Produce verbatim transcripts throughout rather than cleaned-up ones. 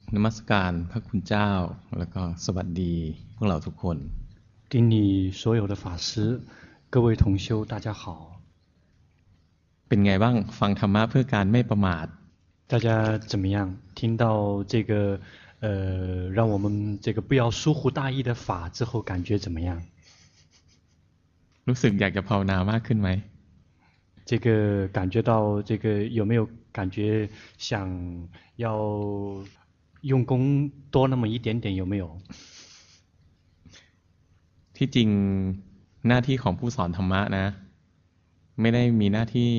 นมัสการพระคุณเจ้าแล้วก็สวัสดีพวกเราทุกคน顶礼所有的法师，各位同修，大家好。 เป็นไงบ้างฟังธรรมะเพื่อการไม่ประมาท大家怎么样？听到这个呃，让我们这个不要疏忽大意的法之后，感觉怎么样？ รู้สึกอยากจะภาวนามากขึ้นไหม这个感觉到这个有没有感觉想要用功多那么一点点？有没有？ ที่จริงหน้าที่ของผู้สอนธรรมะนะไม่ได้มีหน้าที่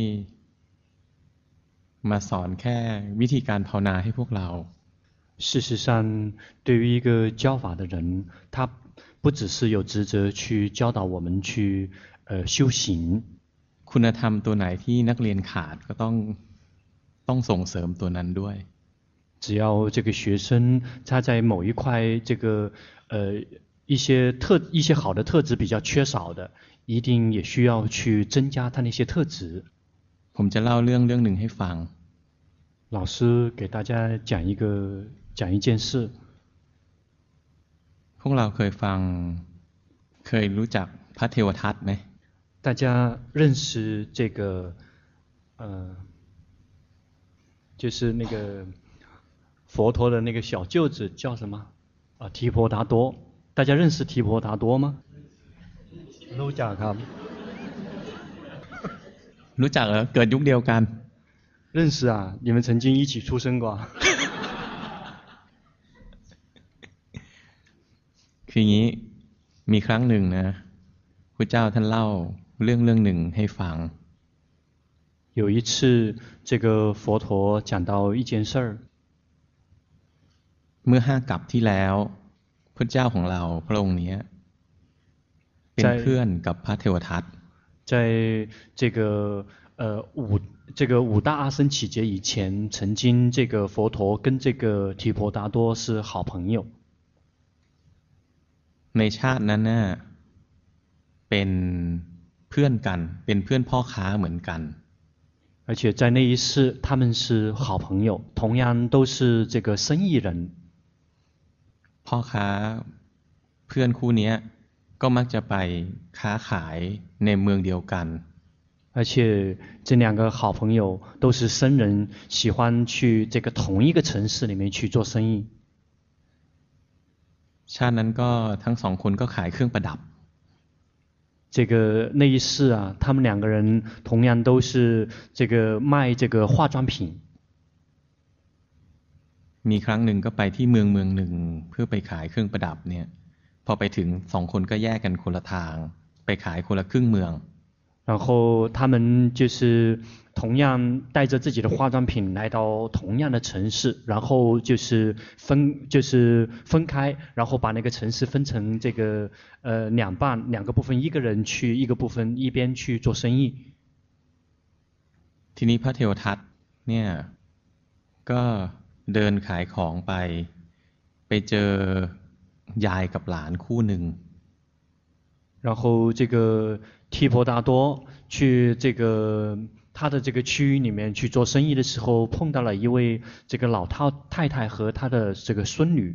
มาสอนแค่วิธีการภาวนาให้พวกเรา事实上，对于一个教法的人，他不只是有职责去教导我们去呃修行。 คุณธรรมตัวไหนที่นักเรียนขาดก็ต้องต้องส่งเสริมตัวนั้นด้วย只要这个学生他在某一块这个呃一些特一些好的特质比较缺少的，一定也需要去增加他那些特质。 ผมจะเล่าเรื่องเรื่องหนึ่งให้ฟัง老师给大家讲一个讲一件事。 พวกเราเคยฟังเคยรู้จักพระเทวทัตไหม大家认识这个呃就是那个佛陀的那个小舅子叫什么啊？提婆达多。大家认识提婆达多吗？รู้จักครับรู้จักเหรอเกิดยุคเดียวกัน认识啊，你们曾经一起出生过。 คืออย่างนี้มีครั้งหนึ่งนะพระเจ้าท่านเล่าเรื่องเรื่องหนึ่งให้ฟัง有一次，这个佛陀讲到一件事儿。 เมื่อห้ากัปที่แล้วพระเจ้าของเราพระองค์นี้เป็นเพื่อนกับพระเทวทัต在这个呃五这个五大阿僧祇劫以前，曾经这个佛陀跟这个提婆达多是好朋友。 ในชาตินั้นน่ะเป็นเพื่อนกันเป็นเพื่อนพ่อค้าเหมือนกัน而且在那一世，他们是好朋友，同样都是这个生意人。 พ่อค้าเพื่อนคู่นี้ก็มักจะไปค้าขายในเมืองเดียวกัน而且这两个好朋友都是僧人，喜欢去这个同一个城市里面去做生意。 ชาตินั้นก็ทั้งสองคนก็ขายเครื่องประดับ这个那一世啊，他们两个人同样都是这个卖这个化妆品。 มีครั้งหนึ่งก็ไปที่เมืองเมืองหนึ่งเพื่อไปขายเครื่องประดับเนี่ยพอไปถึงสองคนก็แยกกันคนละทางไปขายคนละครึ่งเมือง然后他们就是同样带着自己的化妆品来到同样的城市，然后就是分就是分开，然后把那个城市分成这个呃两半两个部分，一个人去一个部分一边去做生意。 ทีนี้พระเทวทัตเนี่ยก็เดินขายของไปไปเจอยายกับหลานคู่หนึ่ง然后这个提婆达多去这个他的这个区域里面去做生意的时候，碰到了一位这个老太太太和她的这个孙女。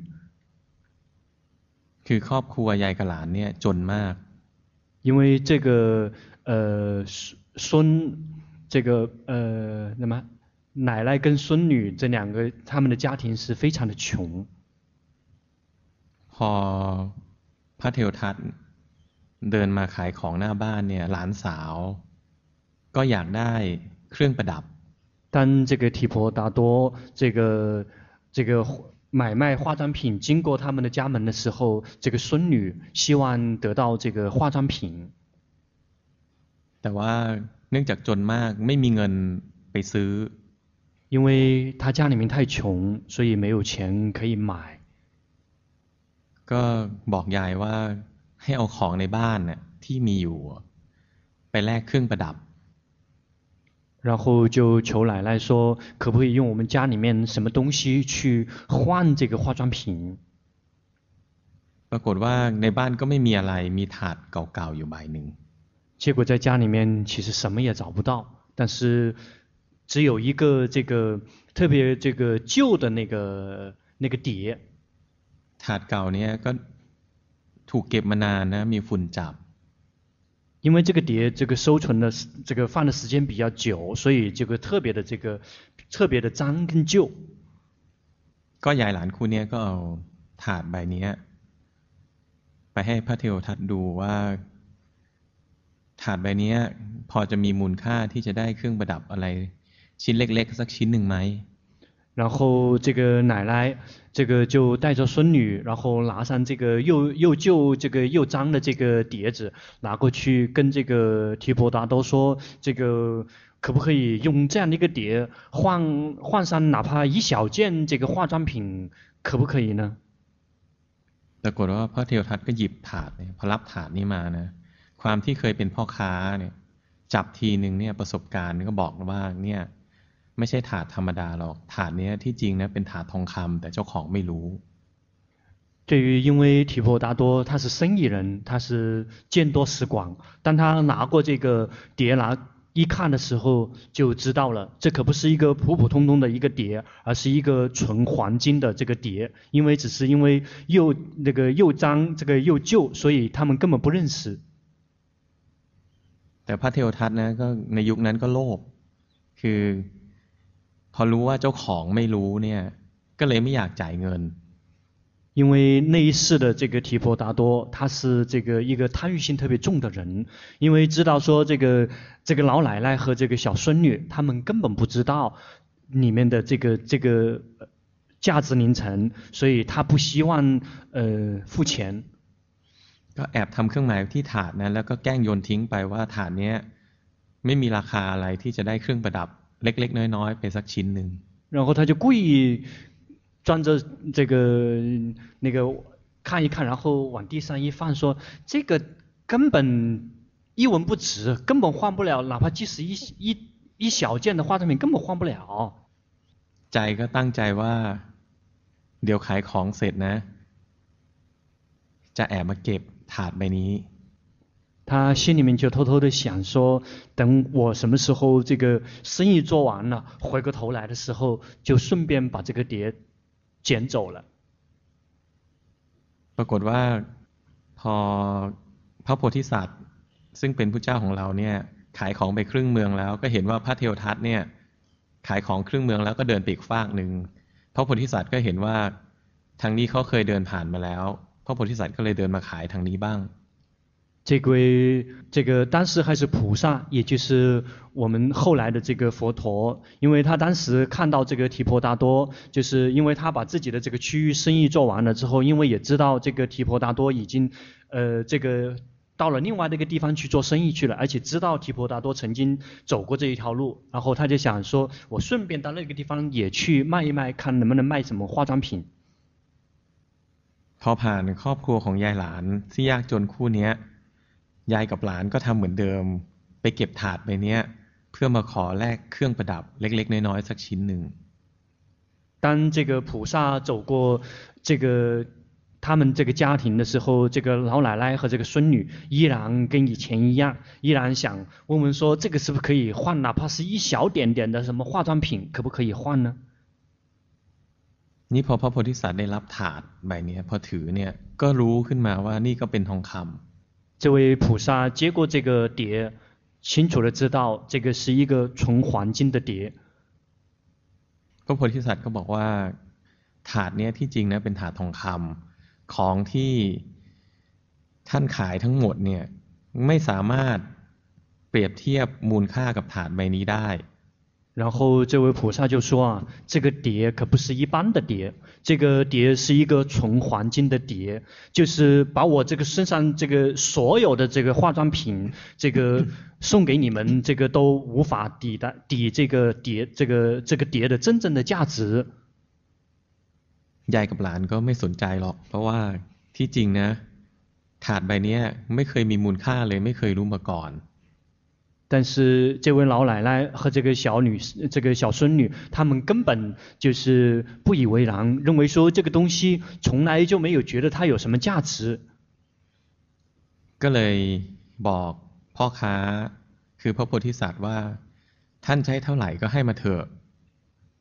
คือครอบครัวยายกับหลานเนี่ยจนมาก因为这个呃孙这个呃那么奶奶跟孙女这两个他们的家庭是非常的穷。 พอพระเทวทัตเดินมาขายของหน้าบ้านเนี่ยหลานสาวก็อยากได้เครื่องประดับ当这个提婆达多这个这个买卖化妆品经过他们的家门的时候，这个孙女希望得到这个化妆品。 แต่ว่าเนื่องจากจนมากไม่มีเงินไปซื้อ因为他家里面太穷，所以没有钱可以买。 ก็บอกยายว่าให้เอาของในบ้านน่ะที่มีอยู่ไปแลกเครื่องประดับ然后就求奶奶说，可不可以用我们家里面什么东西去换这个化妆品？ ปรากฏว่าในบ้านก็ไม่มีอะไรมีถาดเก่าๆอยู่ใบหนึ่ง结果在家里面其实什么也找不到，但是只有一个这个特别这个旧的那个那个碟。 ถาดเก่าเนี่ยก็ถูกเก็บมานานนะมีฝุ่นจับ因为这个碟这个收存的这个放的时间比较久，所以这个特别的这个特别的脏跟旧。 ก็ยายหลานคู่นี้ก็เอาถาดใบนี้ไปให้พระเทวทัตดูว่าถาดใบนี้พอจะมีมูลค่าที่จะได้เครื่องประดับอะไรชิ้นเล็กๆสักชิ้นหนึ่งไหม然后这个奶奶，这个就带着孙女，然后拿上这个又又旧、这个又脏的这个碟子，拿过去跟这个提婆达多说，这个可不可以用这样的一个碟换换上哪怕一小件这个化妆品，可不可以呢？ ปรากฏว่าพระเทวทัตก็หยิบถาดเนี่ยพอรับถาดนี้มานะความที่เคยเป็นพ่อค้าเนี่ยจับทีหนึ่งเนี่ยประสบการณ์ก็บอกว่าเนี่ยไม่ใช่ถาดธรรมดาหรอกถาดนี้ที่จริงนะเป็นถาดทองคำแต่เจ้าของไม่รู้对于因为提婆达多他是生意人，他是见多识广，当他拿过这个碟拿一看的时候，就知道了，这可不是一个普普通通的一个碟，而是一个纯黄金的这个碟。因为只是因为又那个又脏，这个又旧，所以他们根本不认识。 แต่พระเทวทัตนะก็ในยุคนั้นก็โลภคือพอรู้ว่าเจ้าของไม่รู้เนี่ยก็เลยไม่อยากจ่ายเงิน因为那一世的这个提婆达多，他是这个一个贪欲性特别重的人，因为知道说这个这个老奶奶和这个小孙女，他们根本不知道里面的这个这个价值连城，所以他不希望呃付钱。 ก็แอบทำเครื่องหมายที่ถาดนะแล้วก็แกล้งโยนทิ้งไปว่าถาดนี้ไม่มีราคาอะไรที่จะได้เครื่องประดับเล็กๆน้อยๆไปสักชิ้นหนึ่ง然后他就故意装着这个那个看一看，然后往地上一放，说这个根本一文不值，根本换不了，哪怕即使一一一小件的化妆品根本换不了。 ใจก็ตั้งใจว่าเดี๋ยวขายของเสร็จนะจะแอบมาเก็บถาดใบนี้他心里面就偷偷的想说，等我什么时候这个生意做完了，回过头来的时候，就顺便把这个碟捡走了。 ปรากฏว่าพอพระโพธิสัตว์ซึ่งเป็นพระเจ้าของเราเนี่ยขายของไปครึ่งเมืองแล้วก็เห็นว่าพระเทวทัตเนี่ยขายของครึ่งเมืองแล้วก็เดินไปอีกฟากหนึ่งพระโพธิสัตว์ก็เห็นว่าทางนี้เขาเคยเดินผ่านมาแล้วพระโพธิสัตว์ก็เลยเดินมาขายทางนี้บ้าง这位这个当时还是菩萨，也就是我们后来的这个佛陀，因为他当时看到这个提婆达多，就是因为他把自己的这个区域生意做完了之后，因为也知道这个提婆达多已经呃这个到了另外的一个地方去做生意去了，而且知道提婆达多曾经走过这一条路，然后他就想说，我顺便到那个地方也去卖一卖，看能不能卖什么化妆品。 พอผ่านครอบครัวของยายหลานที่ยากจนคู่นี้ยายกับหลานก็ทำเหมือนเดิมไปเก็บถาดใบนี้เพื่อมาขอแลกเครื่องประดับเล็กๆน้อยๆสักชิ้นหนึ่ง当这个菩萨走过这个他们这个家庭的时候，这个老奶奶和这个孙女依然跟以前一样，依然想问问说，这个是不是可以换，哪怕是一小点点的什么化妆品，可不可以换呢？ นี่พอพระโพธิสัตว์ได้รับถาดใบนี้พอถือเนี่ยก็รู้ขึ้นมาว่านี่ก็เป็นทองคำ这位菩萨接过这个碟，清楚的知道这个是一个纯黄金的碟。 พระโพธิสัตว์ก็บอกว่าถาดนี้ที่จริงนะเป็นถาดทองคำของที่ท่านขายทั้งหมดเนี่ยไม่สามารถเปรียบเทียบมูลค่ากับถาดใบนี้ได้然后这位菩萨就说啊，这个碟可不是一般的碟，这个碟是一个纯黄金的碟，就是把我这个身上这个所有的这个化妆品，这个送给你们，这个都无法抵的抵这个碟这个这个碟的真正的价值。 ยายกับหลานก็ไม่สนใจหรอกเพราะว่าที่จริงนะถาดใบนี้ไม่เคยมีมูลค่าเลยไม่เคยรู้มาก่อน但是这位老奶奶和这个小女这个小孙女，他们根本就是不以为然，认为说这个东西从来就没有觉得它有什么价值。 ก็เลยบอกพ่อค้าคือพระโพธิสัตว์ว่าท่านใช้เท่าไหร่ก็ให้มาเถอะ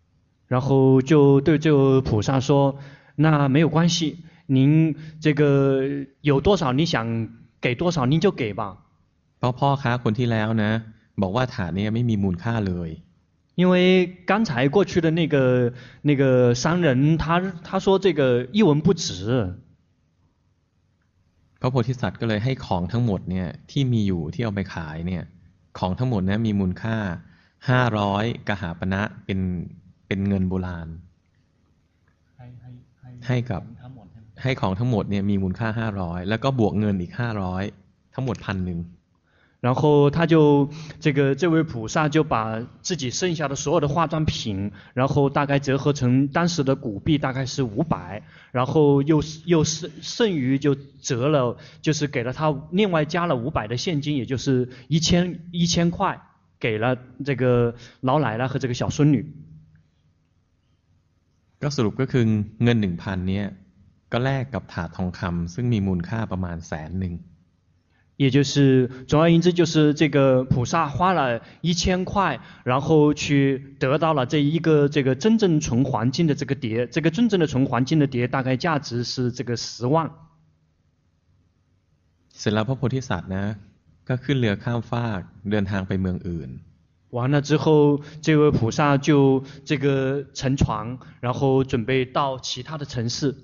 然后就对这位菩萨说，那没有关系，您这个有多少你想给多少您就给吧。 เพราะพ่อค้าคนที่แล้วนะบอกว่าถาดนี้ไม่มีมูลค่าเลย。 因为刚才过去的那个那个商人，他他说这个一文不值。 พระโพธิสัตว์ก็เลยให้ของทั้งหมดเนี่ยที่มีอยู่ที่เอาไปขายเนี่ยของทั้งหมดนั้นมีมูลค่าห้าร้อยกหาปณะเป็นเป็นเงินโบราณให้กับให้ของทั้งหมดเนี่ยมีมูลค่าห้าร้อยแล้วก็บวกเงินอีกห้าร้อยทั้งหมดพันหนึ่ง然后他就这个这位菩萨就把自己剩下的所有的化妆品，然后大概折合成当时的古币大概是五百，然后又又剩剩余就折了，就是给了他另外加了五百的现金，也就是一千一千块，给了这个老奶奶和这个小孙女。 ก็สรุปก็คือเงินหนึ่งพันเนี่ยก็แลกกับถาดทองคำซึ่งมีมูลค่าประมาณแสนหนึ่ง也就是总而言之，就是这个菩萨花了一千块，然后去得到了这一个这个真正纯黄金的这个碟，这个真正的纯黄金的碟大概价值是这个十万。 เสร็จแล้วพระโพธิสัตว์นะก็ขึ้นเรือข้ามฟากเดินทางไปเมืองอื่น完了之后，这位菩萨就这个乘船，然后准备到其他的城市。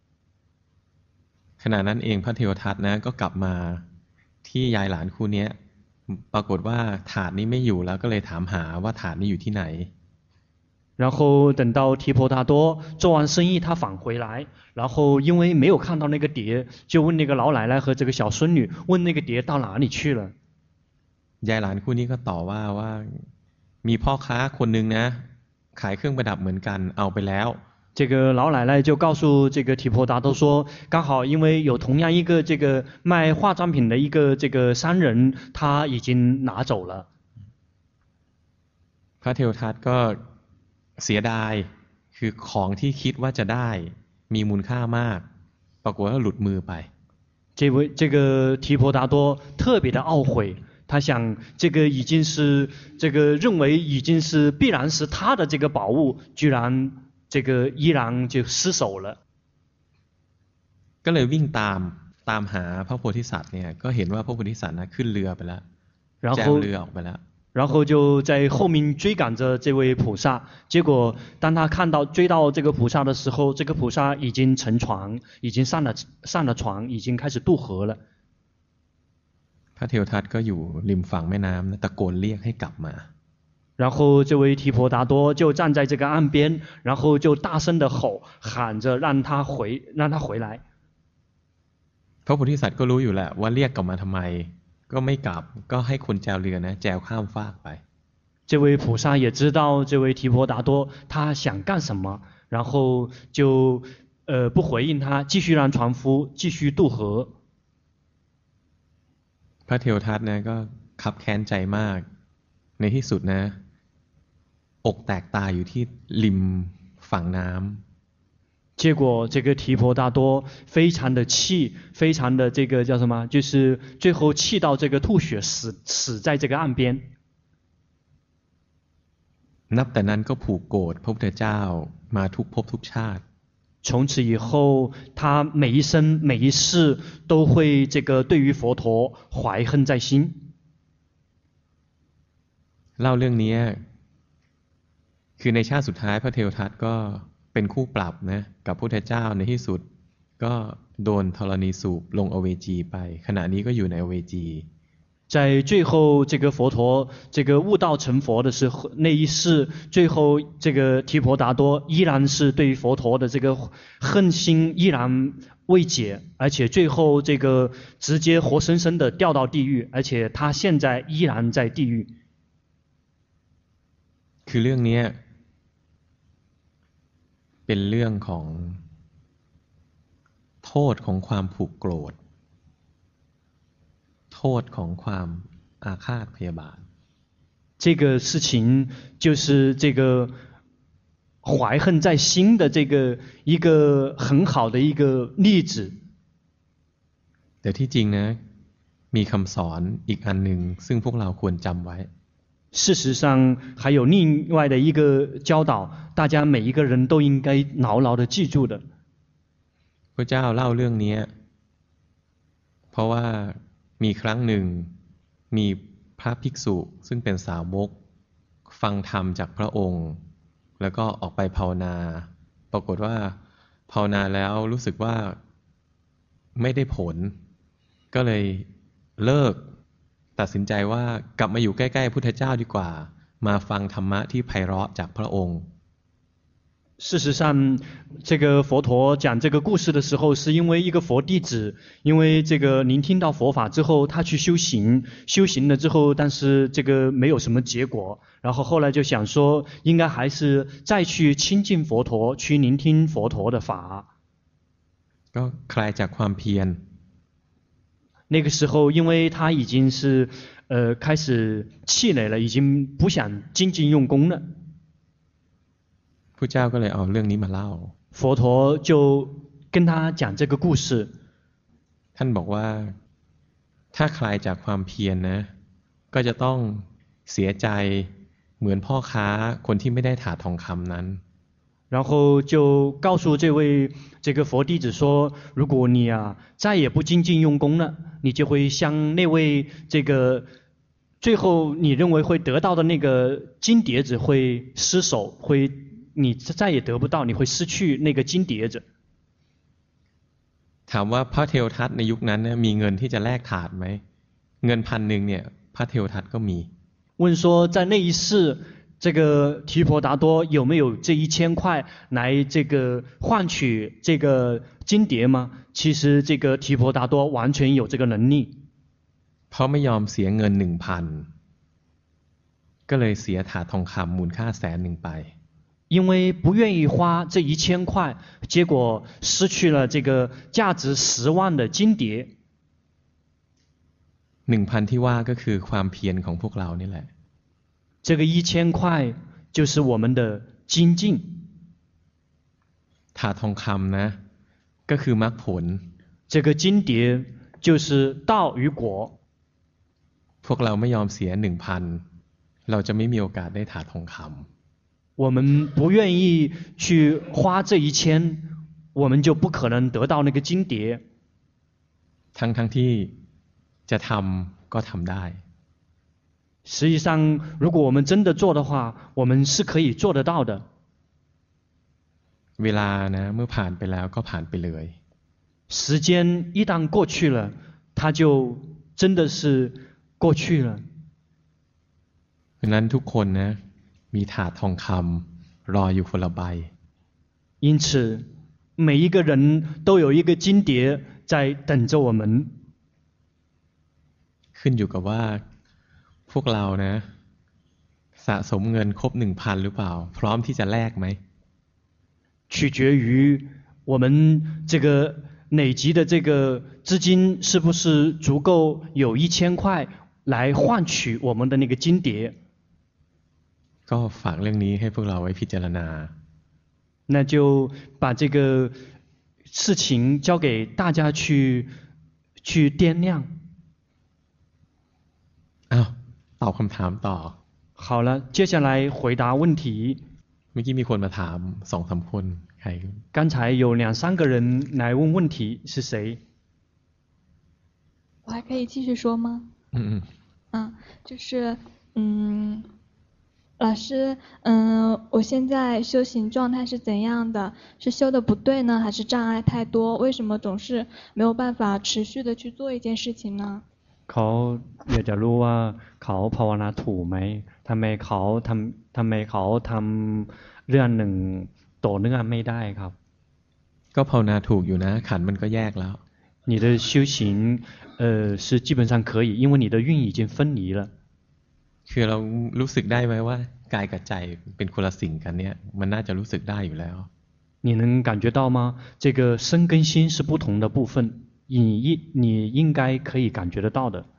ขณะนั้นเองพระเทวทัตนะก็กลับมาที่ยายหลานคู่นี้ปรากฏว่าถาดนี้ไม่อยู่แล้วก็เลยถามหาว่าถาดนี้อยู่ที่ไหน然后等到提婆达多做完生意，他返回来，然后因为没有看到那个碟，就问那个老奶奶和这个小孙女，问那个碟到哪里去了。 ยายหลานคู่นี้ก็ต่อว่าว่ามีพ่อค้าคนนึงนะขายเครื่องประดับเหมือนกันเอาไปแล้ว这个老奶奶就告诉这个提婆达多说，刚好因为有同样一个这个卖化妆品的一个这个商人，他已经拿走了。 พระเทวทัตก็เสียดายคือของที่คิดว่าจะได้มีมูลค่ามากปรากฏว่าหลุดมือไป这位这个提婆达多特别的懊悔，他想这个已经是这个认为已经是必然是他的这个宝物，居然这个依然就失手了。 ก็เลยวิ่งตามตามหาพระโพธิสัตว์เนี่ยก็เห็นว่าพระโพธิสัตว์นะขึ้นเรือไปแล้วแจวเรือออกไปแล้ว然后就在后面追赶着这位菩萨，结果当他看到追到这个菩萨的时候，这个菩萨已经乘船，已经上了上了船，已经开始渡河了。 พระเทวทัตก็อยู่ริมฝั่งแม่น้ำตะโกนเรียกให้กลับมา然后这位提婆达多就站在这个岸边，然后就大声的吼，喊着让他回，让他回来。 พระโพธิสัตว์ก็รู้อยู่แหละว่าเรียกกลับมาทำไมก็ไม่กลับก็ให้คนแจวเรือนะแจวข้ามฟากไป这位菩萨也知道这位提婆达多他想干什么，然后就呃不回应他，继续让船夫继续渡河。 พระเทวทัตนะก็คับแค้นใจมากในที่สุดนะอกแตกตายอยู่ที่ริมฝั่งน้ำ结果这个提婆达多非常的气，非常的这个叫什么，就是最后气到这个吐血，死死在这个岸边。 นับแต่นั้นก็ผูกโกรธพระพุทธเจ้ามาทุกภพทุกชาติ从此以后，他每一生每一世都会这个对于佛陀怀恨在心。 เล่าเรื่องนี้คือในชาติสุดท้ายพระเทวทัตก็เป็นคู่ปรับนะกับพระพุทธเจ้าในที่สุดก็โดนธรณีสูบลงอเวจีไปขณะนี้ก็อยู่ในอเวจี在最后这个佛陀这个悟道成佛的时候，那一世，最后这个提婆达多依然是对佛陀的这个恨心依然未解，而且最后这个直接活生生的掉到地狱，而且他现在依然在地狱。 คือเรื่องนี้เป็นเรื่องของโทษของความผูกโกรธโทษของความอาฆาตพยาบาท这个事情就是这个怀恨在心的这个一个很好的一个例子。 แต่ที่จริงนะมีคำสอนอีกอันหนึ่งซึ่งพวกเราควรจำไว้事实上，还有另外的一个教导，大家每一个人都应该牢牢的记住的。 พระเจ้าเล่าเรื่องนี้เพราะว่ามีครั้งหนึ่งมีพระภิกษุซึ่งเป็นสาวกฟังธรรมจากพระองค์แล้วก็ออกไปภาวนาปรากฏว่าภาวนาแล้วรู้สึกว่าไม่ได้ผลก็เลยเลิกตัดสินใจว่ากลับมาอยู่ใกล้ๆพุทธเจ้าดีกว่ามาฟังธรรมะที่ไพเราะจากพระองค์事实上，这个佛陀讲这个故事的时候，是因为一个佛弟子，因为这个聆听到佛法之后，他去修行，修行了之后，但是这个没有什么结果，然后后来就想说，应该还是再去亲近佛陀，去聆听佛陀的法。 ก็คลายจากความเพียร那个时候，因为他已经是呃开始气馁了，已经不想精进用功了。 พระเจ้าก็เลยเอาเรื่องนี้มาเล่า佛陀就跟他讲这个故事。 ท่านบอกว่าถ้าคลายจากความเพียรนะก็จะต้องเสียใจเหมือนพ่อค้าคนที่ไม่ได้ถาดทองคำนั้น然后就告诉这位这个佛弟子说，如果你啊再也不精进用功了，你就会像那位这个最后你认为会得到的那个金碟子会失手，会你再也得不到，你会失去那个金碟子。 ถามว่าพระเทวทัตในยุคนั้นเนี่ยมีเงินที่จะแลกถาดไหมเงินพันหนึ่งเนี่ยพระเทวทัตก็มี问说在那一世这个提婆达多有没有这一千块来这个换取这个金碟吗？其实这个提婆达多完全有这个能力。 เพราะไม่ยอมเสียเงินหนึ่งพันก็เลยเสียถาดทองคำมูลค่าแสนหนึ่งไป因为不愿意花这一千块，结果失去了这个价值十万的金碟。 หนึ่งพันที่ว่าก็คือความเพียรของพวกเรานี่แหละ这个一千块就是我们的精进。 ถาดทองคำนะก็คือมรรคผล这个金碟就是道与果。 พวกเราไม่ยอมเสียหนึ่งพันเราจะไม่มีโอกาสได้ถาดทองคำ我们不愿意去花这一千，我们就不可能得到那个金碟。 ทั้งทั้งที่จะทำก็ทำได้实际上，如果我们真的做的话，我们是可以做得到的。 เวลานะเมื่อผ่านไปแล้วก็ผ่านไปเลย时间一旦过去了，它就真的是过去了。 เพราะนั้นทุกคนนะมีถาดทองคำรออยู่คนละใบ因此，每一个人都有一个金碟在等着我们。 ขึ้นอยู่กับว่าพวกเรานะสะสมเงินครบหนึ่งพันหรือเปล่าพร้อมที่จะแลกไหม取决于我们这个累积的这个资金是不是足够有一千块来换取我们的那个金碟。 ก็ฝากเรื่องนี้ให้พวกเราไว้พิจารณา那就把这个事情交给大家去去掂量。 อ้าวตอบคำถามต่อ好了，接下来回答问题。 เมื่อกี้มีคนมาถามสองสามคนใคร刚才有两三个人来问问题，是谁？ 我还可以继续说吗？ 嗯嗯嗯，就是嗯。老师，嗯，我现在修行状态是怎样的？是修的不对呢，还是障碍太多？为什么总是没有办法持续的去做一件事情呢？ เขาอยากจะรู้ว่าเขาภาวนาถูกไหมทำไมเขาทำทำไมเขาทำเรื่องหนึ่งต่อเนื่องไม่ได้ครับก็ภาวนาถูกอยู่นะขันธ์มันก็แยกแล้ว你的修行呃是基本上可以因为你的运已经分离了คือเรารู้สึกได้ไหมว่ากายกับใจเป็นคนละสิ่งกันเนี่ยมันน่าจะรู้สึกได้อยู่แล้ว你能感觉到吗这个身跟心是不同的部分你应你应该可以感觉得到的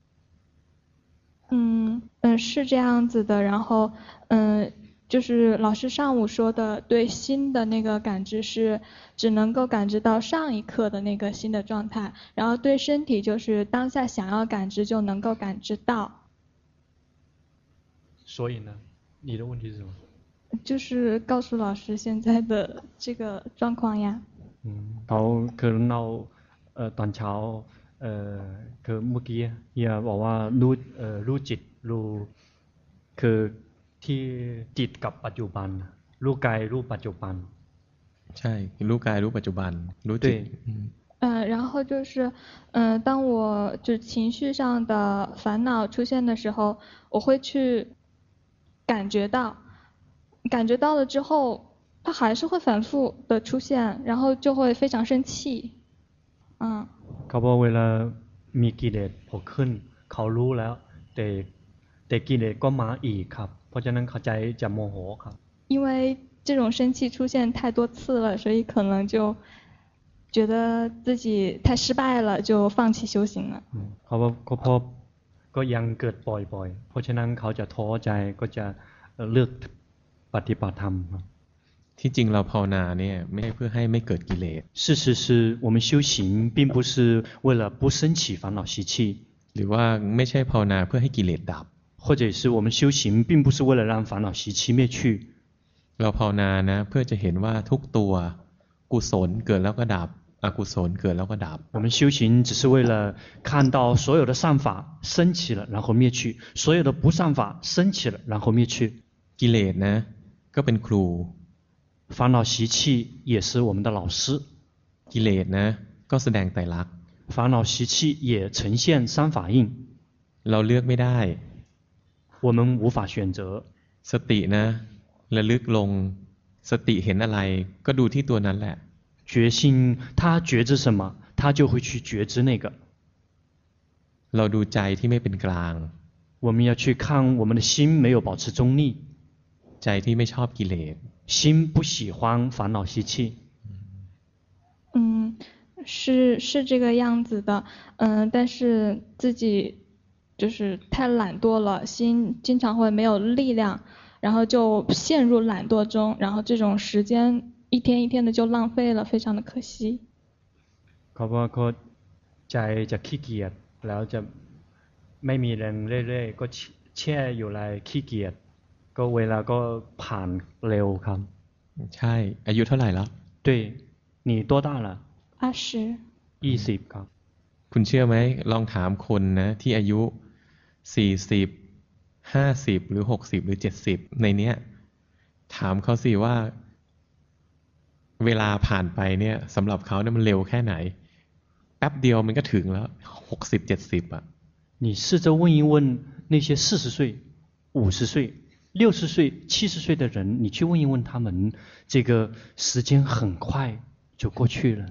嗯嗯是这样子的然后嗯就是老师上午说的对心的那个感知是只能够感知到上一刻的那个心的状态然后对身体就是当下想要感知就能够感知到所以呢，你的问题是什么？ 就是告诉老师现在的这个状况呀。 อืมเขาคือเราเอ่อตอนเช้าเอ่อคือเมื่อกี้เฮียบอกว่ารู้เอ่อรู้จิตรู้คือที่จิตกับปัจจุบันรู้กายรู้ปัจจุบันใช่รู้กายรู้ปัจจุบันรู้จิต呃，然后就是，嗯、呃，当我就情绪上的烦恼出现的时候，我会去感觉到，感觉到了之后，它还是会反复的出现，然后就会非常生气，嗯。 เขาบอกเวลามีกิเลสโผล่ขึ้นเขารู้แล้วแต่แต่กิเลสก็มาอีกครับเพราะฉะนั้นเขาใจจะโมโหครับ因为这种生气出现太多次了，所以可能就觉得自己太失败了，就放弃修行了。 เขาบอกก็พอก็ยังเกิดบ่อยๆเพราะฉะนั้นเขาจะท้อใจก็จะเลือกปฏิบัติธรรมครับที่จริงเราภาวนาเนี่ยไม่ใช่เพื่อให้ไม่เกิดกิเลส事实是我们修行并不是为了不升起烦恼习气หรือว่าไม่ใช่ภาวนาเพื่อให้กิเลสดับ或者是我们修行并不是为了让烦恼习气灭去เราภาวนานะเพื่อจะเห็นว่าทุกตัวกุศลเกิดแล้วก็ดับอกุศลเกิดแล้วก็ดับ我们修行只是为了看到所有的善法升起了然后灭去所有的不善法升起了然后灭去กิเลสนะก็เป็นครู烦恼习气也是我们的老师กิเลสนะก็แสดงไตรลักษณ์烦恼习气也呈现三法印เราเลือกไม่ได้我们无法选择สตินะระลึกลงสติเห็นอะไรก็ดูที่ตัวนั้นแหละ觉性他觉知什么他就会去觉知那个เราดูใจที่ไม่เป็นกลาง我们要去看我们的心没有保持中立ใจที่ไม่ชอบกิเลส心不喜欢烦恼习气嗯，是是这个样子的，嗯，但是自己就是太懒惰了，心经常会没有力量，然后就陷入懒惰中，然后这种时间一天一天的就浪费了，非常的可惜。 เขาบอกเขาใจจะขี้เกียจแล้วจะไม่มีแรงเรื่อยๆก็แช่อยู่ไรขี้เกียจก็เวลาก็ผ่านเร็วครับใช่อายุเท่าไหร่แล้ว对你多大了二十ยี่สิบครับคุณเชื่อไหมลองถามคนนะที่อายุสี่สิบห้าสิบหรือหกสิบหรือเจ็ดสิบในเนี้ยถามเขาสิว่าเวลาผ่านไปเนี่ยสำหรับเขาเนี่ยมันเร็วแค่ไหนแป๊บเดียวมันก็ถึงแล้วหกสิบเจ็ดสิบอ่ะ你试着问一问那些四十岁五十岁六十岁七十岁的人你去问一问他们这个时间很快就过去了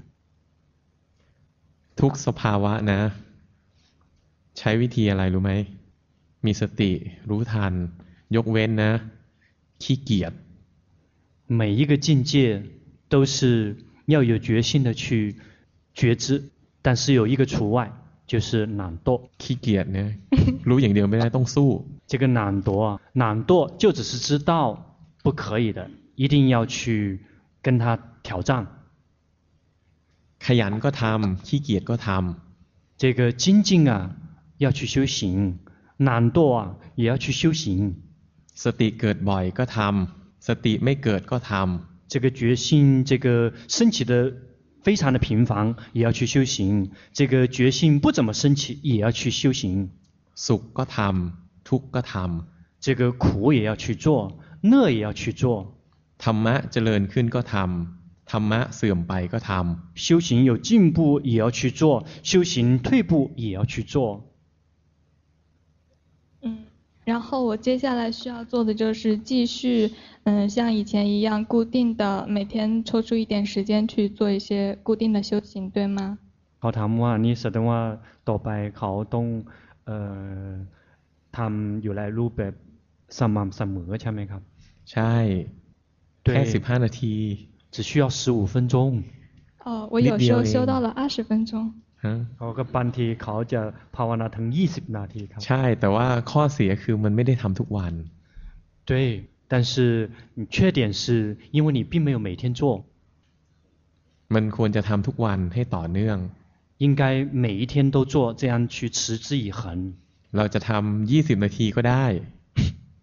ทุกสภาวะนะใช้วิธีอะไรรู้ไหมมีสติรู้ทันยกเว้นนะขี้เกียจ每一个境界都是要有决心的去觉知但是有一个除外就是懒惰ขี้เกียจเนี่ยรู้อย่างเดียวไม่ได้ต้องสู้这个懒惰啊懒惰就只是知道不可以的一定要去跟他挑战ขยันก็ทำขี้เกียจก็ทำ这个精进啊要去修行懒惰啊也要去修行สติเกิดบ่อยก็ทำสติไม่เกิดก็ทำ这个决心这个升起的非常的频繁也要去修行这个决心不怎么升起也要去修行สุขก็ทำทุกข์ก็ทำ这个苦也要去做乐也要去做ธรรมะเจริญขึ้นก็ทำธรรมะเสื่อมไปก็ทำ修行有进步也要去做修行退步也要去做嗯，然后我接下来需要做的就是继续嗯像以前一样固定的每天抽出一点时间去做一些固定的修行对吗เขาถามว่านี่แสดงว่าต่อไปเขาต้องเอ่อทำอยู่ในรูปแบบสม่ำเสมอใช่ไหมครับใช่แค่สิบห้านาที只需要十五分钟哦我有时候修到了二十分钟เขาก็บางทีเขาจะภาวนาถึงยี่สิบนาทีครับใช่แต่ว่าข้อเสียคือมันไม่ได้ทำทุกวัน对但是你缺点是因为你并没有每天做มันควรจะทำทุกวันให้ต่อเนื่อง应该每一天都做这样去持之以恒เราจะทำยี่สิบนาทีก็ได้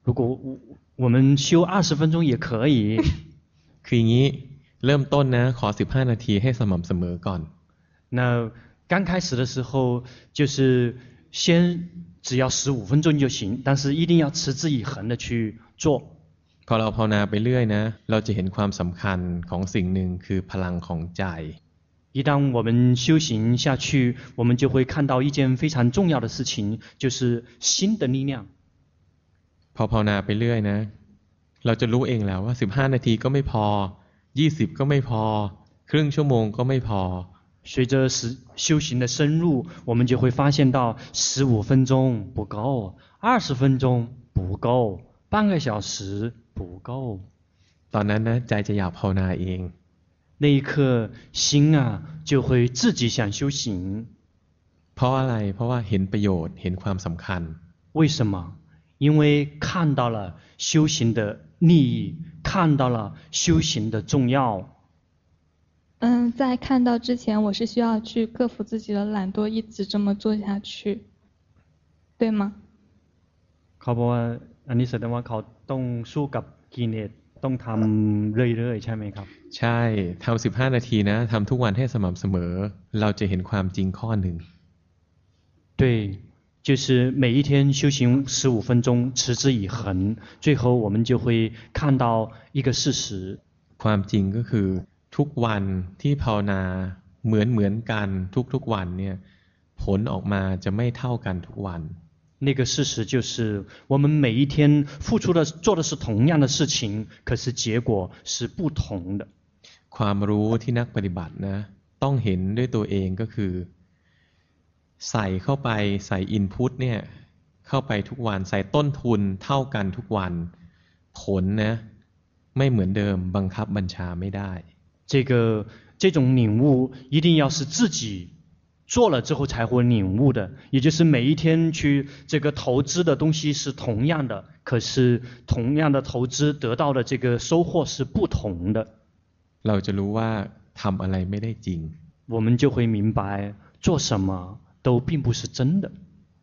如果我我们修二十分钟也可以。 คืออย่างนี้เริ่มต้นนะขอสิบห้านาทีให้สม่ำเสมอก่อน那刚开始的时候就是先只要十五分钟就行，但是一定要持之以恒的去做。 พอเราภาวนาไปเรื่อยนะเราจะเห็นความสำคัญของสิ่งหนึ่งคือพลังของใจ一旦我们修行下去，我们就会看到一件非常重要的事情，就是心的力量。 พอภาวนาไปเรื่อยนะเราจะรู้เองแล้วว่าสิบห้านาทีก็ไม่พอยี่สิบก็ไม่พอครึ่งชั่วโมงก็ไม่พอ随着时修行的深入，我们就会发现到十五分钟不够，二十分钟不够，半个小时不够。 ตอนนั้นนะใจจะอยากภาวนาเอง那一刻心啊就会自己想修行。 เพราะอะไรเพราะว่าเห็นประโยชน์เห็นความสำคัญ为什么？因为看到了修行的利益，看到了修行的重要。 嗯，在看到之前，我是需要去克服自己的懒惰，一直这么做下去，对吗？ เขาบอกว่าอันนี้แสดงว่าเขาต้องสู้กับกิเลสต้องทำเรื่อยๆใช่ไหมครับใช่ทำสิบห้านาทีนะทำทุกวันให้สม่ำเสมอเราจะเห็นความจริงข้อหนึ่ง对就是每一天修行十五分钟持之以恒最后我们就会看到一个事实ความจริงก็คือทุกวันที่ภาวนาเหมือนเหมือนกันทุกๆวันเนี่ยผลออกมาจะไม่เท่ากันทุกวัน那个事实就是我们每一天付出的做的是同样的事情可是结果是不同的ความรู้ที่นักปฏิบัตินะต้องเห็นด้วยตัวเองก็คือใส่เข้าไปใส่อินพุตเนี่ยเข้าไปทุกวันใส่ต้นทุนเท่ากันทุกวันผลนะไม่เหมือนเดิมบังคับบัญชาไม่ได้这个这种领悟一定要是自己做了之后才会领悟的，也就是每一天去这个投资的东西是同样的，可是同样的投资得到的这个收获是不同的。 เราจะรู้ว่าทำอะไรไม่ได้จริง我们就会明白做什么都并不是真的。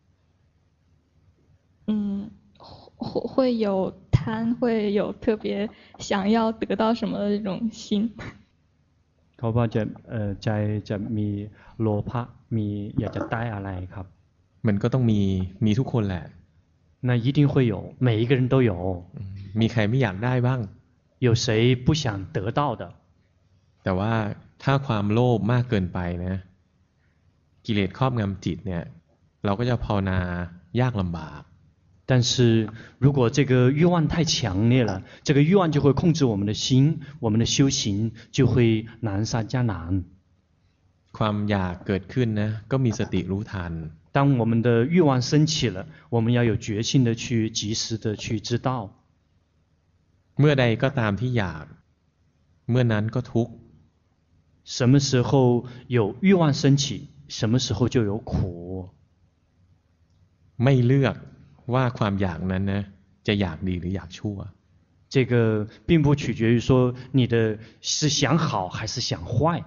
嗯，会会有贪，会有特别想要得到什么的这种心。 เขาว่าจะเอ่อใจจะมีโลภะมีอยากจะได้อะไรครับมันก็ต้องมีมีทุกคนแหละ那一定会有每一个人都有มีใครไม่อยากได้บ้าง有谁不想得到的แต่ว่าถ้าความโลภมากเกินไปนะกิเลสครอบงำจิตเนี่ยเราก็จะภาวนายากลำบาก但是如果这个欲望太强烈了这个欲望就会控制我们的心我们的修行就会难上加难ความอยากเกิดขึ้นนะก็มีสติรู้ทัน当我们的欲望升起了我们要有决心的去及时的去知道เมื่อใดก็ตามที่อยากเมื่อนั้นก็ทุกข์什么时候有欲望升起什么时候就有苦ไม่เลือกว่าความอยากนั้นนะจะอยากดีหรืออยากชั่ว这个并不取决于说你的是想好还是想坏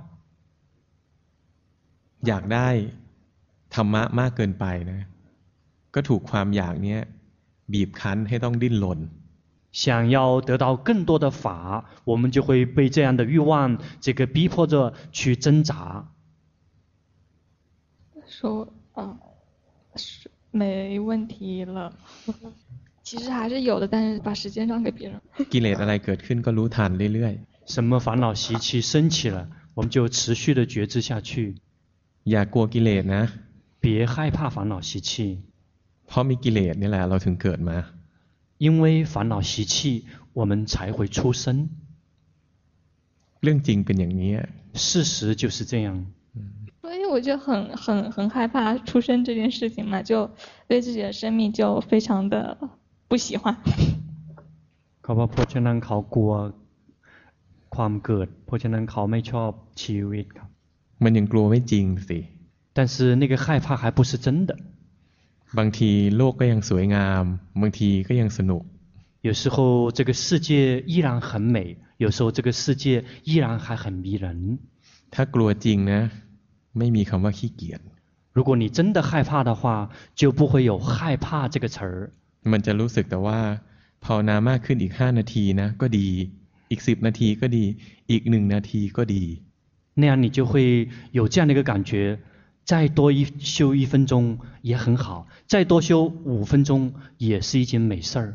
อยากได้ธรรมะมากเกินไปนะก็ถูกความอยากเนี้ยบีบคั้นให้ต้องดิ้นรน想要得到更多的法我们就会被这样的欲望这个逼迫着去挣扎说啊是没问题了其实还是有的但是把时间让给别人กิเลสอะไรเกิดขึ้นก็รู้ทันเรื่อยๆ什么烦恼习气升起了我们就持续的觉知下去อย่ากลัวกิเลสนะ别害怕烦恼习气เพราะมีกิเลสนี่แหละเราถึงเกิดมา因为烦恼习气我们才会出生เรื่องจริงเป็นอย่างนี้事实就是这样所以我就很很很害怕出生这件事情嘛就对自己的生命就非常的不喜欢เขาบอกเพราะฉะนั้นเขากลัวความเกิดเพราะฉะนั้นเขาไม่ชอบชีวิตครับมันยังกลัวไม่จริงสิ但是那个害怕还不是真的บางทีโลกก็ยังสวยงามบางทีก็ยังสนุก有时候这个世界依然很美有时候这个世界依然还很迷人ถ้ากลัวจริงนะไม่มีคำว่าขี้เกียจ如果你真的害怕的话就不会有害怕这个词儿มันจะรู้สึกแต่ว่าภาวนามากขึ้นอีกห้านาทีนะก็ดีอีกสิบนาทีก็ดีอีกหนึ่งนาทีก็ดี那样你就会有这样的一个感觉，再多一修一分钟也很好，再多修五分钟也是一件美事儿。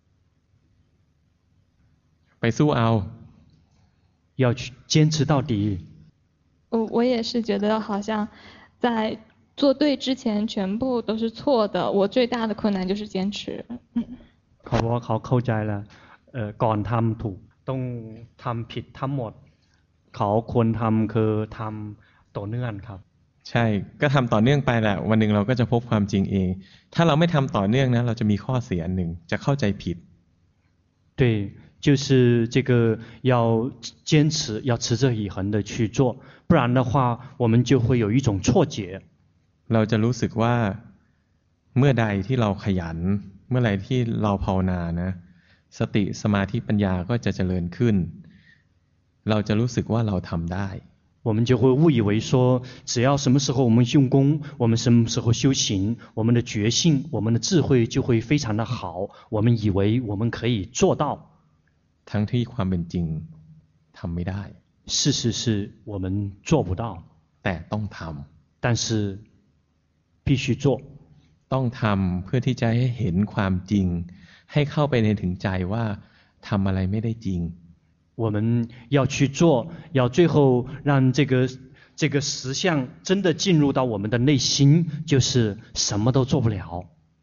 ไปสู้เอา要去坚持到底。 我我也是觉得好像在做对之前全部都是错的，我最大的困难就是坚持。 เขาบอกว่าเขาเข้าใจแล้วเอ่อก่อนทำถูกต้องทำผิดทั้งหมดเขาควรทำคือทำต่อเนื่องครับใช่ก็ทำต่อเนื่องไปแหละวันหนึ่งเราก็จะพบความจริงเองถ้าเราไม่ทำต่อเนื่องนะเราจะมีข้อเสียอันหนึ่งจะเข้าใจผิด对就是这个要坚持要持之以恒的去做不然的话我们就会有一种错觉เราจะรู้สึกว่าเมื่อใดที่เราขยันเมื่อไหร่ที่เราภาวนานะสติสมาธิปัญญาก็จะเจริญขึ้นเราจะรู้สึกว่าเราทำได้我们就会误以为说只要什么时候我们用功我们什么时候修行我们的觉性我们的智慧就会非常的好我们以为我们可以做到ทั้งที่ความเป็นจริงทำไม่ได้事实是我们做不到แต่ต้องทำ但是必须做ต้องทำเพื่อที่จะให้เห็นความจริงให้เข้าไปในถึงใจว่าทำอะไรไม่ได้จริง我们要去做要最后让这个这个实相真的进入到我们的内心就是什么都做不了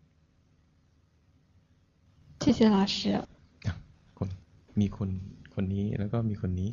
谢谢老师มีคนคนนี้แล้วก็มีคนนี้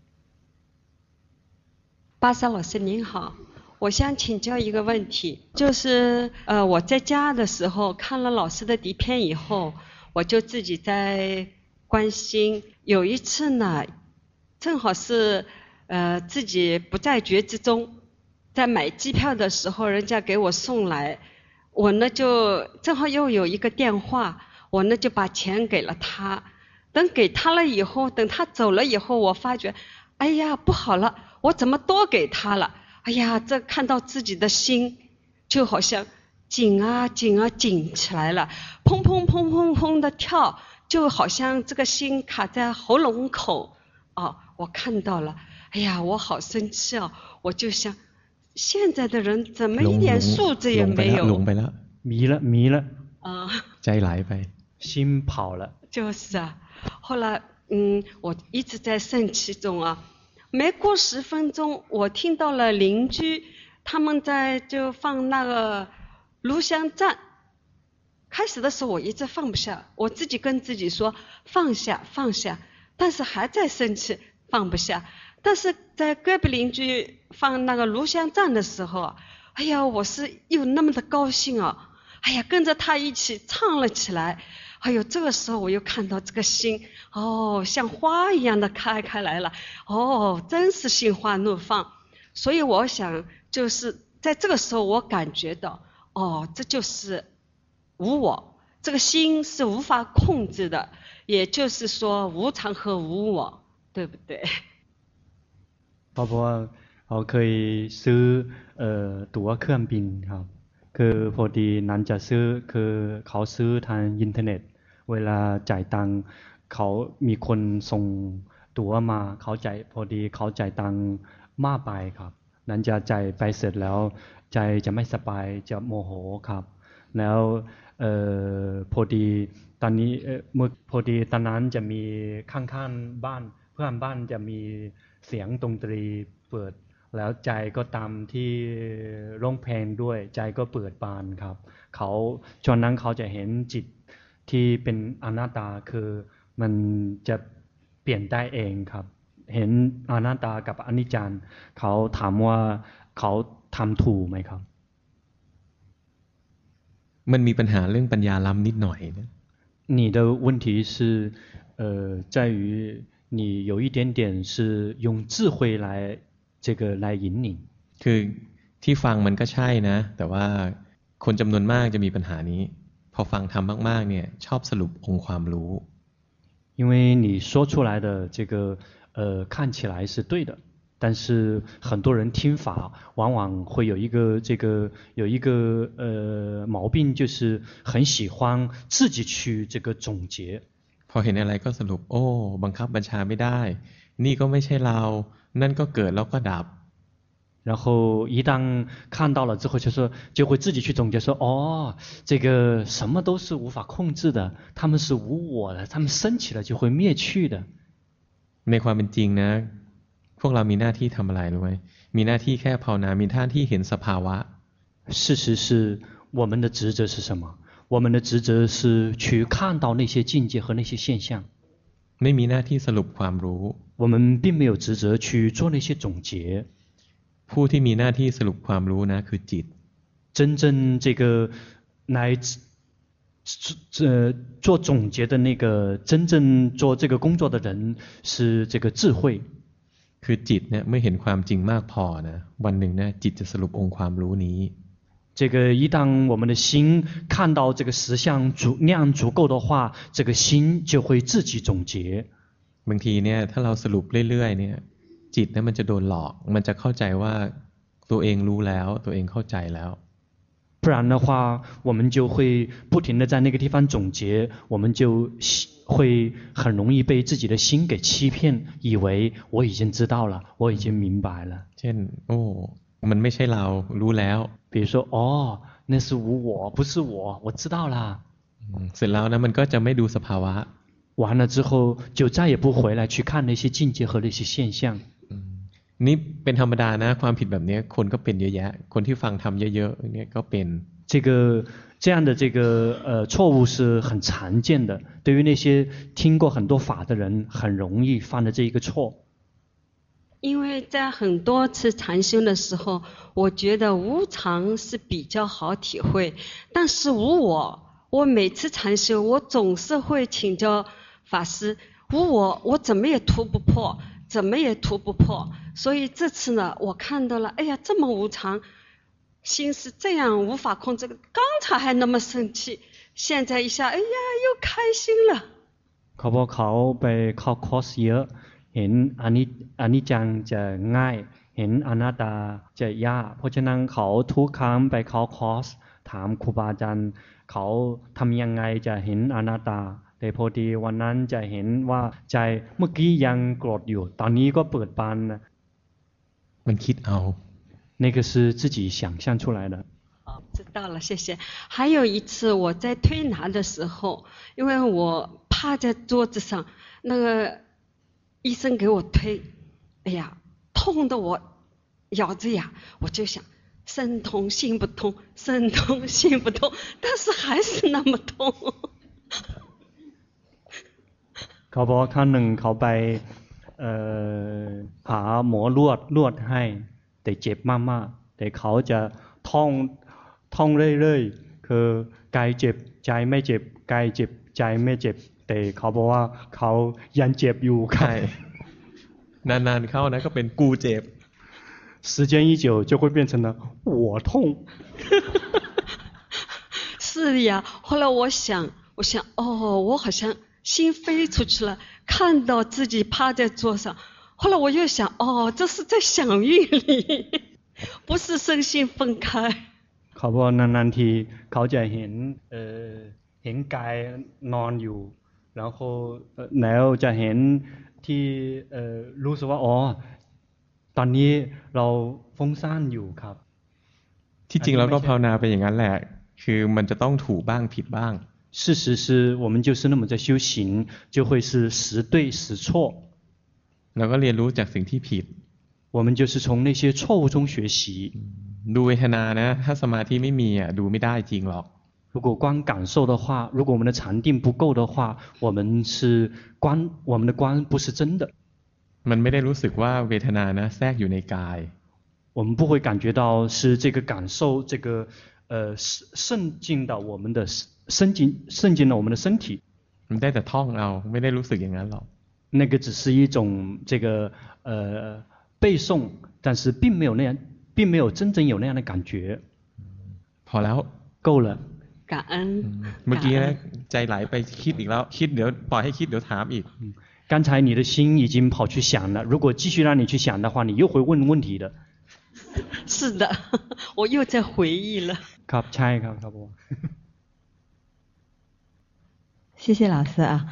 巴萨老师您好我想请教一个问题就是呃我在家的时候看了老师的底片以后我就自己在关心有一次呢正好是呃自己不在觉之中在买机票的时候人家给我送来我呢就正好又有一个电话我呢就把钱给了他等给他了以后等他走了以后我发觉哎呀不好了我怎么多给他了哎呀这看到自己的心就好像紧啊紧啊紧起来了砰砰砰砰砰的跳就好像这个心卡在喉咙口哦我看到了哎呀我好生气哦我就想现在的人怎么一点素质也没有หลงไปแล้ว迷了迷了啊ใจไหลไป心跑了就是啊后来嗯我一直在生气中啊没过十分钟我听到了邻居他们在就放那个录像站开始的时候我一直放不下我自己跟自己说放下放下但是还在生气放不下但是在隔壁邻居放那个录像站的时候哎呀我是又那么的高兴啊哎呀跟着他一起唱了起来哎呦这个时候我又看到这个心哦像花一样的开开来了哦真是心花怒放所以我想就是在这个时候我感觉到哦这就是无我这个心是无法控制的也就是说无常和无我对不对เพราะว่าเขาเคยซื้อเอ่อตั๋วเครื่องบินครับคือพอดีนั้นจะซื้อคือเขาซื้อทางอินเทอร์เน็ตเวลาจ่ายตังค์เขามีคนส่งตั๋วมาเขาจ่ายพอดีเขาจ่ายตังค์มากไปครับนั้นจะจ่ายไปเสร็จแล้วใจจะไม่สบายจะโมโหครับแล้วเอ่อพอดีตอนนี้เมื่อพอดีตอนนั้นจะมีข้างๆบ้านเพื่อนบ้านจะมีเสียงดนตรีเปิดแล้วใจก็ตามที่ร้องเพลงด้วยใจก็เปิดบานครับเขาช่วงนั้นเขาจะเห็นจิตที่เป็นอนัตตาคือมันจะเปลี่ยนได้เองครับเห็นอนัตตากับอนิจจังเขาถามว่าเขาทำถูกไหมครับมันมีปัญหาเรื่องปัญญาล้ำนิดหน่อยนะ你的问题是呃在于你有一点点是用智慧来这个来引领คือที่ฟังมันก็ใช่นะแต่ว่าคนจำนวนมากจะมีปัญหานี้พอฟังทำมากๆเนี่ยชอบสรุปองค์ความรู้因为你说出来的这个呃看起来是对的但是很多人听法往往会有一个这个有一个呃毛病就是很喜欢自己去这个总结พอเห็นอะไรก็สรุปโอ้บังคับบัญชาไม่ได้นี่ก็ไม่ใช่เรานั่นก็เกิดแล้วก็ดับ然后一旦看到了之后，就说就会自己去总结说，哦，这个什么都是无法控制的，他们是无我的，他们升起了就会灭去的。 ในความเป็นจริงนะพวกเรามีหน้าที่ทำอะไรรู้ไหมมีหน้าที่แค่ภาวนามีหน้าที่เห็นสภาวะ事实是我们的职责是什么？我们的职责是去看到那些境界和那些现象。 ไม่มีหน้าที่สรุปความรู้我们并没有职责去做那些总结。 ผู้ที่มีหน้าที่สรุปความรู้นะคือจิต真正这个来呃做总结的那个真正做这个工作的人是这个智慧。 คือจิตเนี่ยไม่เห็นความจริงมากพอนะวันหนึ่งนะจิตจะสรุปองค์ความรู้นี้这个一旦我们的心看到这个实相足量足够的话，这个心就会自己总结。 บางทีเนี่ยถ้าเราสรุปเรื่อยๆเนี่ยจิตนั้นมันจะโดนหลอกมันจะเข้าใจว่าตัวเองรู้แล้วตัวเองเข้าใจแล้ว不然的话我们就会不停地在那个地方总结，我们就会很容易被自己的心给欺骗，以为我已经知道了，我已经明白了。 เช่นโอ้มันไม่ใช่เรารู้แล้ว比如说哦那是无我不是我我知道了เสร็จแล้วนะมันก็จะไม่ดูสภาวะ完了之后就再也不回来去看那些境界和那些现象。 นี่เป็นธรรมดานะความผิดแบบนี้คนก็เป็นเยอะแยะคนที่ฟังทำเยอะๆเนี่ยก็เป็น这个这样的这个呃错误是很常见的，对于那些听过很多法的人很容易犯的这一个错。 因为在很多次禅修的时候，我觉得无常是比较好体会，但是无我，我每次禅修我总是会请教法师，无我我怎么也突不破，怎么也突不破。所以这次呢我看到了，哎呀这么无常，心是这样无法控制，刚才还那么生气，现在一下哎呀又开心了。 เขาบอกเขาไปเข้าคอร์สเยอะเห็นอนิอนิจจังจะง่ายเห็นอนัตตาจะยากเพราะฉะนั้นเขาทุกครั้งไปเข้าคอร์สถามครูบาอาจารย์เขาทำยังไงจะเห็นอนัตตาแต่พอดีวันนั้นจะเห็นว่าใจเมื่อกี้ยังโกรธอยู่ตอนนี้ก็เปิดบานนะมันคิดเอา那个是自己想象出来的。 好，知道了，谢谢。还有一次我在推拿的时候，因为我趴在桌子上，那个医生给我推，哎呀，痛得我咬着牙，我就想身痛心不痛，身痛心不痛，但是还是那么痛。 เขาบอกครั้งหนึ่งเขาไปหาหมอลวดลวดให้แต่เจ็บมากๆแต่เขาจะท่องท่องเรื่อยๆคือกายเจ็บใจไม่เจ็บกายเจ็บใจไม่เจ็บแต่เขาบอกว่าเขายังเจ็บอยู่ใช่นานๆเข้านะก็เป็นกูเจ็บ时间一久就会变成了我痛是呀后来我想我想哦我好像心飞出去了看到自己趴在桌上后来我又想哦这是在想运里不是身心分开เขาบอกนานๆทีเขาจะเห็นเอ่อเห็นกายนอนอยู่แล้วแล้วจะเห็นที่เอ่อรู้สึกว่าอ๋อตอนนี้เราฟุ้งซ่านอยู่ครับที่จริงเราก็ภาวนาไปอย่างนั้นแหละคือมันจะต้องถูกบ้างผิดบ้าง事实是我们就是那么在修行就会是时对时错เราก็เรียนรู้จากสิ่งที่ผิด我们就是从那些错误中学习ดูเวทนานะถ้าสมาธิไม่มีอ่ะดูไม่ได้จริงหรอก如果光感受的话如果我们的禅定不够的话我们是观我们的观不是真的มันไม่ได้รู้สึกว่าเวทนานะแทรกอยู่ในกาย我们不会感觉到是这个感受这个呃渗进到我们的渗进渗进了我们的身体มันได้แต่ท่องเอาไม่ได้รู้สึกอย่างนั้นหรอก那个只是一种这个呃背诵但是并没有那样并没有真正有那样的感觉พอแล้ว够了感恩เมื่อกี้ใจไหลไปคิดอีกแล้วคิดเดี๋ยวปล่อยให้คิดเดี๋ยวถามอีก刚才你的心已经跑去想了如果继续让你去想的话你又会问问题的是的我又在回忆了ครับใช่ครับครับผม谢谢老师啊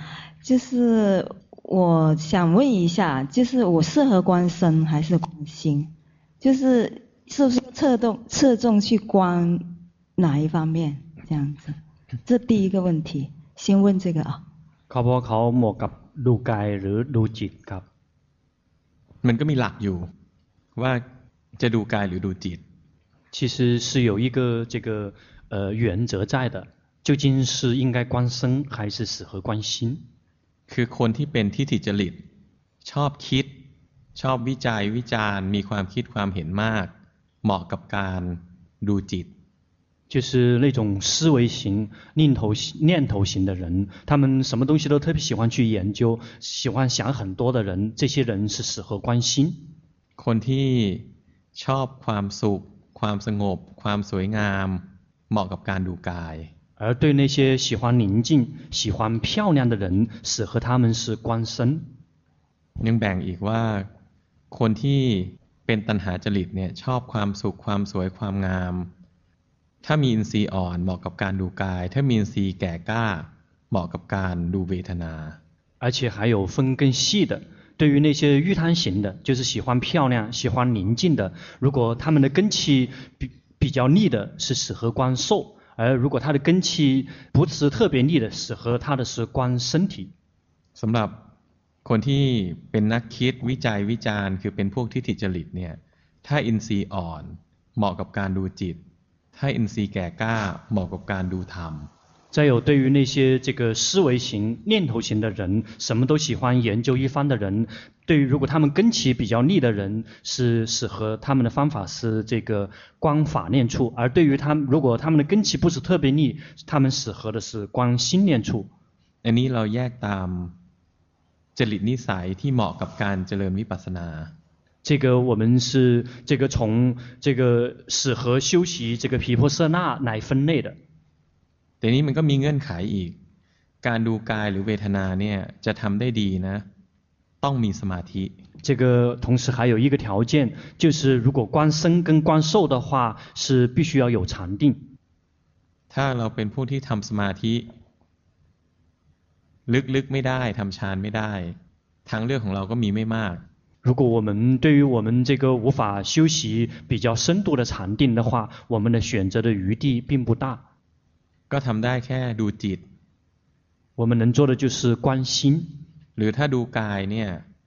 就是我想问一下，就是我适合观身还是观心？就是是不是侧重侧重去观哪一方面？这样子，这第一个问题，先问这个啊。 เขาบอกเขาเหมาะกับดูกายหรือดูจิตครับมันก็มีหลักอยู่ว่าจะดูกายหรือดูจิต其实是有一个这个呃原则在的，究竟是应该观身还是适合观心？ คือคนที่เป็นทิฏฐิจริตชอบคิดชอบวิจัยวิจารณ์มีความคิดความเห็นมากเหมาะกับการดูจิต就是那种思维型、念头念头型的人，他们什么东西都特别喜欢去研究，喜欢想很多的人，这些人是适合观心。 คนที่ชอบความสุขความสงบความสวยงามเหมาะกับการดูกาย而对那些喜欢宁静、喜欢漂亮的人，适合他们是观身。 ยังแบ่งอีกว่าคนที่เป็นตัณหาจริตเนี่ยชอบความสุขความสวยความงามถ้ามีอินทรีย์อ่อนเหมาะกับการดูกายถ้ามีอินทรีย์แก่กล้าเหมาะกับการดูเวทนา而且还有分更细的，对于那些欲贪型的，就是喜欢漂亮、喜欢宁静的，如果他们的根气比比较利的，是适合观受；而如果他的根气不是特别利的，适合他的是观身体。 สำหรับคนที่เป็นนักคิดวิจัยวิจารณ์คือเป็นพวกทิฏฐิจริตเนี่ยถ้าอินทรีย์อ่อนเหมาะกับการดูจิตถ้าอินทรีย์แก่กล้าเหมาะกับการดูธรรม再有，对于那些这个思维型、念头型的人，什么都喜欢研究一番的人，对于如果他们根气比较利的人，是适合他们的方法是这个观法念处；而对于他们如果他们的根气不是特别利，他们适合的是观心念处。 อันนี้เราแยกตามจริตนิสัยที่เหมาะกับการเจริญวิปัสสนา这个我们是这个从这个适合修习这个毗婆舍那来分类的。 แต่นี้มันก็มีเงื่อนไขอีกการดูกายหรือเวทนาเนี่ยจะทำได้ดีนะต้องมีสมาธิ这个同时还有一个条件，就是如果观身跟观受的话，是必须要有禅定。 ถ้าเราเป็นผู้ที่ทำสมาธิลึกๆไม่ได้ทำฌานไม่ได้ทางเลือกของเราก็มีไม่มาก如果我们对于我们这个无法修习比较深度的禅定的话，我们的选择的余地并不大。 ก็ทำได้แค่ดูจิต我们能做的就是观心。 หรือถ้าดูกายเนี่ย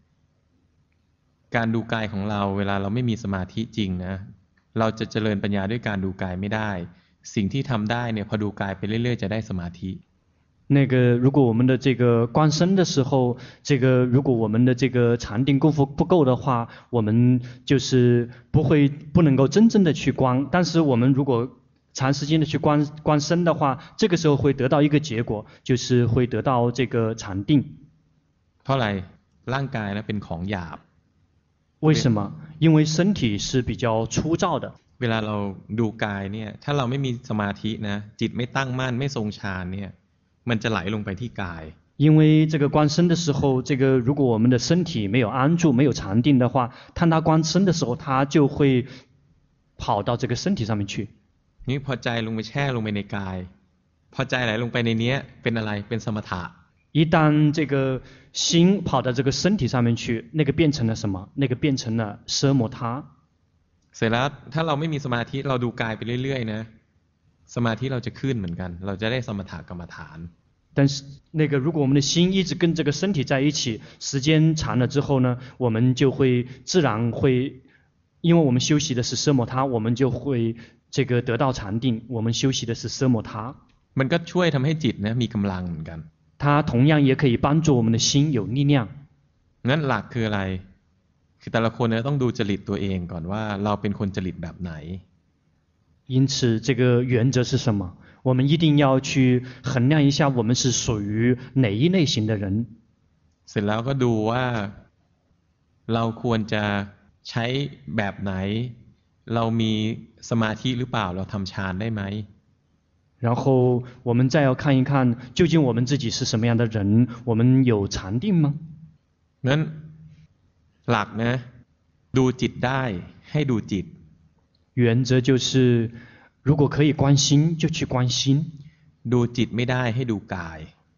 การดูกายของเราเวลาเราไม่มีสมาธิจริงนะเราจะเจริญปัญญาด้วยการดูกายไม่ได้สิ่งที่ทำได้เนี่ยพอดูกายไปเรื่อยๆจะได้สมาธิ那个，如果我们的这个观身的时候，这个如果我们的这个禅定功夫不够的话，我们就是不会不能够真正的去观。但是我们如果长时间的去观观身的话，这个时候会得到一个结果，就是会得到这个禅定。 เพราะอะไรร่างกายนะเป็นของหยาบ为什么？因为身体是比较粗糙的。 เวลาเราดูกายเนี่ยถ้าเราไม่มีสมาธินะจิตไม่ตั้งมั่นไม่ทรงฌานเนี่ยมันจะไหลลงไปที่กาย因为这个观身的时候，这个如果我们的身体没有安住、没有禅定的话，当他观身的时候，他就会跑到这个身体上面去。 นี่พอใจลงไปแช่ลงไปในกายพอใจไหลลงไปในเนี้ยเป็นอะไรเป็นสมถะ一旦这个心跑到这个身体上面去，那个变成了什么？那个变成了奢摩他。 เสร็จแล้วถ้าเราไม่มีสมาธิเราดูกายไปเรื่อยๆนะสมาธิเราจะขึ้นเหมือนกันเราจะได้สมถะกรรมฐาน但是那个如果我们的心一直跟这个身体在一起，时间长了之后呢，我们就会自然会，因为我们休息的是奢摩他，我们就会这个得到禅定。我们休息的是奢摩他， มันก็ช่วยทำให้จิตนะมีกำลังเหมือนกัน它同样也可以帮助我们的心有力量。 งั้นหลักคืออะไรคือแต่ละคนเนี่ยต้องดูจริตตัวเองก่อนว่าเราเป็นคนจริตแบบไหน因此，这个原则是什么？我们一定要去衡量一下，我们是属于哪一类型的人。 เสร็จแล้วก็ดูว่าเราควรจะใช้แบบไหนเรามีสมาธิหรือเปล่าเราทำฌานได้ไหม然后我们再要看一看，究竟我们自己是什么样的人，我们有禅定吗？ งั้นหลักนะดูจิตได้ให้ดูจิต原则就是，如果可以观心，就去观心； ดูจิตไม่ได้ให้ดูกาย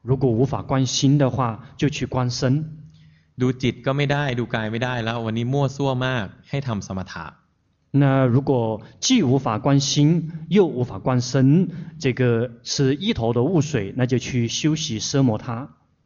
如果无法观心的话，就去观身。 ดูจิตก็ไม่ได้ดูกายไม่ได้แล้ววันนี้มั่วซั่วมากให้ทำสมถะ那如果既无法观心，又无法观身，这个是一头的雾水，那就去修习奢摩他。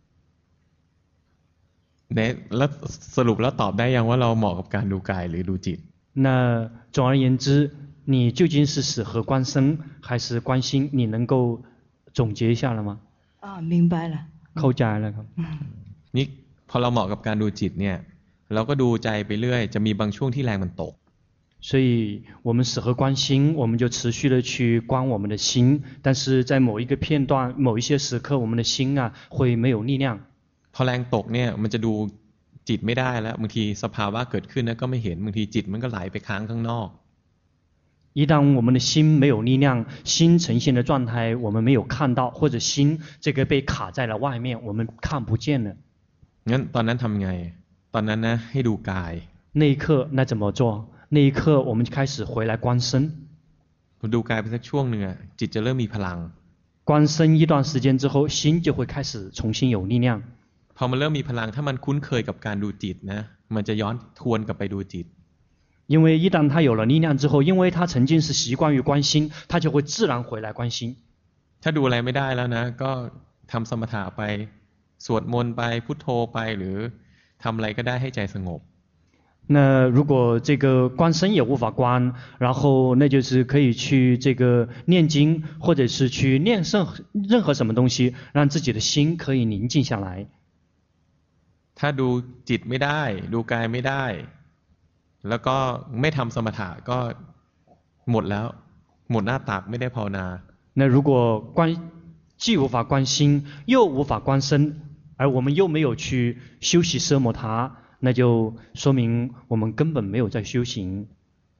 เนี่ยแล้วสรุปแล้วตอบได้ยังว่าเราเหมาะกับการดูกายหรือดูจิต那总而言之，你究竟是适合观身还是观心？你能够总结一下了吗？ 啊，明白了。 เข้าใจแล้วครับ。 นี่พอเราเหมาะกับการดูจิตเนี่ยเราก็ดูใจไปเรื่อยจะมีบางช่วงที่แรงมันตก所以我们适合观心，我们就持续的去观我们的心，但是在某一个片段、某一些时刻，我们的心啊会没有力量。 พอแรงตกเนี่ยมันจะดูจิตไม่ได้แล้วบางทีสภาวะเกิดขึ้นแล้วก็ไม่เห็นบางทีจิตมันก็ไหลไปค้างข้างนอก一旦我们的心没有力量，心呈现的状态我们没有看到，或者心这个被卡在了外面，我们看不见了。 งั้นตอนนั้นทำไงตอนนั้นนะให้ดูกาย那一刻那怎么做？那一刻我们就开始回来观身。 ดูกายไปสักช่วงหนึ่งอ่ะจิตจะเริ่มมีพลัง观身一段时间之后，心就会开始重新有力量。 พอมันเริ่มมีพลังถ้ามันคุ้นเคยกับการดูจิตนะมันจะย้อนทวนกลับไปดูจิต因为一旦他有了力量之后，因为他曾经是习惯于观心，他就会自然回来观心。 ถ้าดูอะไรไม่ได้แล้วนะก็ทำสมถะไปสวดมนต์ไปพุทโธไปหรือทำอะไรก็ได้ให้ใจสงบ那如果这个观身也无法观，然后那就是可以去这个念经，或者是去念任任何什么东西，让自己的心可以宁静下来。 ถ้าดูจิตไม่ได้ดูกายไม่ได้แล้วก็ไม่ทำสมถะก็หมดแล้วหมดหน้าตักไม่ได้ภาวนา那如果观既无法观心，又无法观身，而我们又没有去修习奢摩他，那就说明我们根本没有在修行。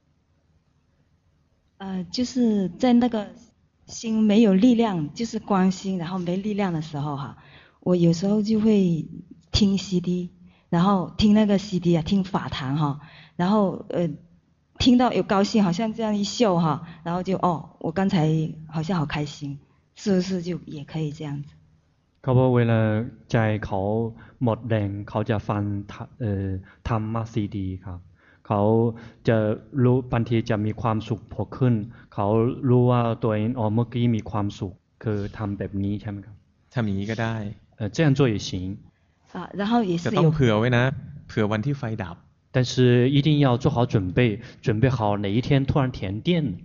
呃，就是在那个心没有力量，就是观心，然后没力量的时候哈，我有时候就会听 C D， 然后听那个 C D 啊，听法堂哈，然后呃听到有高兴，好像这样一秀哈，然后就哦，我刚才好像好开心，是不是就也可以这样子？ เขาบอกเวลาใจเขาหมดแรงเขาจะฟังเอ่อธรรมะซีดีครับเขาจะรู้บางทีจะมีความสุขพอขึ้นเขารู้ว่าตัวเองอ๋อเมื่อกี้มีความสุขคือทำแบบนี้ใช่ไหมครับทำอย่างนี้ก็ได้เอ่อ这样做也行啊然后也是จะต้องเผื่อไว้นะเผื่อวันที่ไฟดับ但是一定要做好准备准备好哪一天突然停电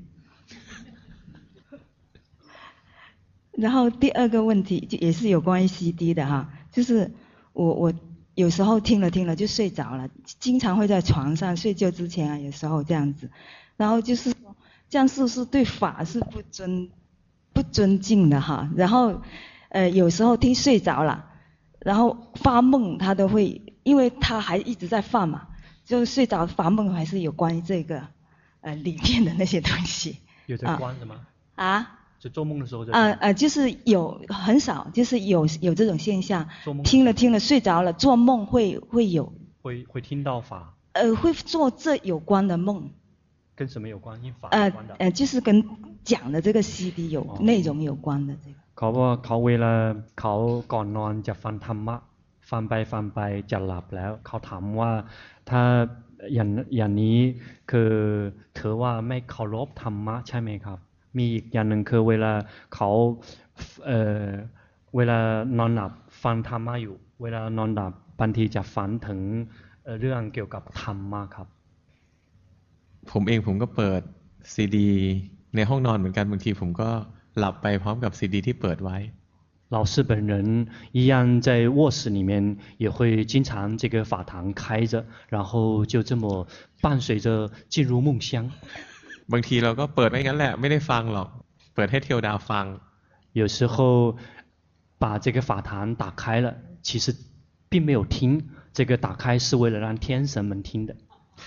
然后第二个问题就也是有关于 C D 的哈，就是我我有时候听了听了就睡着了，经常会在床上睡觉之前啊，有时候这样子，然后就是说这样是不是对法是不尊不尊敬的哈？然后呃有时候听睡着了，然后发梦他都会，因为他还一直在发嘛，就睡着发梦还是有关于这个呃里面的那些东西。 有在关的吗？ 啊？ 就做梦的时候在呃呃，就是有很少，就是有有这种现象。听了听了睡着了，做梦会会有。 会会听到法。 呃，会做这有关的梦。 跟什么有关？因法有关的。 呃呃，就是跟讲的这个 C D 有、哦、内容有关的这个。 เขาว่าเขาเวลาเขาก่อนนอนจะฟังธรรมะฟังไปฟังไปจะหลับแล้วเขาถามว่าถ้าอย่างอย่างนี้คือถือว่าไม่เคารพธรรมะใช่ไหมครับมีอีกอย่างหนึ่งคือเวลาเขาเอ่อเวลานอนหลับฟังธรรมะอยู่เวลานอนหลับบางทีจะฝันถึงเรื่องเกี่ยวกับธรรมะครับผมเองผมก็เปิดซีดีในห้องนอนเหมือนกันบางทีผมก็หลับไปพร้อมกับซีดีที่เปิดไว้老师本人一样在卧室里面也会经常这个法堂开着然后就这么伴随着进入梦乡บางทีเราก็เปิดไว้งั้นแหละไม่ได้ฟังหรอกเปิดให้เทวดาฟัง有时候把这个法堂打开了其实并没有听这个打开是为了让天神们听的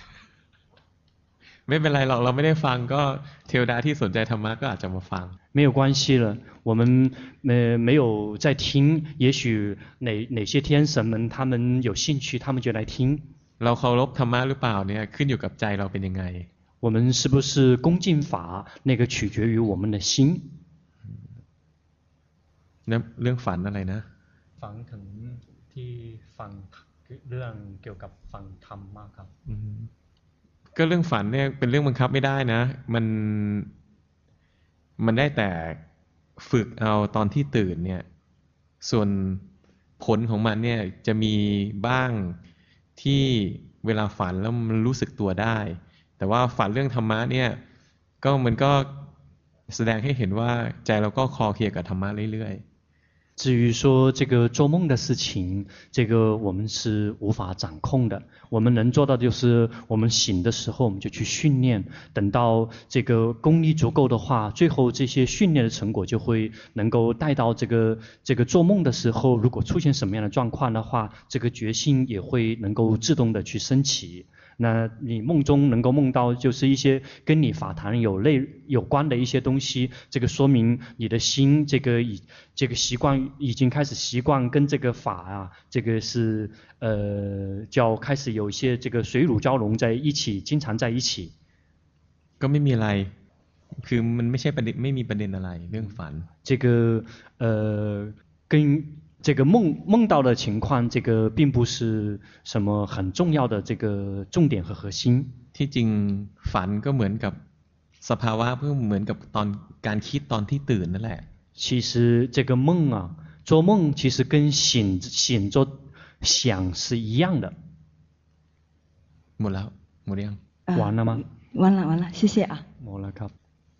ไม่เป็นไรหรอกเราไม่ได้ฟังก็เทวดาที่สนใจธรรมะก็อาจจะมาฟัง没有关系了我们呃没有在听也许哪哪些天神们他们有兴趣他们就来听เราเคารพธรรมะหรือเปล่าเนี่ยขึ้นอยู่กับใจเราเป็นยังไง我们是不是恭敬法那个取决于我们的心เรื่องฝันอะไรนะฟังถึงที่ฟังเรื่องเกี่ยวกับฟังธรรมมากครับก็เรื่องฝันเนี่ยเป็นเรื่องบังคับไม่ได้นะมันมันได้แต่ฝึกเอาตอนที่ตื่นเนี่ยส่วนผลของมันเนี่ยจะมีบ้างที่เวลาฝันแล้วมันรู้สึกตัวได้แต่ว่าฝันเรื่องธรรมะเนี่ยก็มันก็แสดงให้เห็นว่าใจเราก็คลอเคลียร์กับธรรมะเรื่อยๆ至于说这个做梦的事情，这个我们是无法掌控的。我们能做到就是我们醒的时候我们就去训练，等到这个功力足够的话，最后这些训练的成果就会能够带到这个这个做梦的时候，如果出现什么样的状况的话，这个决心也会能够自动的去升起。那你梦中能够梦到就是一些跟你法坛有类有关的一些东西，这个说明你的心这个已这个习惯已经开始习惯跟这个法啊，这个是呃叫开始有一些这个水乳交融在一起，经常在一起。 ก็ไม่มีอะไรคือมันไม่ใช่ประเด็นไม่มีประเด็นอะไรเรื่องฝัน这个呃跟这个梦梦到的情况，这个并不是什么很重要的这个重点和核心。 ที่จริงฝันก็เหมือนกับสภาวะเพื่อเหมือนกับตอนการคิดตอนที่ตื่นนั่นแหละ其实这个梦啊，做梦其实跟醒醒着想是一样的。 หมดแล้วหมดยัง完了吗？ 完了完了，谢谢啊。 หมดแล้วครับ。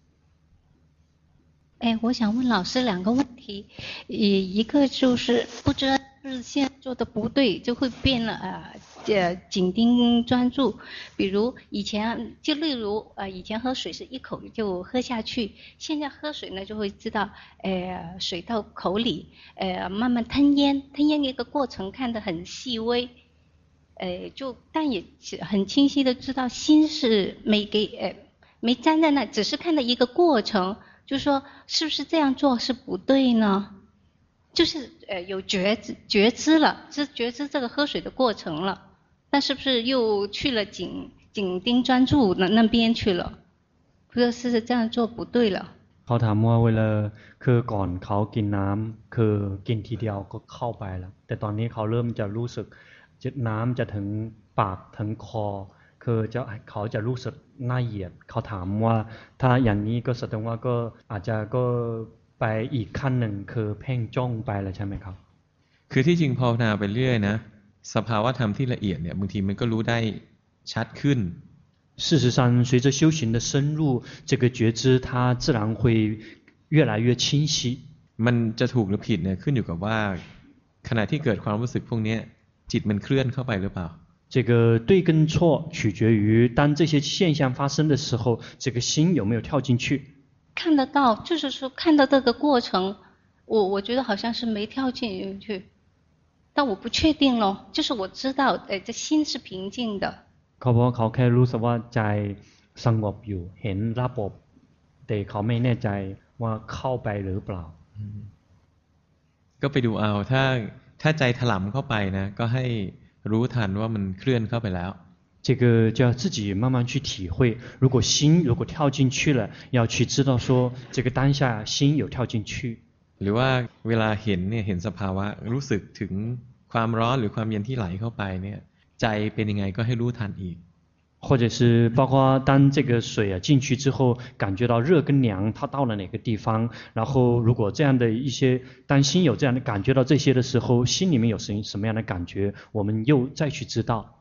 哎，我想问老师两个问题，一一个就是不知道是现在做的不对，就会变了呃呃紧盯专注，比如以前就例如呃以前喝水是一口就喝下去，现在喝水呢就会知道呃水到口里，呃慢慢吞咽，吞咽一个过程看得很细微，呃就但也很清晰的知道心是没给呃没站在那，只是看到一个过程。就说是不是这样做是不对呢？就是呃有觉知觉知了，是觉知这个喝水的过程了，但是不是又去了紧紧盯专注那那边去了？不知道是这样做不对了。 เขาถามว่าเวลาคือก่อนเขากินน้ำคือกินทีเดียวก็เข้าไปแล้วแต่ตอนนี้เขาเริ่มจะรู้สึกน้ำจะถึงปากถึงคอคือจะเขาจะรู้สึกน่าเหยียดเขาถามว่าถ้าอย่างนี้ก็แสดงว่าก็อาจจะก็ไปอีกขั้นหนึ่งคือเพ่งจ้องไปแล้วใช่ไหมครับคือที่จริงภาวนาไปเรื่อยนะสภาวะธรรมที่ละเอียดเนี่ยบางทีมันก็รู้ได้ชัดขึ้น事实上随着修行的深入这个觉知它自然会越来越清晰มันจะถูกหรือผิดเนี่ยขึ้นอยู่กับว่าขณะที่เกิดความรู้สึกพวกนี้จิตมันเคลื่อนเข้าไปหรือเปล่า这个对跟错取决于当这些现象发生的时候这个心有没有跳进去看得到就是说看到这个过程我我觉得好像是没跳进去但我不确定咯就是我知道诶这心是平静的เขาบอกเขาแค่รู้สึกว่าใจสงบอยู่เห็นระบบแต่เขาไม่แน่ใจว่าเข้าไปหรือเปล่าก็ไปดูเอาถ้าถ้าใจถลำเข้าไปนะก็ให้รู้ทันว่ามันเคลื่อนเข้าไปแล้ว这个就要自己慢慢去体会如果心如果跳进去了要去知道说这个当下心有跳进去หรือว่าเวลาเห็นเนี่ยเห็นสภาวะรู้สึกถึงความร้อนหรือความเย็นที่ไหลเข้าไปเนี่ยใจเป็นยังไงก็ให้รู้ทันอีก或者是包括当这个水啊进去之后感觉到热跟凉它到了哪个地方然后如果这样的一些当心有这样的感觉到这些的时候心里面有什什么样的感觉我们又再去知道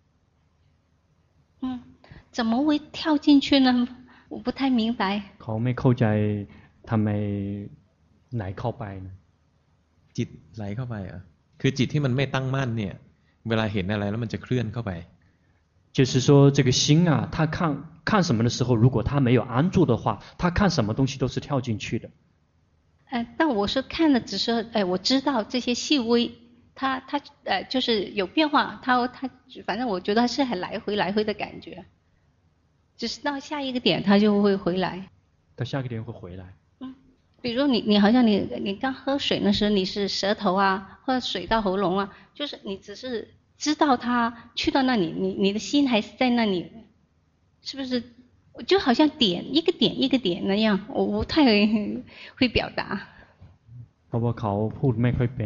嗯怎么会跳进去呢我不太明白เขาไม่เข้าใจทำไมไหลเข้าไปนะจิตไหลเข้าไปอ่ะคือจิตที่มันไม่ตั้งมั่นเนี่ยเวลาเห็นอะไรแล้วมันจะเคลื่อนเข้าไป就是说这个心啊他看看什么的时候如果他没有安住的话他看什么东西都是跳进去的呃但我是看的只是呃我知道这些细微它它呃就是有变化它它反正我觉得是很来回来回的感觉只是到下一个点它就会回来到下一个点会回来嗯比如你你好像你你刚喝水的时候你是舌头啊或者水到喉咙啊就是你只是知道它去到那里你你的心还是在那里是不是就好像点一个点一个点那样我不太会表达เพราะว่าเขาพูดไม่ค่อยเป็น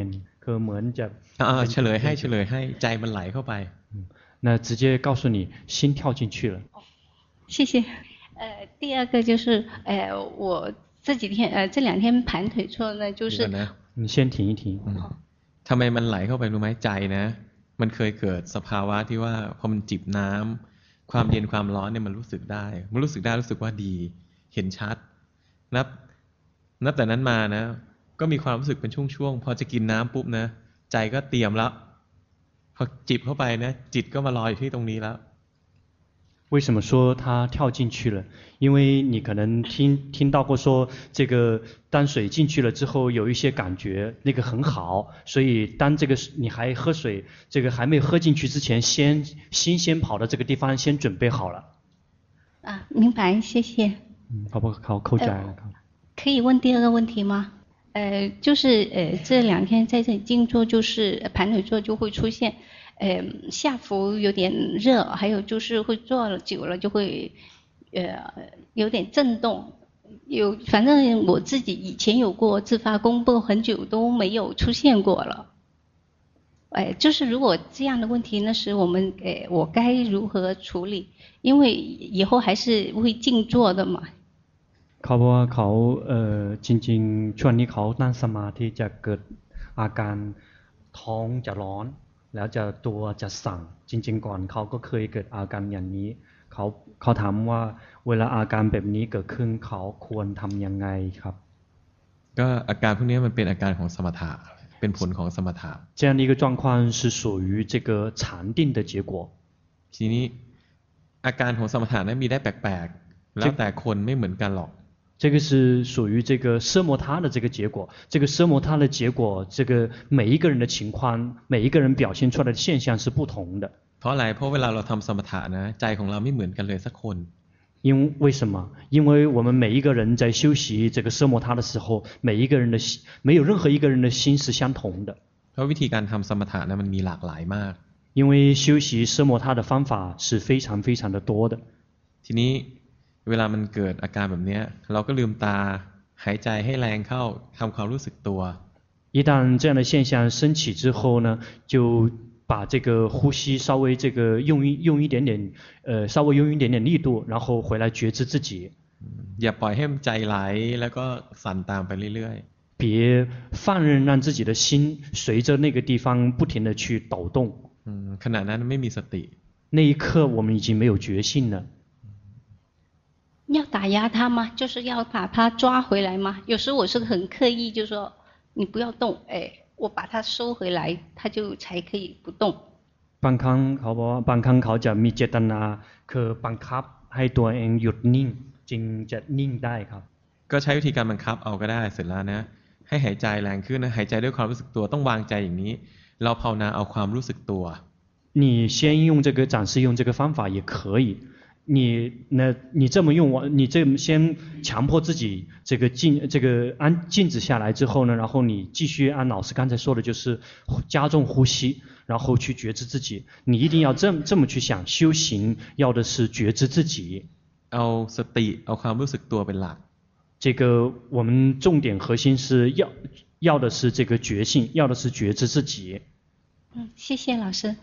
คือเหมือนจะอ่าเฉลยให้เฉลยให้ใจมันไหลเข้าไป那直接告诉你心跳进去了。 谢谢。呃，第二个就是呃，我这几天呃这两天盘腿坐呢，就เดี๋ยวก่是อนนะ你先停一停。 อืมทำไมมันไหลเข้าไปรู้ไหมใจนะ มันเคยเกิดสภาวะที่ว่าพอมันจิบน้ำความเย็นความร้อนเนี่ยมันรู้สึกได้มันรู้สึกได้รู้สึกว่าดีเห็นชัดนับนับแต่นั้นมานะก็มีความรู้สึกเป็นช่วงๆพอจะกินน้ำปุ๊บนะใจก็เตรียมแล้วพอจิบเข้าไปนะจิตก็มารออยู่ที่ตรงนี้แล้ว为什么说它跳进去了？因为你可能听听到过说，这个当水进去了之后有一些感觉，那个很好，所以当这个你还喝水，这个还没喝进去之前，先心先跑到这个地方，先准备好了。 啊，明白，谢谢。 嗯，好不好？เข้าใจ了。 可以问第二个问题吗？呃，就是呃这两天在这里静坐，就是盘腿坐就会出现。呃，下腹有点热，还有就是会坐了久了就会，呃，有点震动。有，反正我自己以前有过自发功，不过很久都没有出现过了。哎，就是如果这样的问题，那时我们，呃，我该如何处理？因为以后还是会静坐的嘛。 เขาบอกว่าเขาเอ่อจริงๆช่วงนี้เขานั่งสมาธิจะเกิดอาการท้องจะร้อนแล้วจะตัวจะสั่นจริงๆก่อนเขาก็เคยเกิดอาการอย่างนี้เขาเขาถามว่าเวลาอาการแบบนี้เกิดขึ้นเขาควรทำยังไงครับก็อาการพวกนี้มันเป็นอาการของสมถะเป็นผลของสมถะ这样的一个状况是属于这个禅定的结果ทีนี้อาการของสมถะนั้นมีได้แปลกๆแล้วแต่คนไม่เหมือนกันหรอก这个是属于这个奢摩他的这个结果，这个奢摩他的结果，这个每一个人的情况，每一个人表现出来的现象是不同的。 เพราะอะไรเพราะเวลาเราทำสมถะนะใจของเราไม่เหมือนกันเลยสักคน因为什么？因为我们每一个人在修习这个奢摩他的时候，每一个人的心，没有任何一个人的心是相同的。 เพราะวิธีการทำสมถะนะมันมีหลากหลายมาก因为修习奢摩他的方法是非常非常的多的。 ทีนี้เวลามันเกิดอาการแบบนี้เราก็ลืมตาหายใจให้แรงเข้าทำความรู้สึกตัว一旦这样的现象升起之后呢，就把这个呼吸稍微这个用一用一点点，呃，稍微用一点点力度，然后回来觉知自己。 อย่าปล่อยให้ใจไหลแล้วก็สั่นตามไปเรื่อยๆ别放任让自己的心随着那个地方不停地去抖动。 ขณะนั้นไม่มีสติ那一刻我们已经没有觉性了。 要打压他吗？就是要把他抓回来吗？有时我是很刻意，就说你不要动，哎，我把他收回来，他就才可以不动。 บางครั้งเขาบอกว่าบางครั้งเขาจะมีเจตนาคือบังคับให้ตัวเองหยุดนิ่งจึงจะนิ่งได้ครับก็ใช้วิธีการบังคับเอาก็ได้เสร็จแล้วนะให้หายใจแรงขึ้นนะหายใจด้วยความรู้สึกตัวต้องวางใจอย่างนี้เราภาวนาเอาความรู้สึกตัว你先用这个暂时用这个方法也可以你那你这么用完你这么先强迫自己这个静这个安静止下来之后呢然后你继续按老师刚才说的就是加重呼吸然后去觉知自己你一定要这么这么去想修行要的是觉知自己เอาสติเอาความรู้สึกตัวเป็นหลัก这个我们重点核心是要要的是这个觉性要的是觉知自己嗯谢谢老师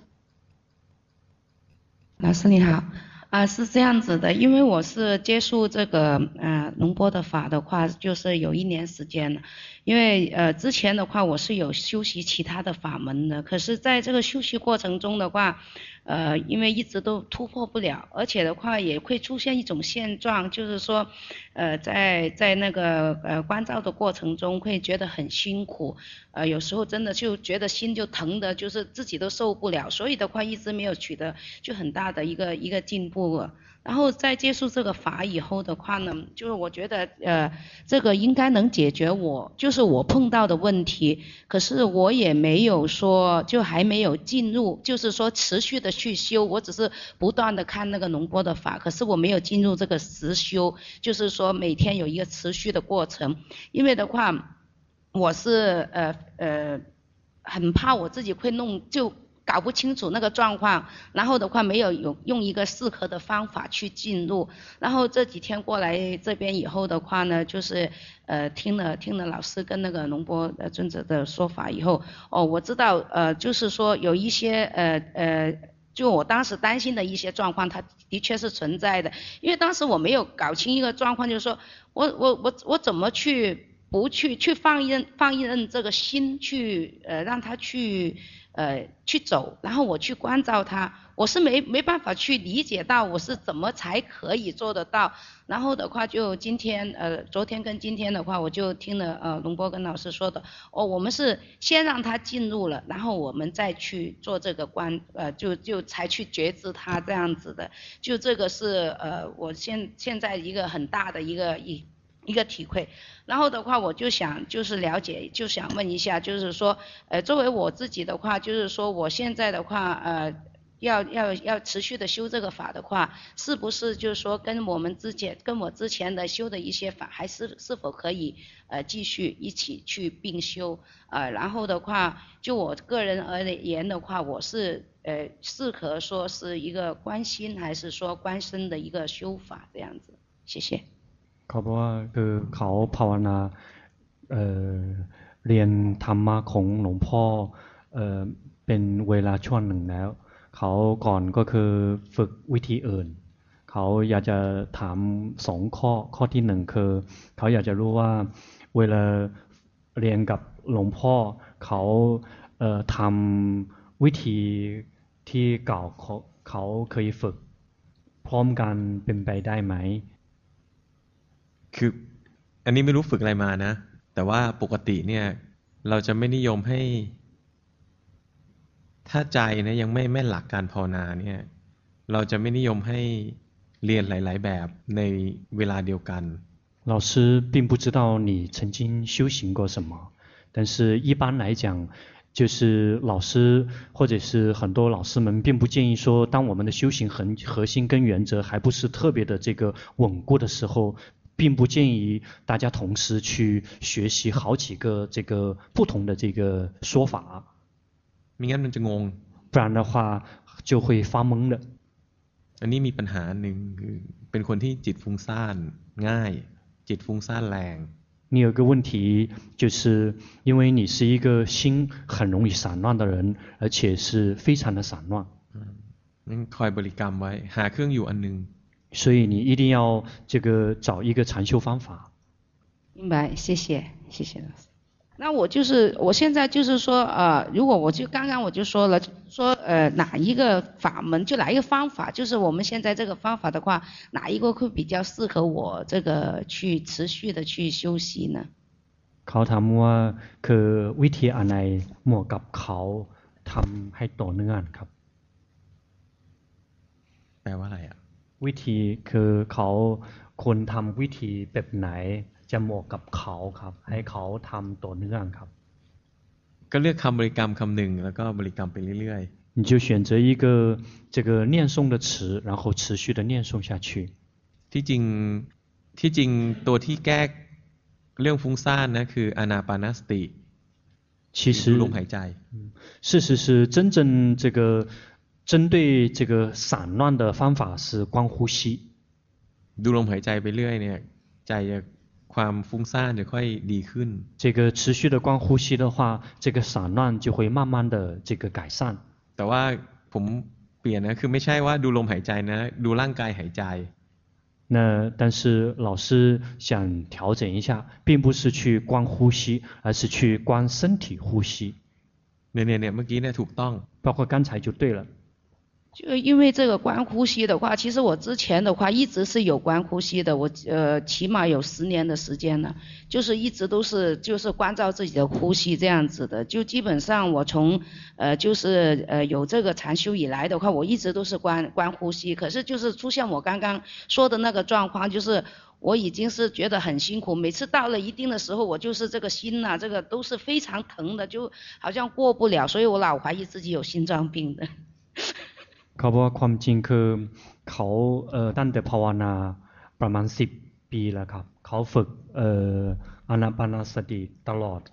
老师你好啊、呃，是这样子的，因为我是接触这个呃龙波的法的话，就是有一年时间了。因为呃之前的话我是有修习其他的法门的，可是在这个修习过程中的话，呃因为一直都突破不了，而且的话也会出现一种现状，就是说呃在在那个呃关照的过程中会觉得很辛苦，呃有时候真的就觉得心就疼的，就是自己都受不了，所以的话一直没有取得就很大的一个一个进步了。然后在接触这个法以后的话呢，就是我觉得呃这个应该能解决我就是我碰到的问题，可是我也没有说就还没有进入，就是说持续的去修，我只是不断的看那个龙波的法，可是我没有进入这个实修，就是说每天有一个持续的过程。因为的话我是呃呃很怕我自己会弄就搞不清楚那个状况，然后的话没有用用一个适合的方法去进入。然后这几天过来这边以后的话呢，就是呃听了听了老师跟那个龙波呃尊者的说法以后，哦我知道呃就是说有一些呃呃就我当时担心的一些状况，它的确是存在的。因为当时我没有搞清一个状况，就是说我我我我怎么去不去去放任放任这个心去呃让它去呃去走，然后我去关照它，我是没没办法去理解到我是怎么才可以做得到。然后的话就今天呃昨天跟今天的话，我就听了呃龙波跟老师说的，哦我们是先让它进入了，然后我们再去做这个关呃就就才去觉知它这样子的。就这个是呃我现现在一个很大的一个一一个体会。然后的话我就想就是了解，就想问一下，就是说呃作为我自己的话，就是说我现在的话呃要要要持续的修这个法的话，是不是就是说跟我们之前跟我之前的修的一些法，还是是否可以呃继续一起去并修？呃然后的话就我个人而言的话，我是呃适合说是一个观心还是说观身的一个修法这样子？谢谢。 เขาบอกว่าคือเขาภาวนาเอ่อเรียนธรรมะของหลวงพ่อเอ่อเป็นเวลาช่วงหนึ่งแล้วเขาก่อนก็คือฝึกวิธีอื่นเขาอยากจะถามสองข้อข้อที่หนึ่งคือเขาอยากจะรู้ว่าเวลาเรียนกับหลวงพ่อเขาเอ่อทำวิธีที่เก่าเขาเขาเคยฝึกพร้อมกันเป็นไปได้ไหมคืออันนี้ไม่รู้ฝึกอะไรมานะแต่ว่าปกติเนี่ยเราจะไม่นิยมให้ถ้าใจนะยังไม่แม่นหลักการภาวนาเนี่ยเราจะไม่นิยมให้เรียนหลายๆแบบในเวลาเดียวกัน老师并不知道你曾经修行过什么，但是一般来讲就是老师或者是很多老师们并不建议说，当我们的修行核核心跟原则还不是特别的这个稳固的时候，并不建议大家同时去学习好几个这个不同的这个说法， ไม่งั้นมันจะงง不然的话就会发懵的。 อันนี้มีปัญหาหนึ่งคือเป็นคนที่จิตฟุ้งซ่านง่ายจิตฟุ้งซ่านแรง你有个问题，就是因为你是一个心很容易散乱的人，而且是非常的散乱。 嗯，คอยบริกรรมไว้หาเครื่องอยู่อันนึง所以你一定要这个找一个禅修方法。 明白，谢谢，谢谢老师。那我就是我现在就是说呃如果我就刚刚我就说了说呃哪一个法门就哪一个方法，就是我们现在这个方法的话，哪一个会比较适合我这个去持续的去修习呢？ เขาถามว่าคือวิธีอันไหนเหมาะกับเขาทำให้ต่อเนื่องครับแปลว่าอะไรอ่ะวิธีคือเขาควรทำวิธีแบบไหนจะเหมาะกับเขาครับให้เขาทำต่อเนื่องครับก็เลือกคำบริกรรมคำหนึ่งแล้วก็บริกรรมไปเรื่อยๆ你就选择一个这个念诵的词然后持续的念诵下去ที่จริงที่จริงตัวที่แก้เรื่องฟุ้งซ่านนะคืออานาปานสติ其实ดูลมหายใจ事实是真正这个针对这个散乱的方法是观呼吸ดูลมหายใจไปเรื่อยเนี่ยใจจะความฟุ้งซ่านจะค่อยดีขึ้น这个持续的观呼吸的话这个散乱就会慢慢的这个改善แต่ว่าผมเปลี่ยนนะคือไม่ใช่ว่าดูลมหายใจนะดูร่างกายหายใจ那但是老师想调整一下并不是去观呼吸而是去观身体呼吸เนี่ยเนี่ยเนี่ยเมื่อกี้เนี่ยถูกต้อง包括刚才就对了就因为这个观呼吸的话，其实我之前的话一直是有观呼吸的，我呃起码有十年的时间了，就是一直都是就是关照自己的呼吸这样子的，就基本上我从呃就是呃有这个禅修以来的话，我一直都是观观呼吸，可是就是出现我刚刚说的那个状况，就是我已经是觉得很辛苦，每次到了一定的时候，我就是这个心呐、啊，这个都是非常疼的，就好像过不了，所以我老怀疑自己有心脏病的。 เขาบอกว่าความจริงคือเขาเอ่อตั้งแต่ภาวนาประมาณสิบปีแล้วครับเขาฝึกเอ่ออานาปานสติตลอดครับแ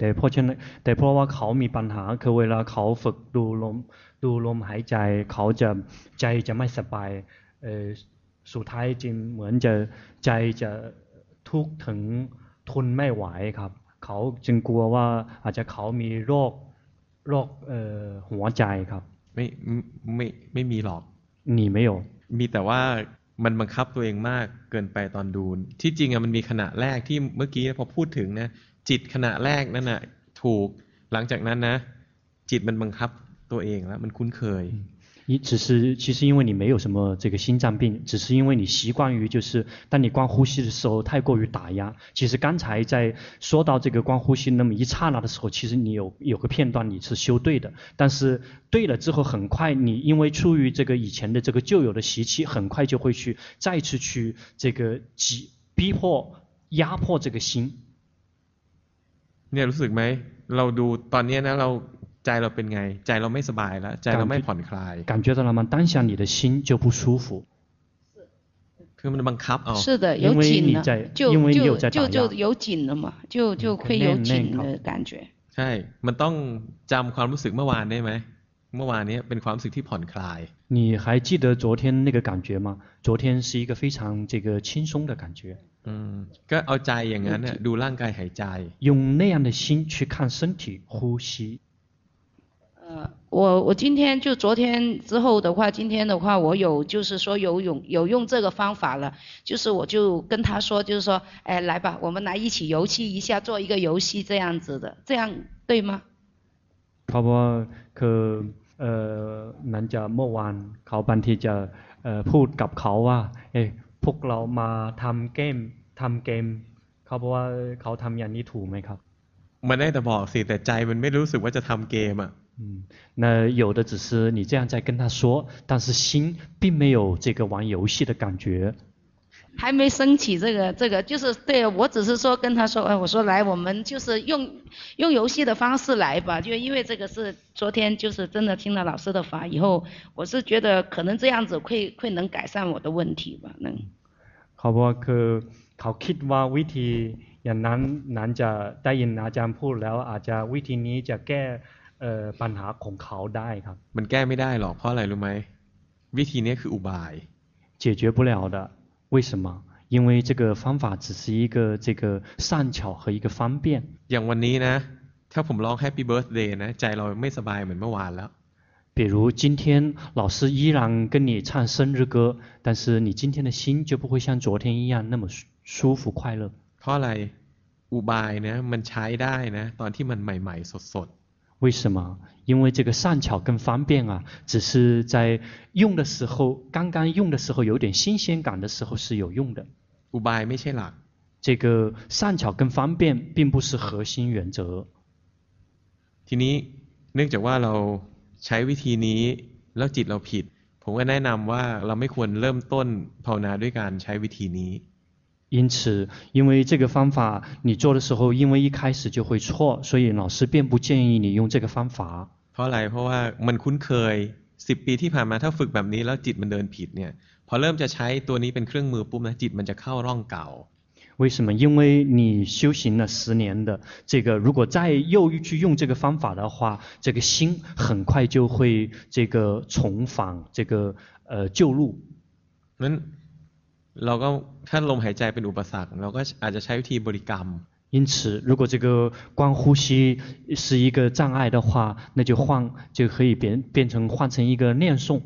แต่เพราะฉะนั้นแต่เพราะว่าเขามีปัญหาคือเวลาเขาฝึกดูลมดูลมหายใจเขาจะใจจะไม่สบายเอ่อสุดท้ายจึงเหมือนจะใจจะทุกข์ถึงทนไม่ไหวครับเขาจึงกลัวว่าอาจจะเขามีโรคโรคเอ่อหัวใจครับไม่ไม่ไม่มีหรอก你没有มีแต่ว่ามันบังคับตัวเองมากเกินไปตอนดูที่จริงอะมันมีขณะแรกที่เมื่อกี้พอพูดถึงนะจิตขณะแรกนั่นน่ะถูกหลังจากนั้นนะจิตมันบังคับตัวเองแล้วมันคุ้นเคย你只是其实因为你没有什么这个心脏病，只是因为你习惯于就是当你光呼吸的时候太过于打压。其实刚才在说到这个光呼吸那么一刹那的时候，其实你有有个片段你是修对的，但是对了之后很快你因为出于这个以前的这个旧有的习气，很快就会去再次去这个挤逼迫压迫这个心。 เนี่ยรู้สึกไหมเราดูตอนนี้นะเราใจเราเป็นไงใจเราไม่สบายแล้วใจเราไม่ผ่อนคลาย感觉到了吗？当下你的心就不舒服。 คือมันบังคับเอา是的，有紧了，就就就就有紧了嘛，就就会有紧的感觉。 ใช่มันต้องจำความรู้สึกเมื่อวานได้ไหมเมื่อวานนี้เป็นความรู้สึกที่ผ่อนคลาย你还记得昨天那个感觉吗？昨天是一个非常这个轻松的感觉。 อืมก็เอาใจอย่างนั้นน่ะดูร่างกายหายใจ用那样的心去看身体呼吸。 呃，我我今天就昨天之后的话，今天的话我有就是说有用有用这个方法了，就是我就跟他说，就是说，哎，来吧，我们来一起游戏一下，做一个游戏这样子的，这样对吗？ เพราะว่าคือเอ่อนั้นจะเมื่อวานเขาบางทีจะเอ่อพูดกับเขาว่าเอ้พวกเรามาทำเกมทำเกมเขาบอกว่าเขาทำอย่างนี้ถูกไหมครับมันได้แต่บอกสิแต่ใจมันไม่รู้สึกว่าจะทำเกมอ่ะ嗯，那有的只是你这样在跟他说，但是心并没有这个玩游戏的感觉。 还没升起这个这个，就是对我只是说跟他说，哎，我说来，我们就是用用游戏的方式来吧，就因为这个是昨天就是真的听了老师的法以后，我是觉得可能这样子会会能改善我的问题吧，能。 เขาบอกว่าคือเขาคิดว่าวิธีอย่างนั้นนั้นจะได้ยินอาจารย์พูดแล้วอาจจะวิธีนี้จะแก้ปัญหาของเขาได้ครับมันแก้ไม่ได้หรอกเพราะอะไรรู้ไหมวิธีนี้คืออุบาย解决不了的为什么因为这个方法只是一个这个善巧和一个方便อย่างวันนี้นะถ้าผมร้อง Happy Birthday นะใจเราไม่สบายเหมือนเมื่อวานแล้ว比如今天老师依然跟你唱生日歌但是你今天的心就不会像昨天一样那么舒服快乐เพราะอะไรอุบายนะมันใช้ได้นะตอนที่มันใหม่ๆสด为什么？因为这个善巧跟方便啊，只是在用的时候，刚刚用的时候有点新鲜感的时候是有用的。 อุบายไม่ใช่หลัก。 这个善巧跟方便并不是核心原则。 ทีนี้เนื่องจากว่าเราใช้วิธีนี้แล้วจิตเราผิดผมก็แนะนำว่าเราไม่ควรเริ่มต้นภาวนาด้วยการใช้วิธีนี้因此因为这个方法你做的时候因为一开始就会错所以老师便不建议你用这个方法เพราะอะไรเพราะว่ามันคุ้นเคยสิบปีที่ผ่านมาถ้าฝึกแบบนี้แล้วจิตมันเดินผิดเนี่ยพอเริ่มจะใช้ตัวนี้เป็นเครื่องมือปุ๊บนะจิตมันจะเข้าร่องเก่า为什么因为你修行了十年的这个如果再又去用这个方法的话这个心很快就会这个重返这个呃旧路นั้นเราก็ถ้าลมหายใจเป็นอุปสรรคเราก็อาจจะใช้วิธีบริกรรม因此如果这个光呼吸是一个障碍的话那就换就可以变变成换成一个念诵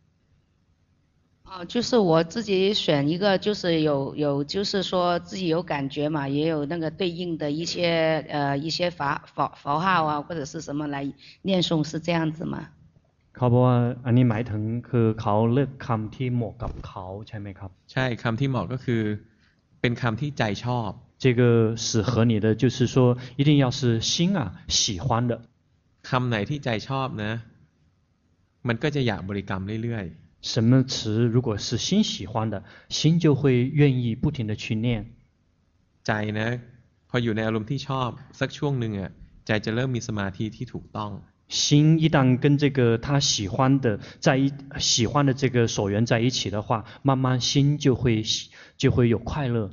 哦，就是我自己选一个，就是有有，就是说自己有感觉嘛，也有那个对应的一些呃一些法法符号啊，或者是什么来念诵，是这样子吗？ เขาบอกว่าอันนี้หมายถึงคือเขาเลือกคำที่เหมาะกับเขาใช่ไหมครับใช่คำที่เหมาะก็คือเป็นคำที่ใจชอบ这个适合你的就是说一定要是心啊喜欢的คำไหนที่ใจชอบนะมันก็จะอยากบริกรรมเรื่อยๆ什么词如果是心喜欢的心就会愿意不停的去念ใจนะพออยู่ในอารมณ์ที่ชอบสักช่วงนึงอ่ะใจจะเริ่มมีสมาธิที่ถูกต้อง心一旦跟这个他喜欢的在一喜欢的这个所缘在一起的话慢慢心就会就会有快乐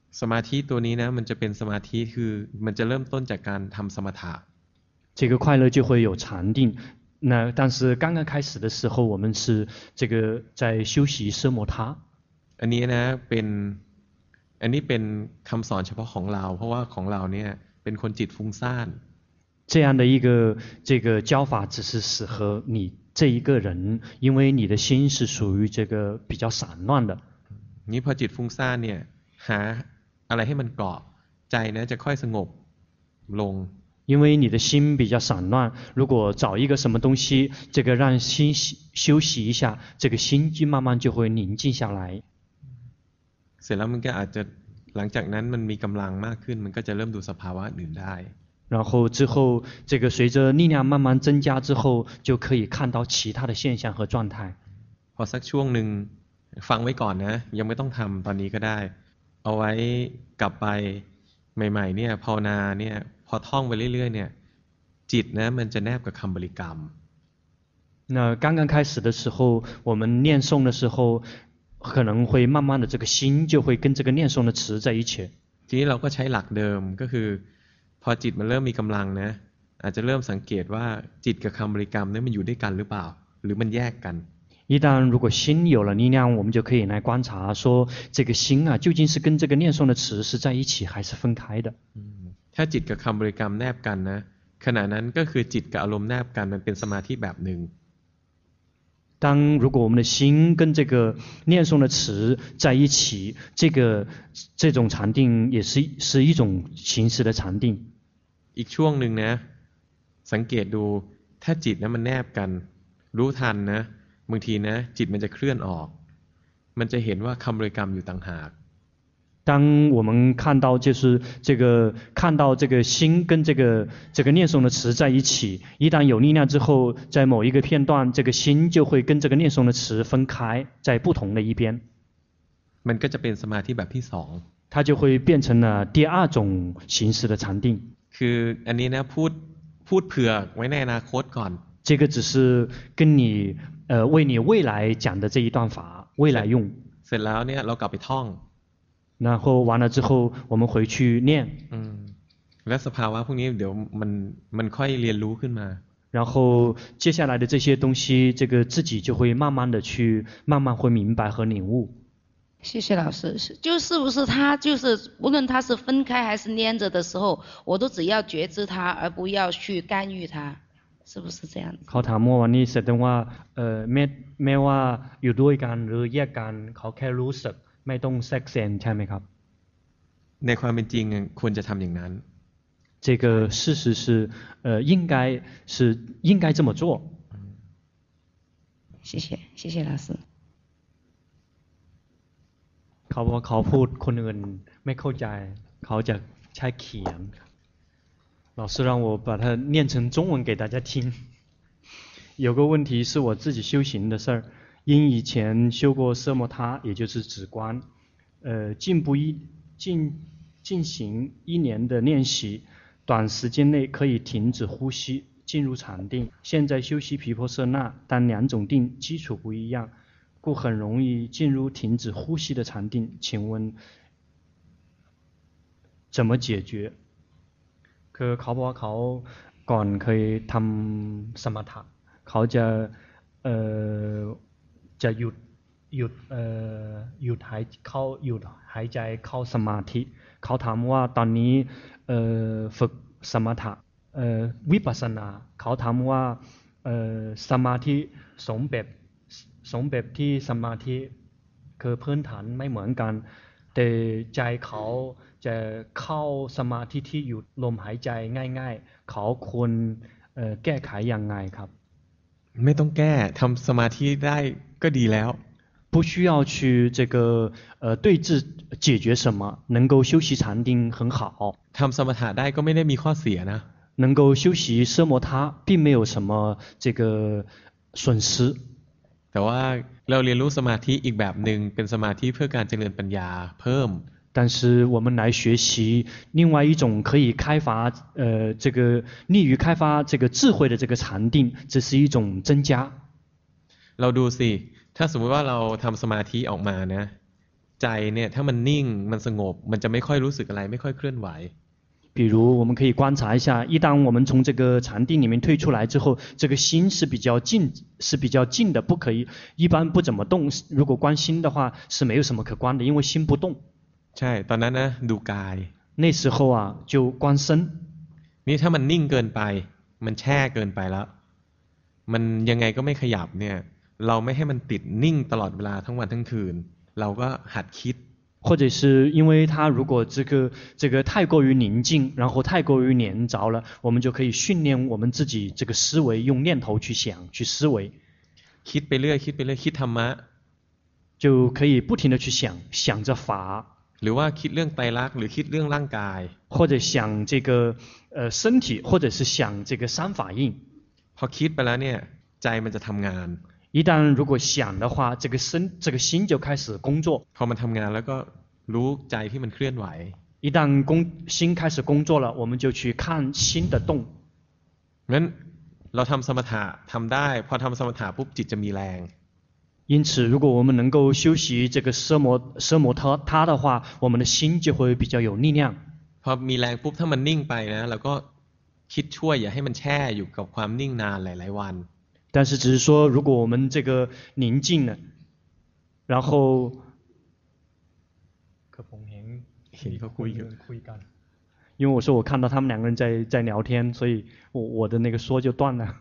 สมาธิตัวนี้นะมันจะเป็นสมาธิคือมันจะเริ่มต้นจากการทำสมถะ这个快乐就会有禅定。那但是刚刚开始的时候，我们是这个在修习奢摩他。 อันนี้นะเป็นอันนี้เป็นคำสอนเฉพาะของเราเพราะว่าของเราเนี่ยเป็นคนจิตฟุ้งซ่าน这样的一个这个教法只是适合你这一个人，因为你的心是属于这个比较散乱的。 นี้พอจิตฟุ้งซ่านเนี่ยหาอะไรให้มันเกาะใจนะจะค่อยสงบลง因为你的心比较散乱，如果找一个什么东西，这个让心休息一下，这个心就慢慢就会宁静下来。 เสร็จแล้วมันก็อาจจะหลังจากนั้นมันมีกำลังมากขึ้นมันก็จะเริ่มดูสภาวะอื่นได้然后之后，这个随着力量慢慢增加之后，就可以看到其他的现象和状态。 พอสักช่วงหนึ่งฟังไว้ก่อนนะยังไม่ต้องทำตอนนี้ก็ได้เอาไว้กลับไปใหม่ๆเนี่ยภาวนาเนี่ยพอท่องไปเรื่อยๆเนี่ยจิตนะมันจะแนบกับคำบริกรรม那刚刚开始的时候，我们念诵的时候，可能会慢慢的这个心就会跟这个念诵的词在一起。 ทีนี้เราก็ใช้หลักเดิมก็คือพอจิตมันเริ่มมีกำลังนะอาจจะเริ่มสังเกตว่าจิตกับคำบริกรรมเนี่ยมันอยู่ด้วยกันหรือเปล่าหรือมันแยกกัน一旦如果心有了力量，我们就可以来观察说这个心啊究竟是跟这个念诵的词是在一起还是分开的。 ถ้าจิตกับคำบริกรรมแนบกันนะขณะนั้นก็คือจิตกับอารมณ์แนบกันมันเป็นสมาธิแบบหนึ่ง当如果我们的心跟这个念诵的词在一起，这个这种禅定也是是一种形式的禅定。 อีกช่วงหนึ่งนะสังเกตดูถ้าจิตนะมันแนบกันรู้ทันนะบางทีนะจิตมันจะเคลื่อนออกมันจะเห็นว่าคำบริกรรมอยู่ต่างหาก当我们看到就是这个看到这个心跟这个这个念诵的词在一起，一旦有力量之后，在某一个片段，这个心就会跟这个念诵的词分开，在不同的一边。 มันก็จะเป็นสมาธิแบบที่สอง它就会变成了第二种形式的禅定。 คืออันนี้นะพูดพูดเผื่อไว้ในอนาคตก่อน这个只是跟你呃为你未来讲的这一段法未来用。 เสร็จแล้วเนี่ยเรากลับไปท่อง然后完了之后，我们回去念。 嗯，และสภาวะพวกนี้เดี๋ยวมันมันค่อยเรียนรู้ขึ้นมา然后接下来的这些东西，这个自己就会慢慢的去，慢慢会明白和领悟。 谢谢老师，就是不是他就是无论他是分开还是连着的时候，我都只要觉知他，而不要去干预他，是不是这样子？ เขาถามเมื่อวันนี้แสดงว่าเอ่อแม้แม้ว่าอยู่ด้วยกันหรือแยกกันเขาแค่รู้สึกไม่ต้องแทรกแซงใช่ไหมครับในความเป็นจริงควรจะทำอย่างนั้น这个事实是呃应该是应该这么做谢谢谢谢老师เขาบอกเขาพูดคนอื่นไม่เข้าใจเขาจะใช้เขียน老师让我把它念成中文给大家听有个问题是我自己修行的事儿因以前修过奢摩他，也就是止观，呃，进步一进进行一年的练习，短时间内可以停止呼吸，进入禅定。现在修习毗婆舍那，但两种定基础不一样，故很容易进入停止呼吸的禅定。请问怎么解决？คือเขาบอกว่าเขาก่อนเคยทำสมถะเขาจะเอ่อจะหยุดหยุดเอ่อหยุดหายเข้าหยุดหายใจเข้าสมาธิเขาถามว่าตอนนี้เอ่อฝึกสมถะเอ่อวิปัสสนาเขาถามว่าเอ่อสมาธิสมแบบสมแบบที่สมาธิคือพื้นฐานไม่เหมือนกันแต่ใจเขาจะเข้าสมาธิที่หยุดลมหายใจง่ายๆเขาควรเอ่อแก้ไขยังไงครับไม่ต้องแก้ทำสมาธิได้ก็ดีแล้ว不需要去这个呃对治解决什么能够修习禅定很好ทำสมถะได้ก็ไม่ได้มีข้อเสียนะ能够修习奢摩他并没有什么这个损失แต่ว่าเราเรียนรู้สมาธิอีกแบบหนึ่งเป็นสมาธิเพื่อการเจริญปัญญาเพิ่ม但是我们来学习另外一种可以开发呃这个利于开发这个智慧的这个禅定这是一种增加เราดูสิถ้าสมมติว่าเราทำสมาธิออกมานะใจเนี่ยถ้ามันนิ่งมันสงบมันจะไม่ค่อยรู้สึกอะไรไม่ค่อยเคลื่อนไหว比如我们可以观察一下，一旦我们从这个禅定里面退出来之后，这个心是比较静，是比较静的，不可以，一般不怎么动。如果观心的话，是没有什么可观的，因为心不动。 ใช่ตอนนั้นนะดูกาย那时候啊，就观身。 นี่ถ้ามันนิ่งเกินไปมันแช่เกินไปแล้วมันยังไงก็ไม่ขยับเนี่ยเราไม่ให้มันติดนิ่งตลอดเวลาทั้งวันทั้งคืนเราก็หัดคิด或者是因为它如果这个这个太过于宁静，然后太过于黏着了，我们就可以训练我们自己这个思维，用念头去想，去思维。 คิดไปเรื่อยคิดไปเรื่อยคิดธรรมะ就可以不停的去想，想着法。 หรือว่าคิดเรื่องไตรลักษณ์หรือคิดเรื่องร่างกาย或者想这个呃身体，或者是想这个三法印。 พอคิดไปแล้วเนี่ยใจมันจะทำงาน一旦如果想的话，这个身这个心就开始工作。 พอมันทำงานแล้วก็รู้ใจที่มันเคลื่อนไหว一旦工心开始工作了，我们就去看心的动。 งั้นเราทำสมถะทำได้พอทำสมถะปุ๊บจิตจะมีแรง因此，如果我们能够修习这个奢摩奢摩他他的话，我们的心就会比较有力量。 พอมีแรงปุ๊บถ้ามันนิ่งไปนะเราก็คิดช่วยอย่าให้มันแช่อยู่กับความนิ่งนานหลายๆวัน但是只是说，如果我们这个宁静了，然后，可ผมเห็นเห็นเขาคุยกันคุยกัน因为我说我看到他们两个人在在聊天，所以我我的那个说就断了。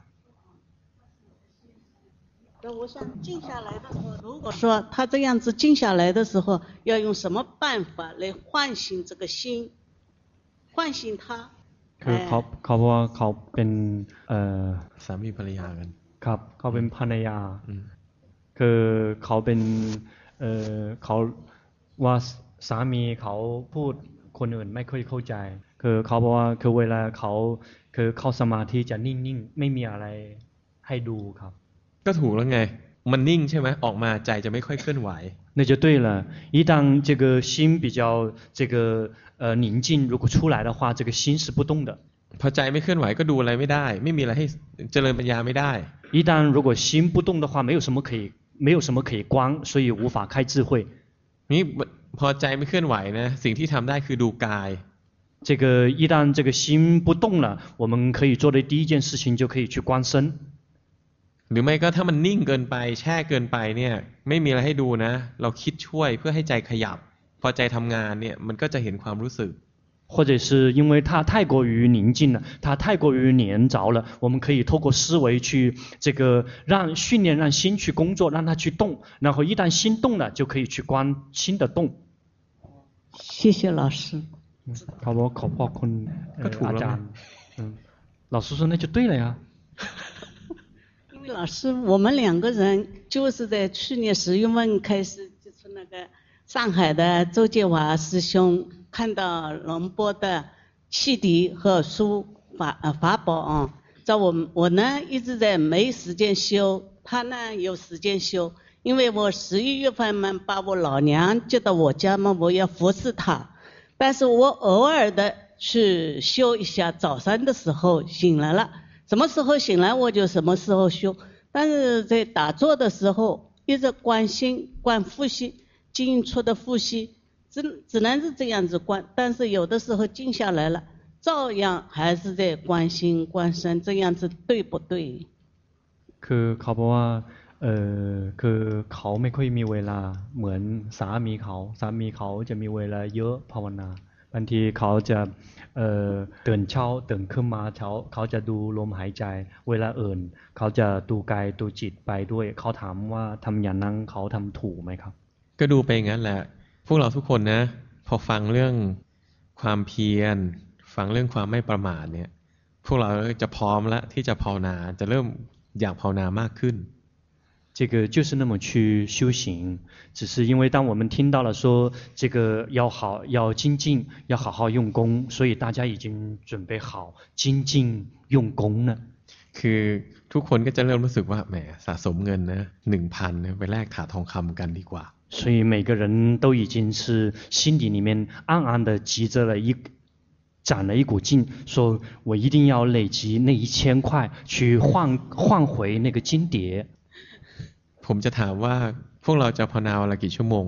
我想静下来的时候，如果说他这样子静下来的时候，要用什么办法来唤醒这个心，唤醒他？ คือเขาเขาเพราะว่าเขาเป็นเอ่อสามีภรรยากันครับเขาเป็นภรรยาคือเขาเป็นเอ่อเขาว่าสามีเขาพูดคนอื่นไม่ค่อยเข้าใจคือเขาบอกว่าคือเวลาเขาคือเข้าสมาธิจะนิ่งๆไม่มีอะไรให้ดูครับก็ถูกแล้วไงมันนิ่งใช่ไหมออกมาใจจะไม่ค่อยเคลื่อนไหว那就对了一旦这个心比较这个呃宁静如果出来的话这个心是不动的พอใจไม่เคลื่อนไหวก็ดูอะไรไม่ได้ไม่มีอะไรให้เจริญปัญญาไม่ได้一旦如果心不动的话没有什么可以没有什么可以观所以无法开智慧นี่พอใจไม่เคลื่อนไหวนะสิ่งที่ทำได้คือดูกาย这个一旦这个心不动了我们可以做的第一件事情就可以去观身หรือไม่ก็ถ้ามันนิ่งเกินไปแช่เกินไปเนี่ยไม่มีอะไรให้ดูนะเราคิดช่วยเพื่อให้ใจขยับพอใจทำงานเนี่ยมันก็จะเห็นความรู้สึก或者是因为它太过于宁静了它太过于黏着了我们可以透过思维去这个让训练让心去工作让它去动然后一旦心动了就可以去观心的动谢谢老师เขาบอกขอบพระคุณอาจารย์老师说那就对了呀因为老师我们两个人就是在去年十月份开始就是那个上海的周介华师兄看到龙波的汽笛和书法呃法宝啊，在我我呢一直在没时间修，他呢有时间修，因为我十一月份嘛把我老娘接到我家嘛，我要服侍她，但是我偶尔的去修一下，早上的时候醒来了，什么时候醒来我就什么时候修，但是在打坐的时候一直观心观呼吸，进出的呼吸。只只能是这样子观，但是有的时候静下来了，照样还是在观心观身，这样子对不对？ คือเขาบอกว่าเออคือเขาไม่ค่อยมีเวลาเหมือนสามีเขาสามีเขาจะมีเวลาเยอะภาวนาบางทีเขาจะเอ่อตื่นเช้าตื่นขึ้นมาเช้าเขาจะดูลมหายใจเวลาอื่นเขาจะดูกายดูจิตไปด้วยเขาถามว่าทำอย่างนั้นเขาทำถูกไหมครับก็ดูไปงั้นแหละพวกเราทุกคนนะพอฟังเรื่องความเพียรฟังเรื่องความไม่ประมาทเนี่ยพวกเราจะพร้อมแล้วที่จะภาวนาจะเริ่มอยากภาวนามากขึ้น这个就是那么去修行只是因为当我们听到了说这个要好要精进要好好用功所以大家已经准备好精进用功了คือทุกคนก็จะเริ่มรู้สึกว่าแหมสะสมเงินนะ หนึ่งพัน ไปแลกถาดทองคำกันดีกว่า所以每个人都已经是心底里面暗暗的积着了一攒了一股劲说我一定要累积那一千块去换换回那个金碟ผมจะถามว่าพวกเราจะภาวนาวันละกี่ชั่วโมงล่ะ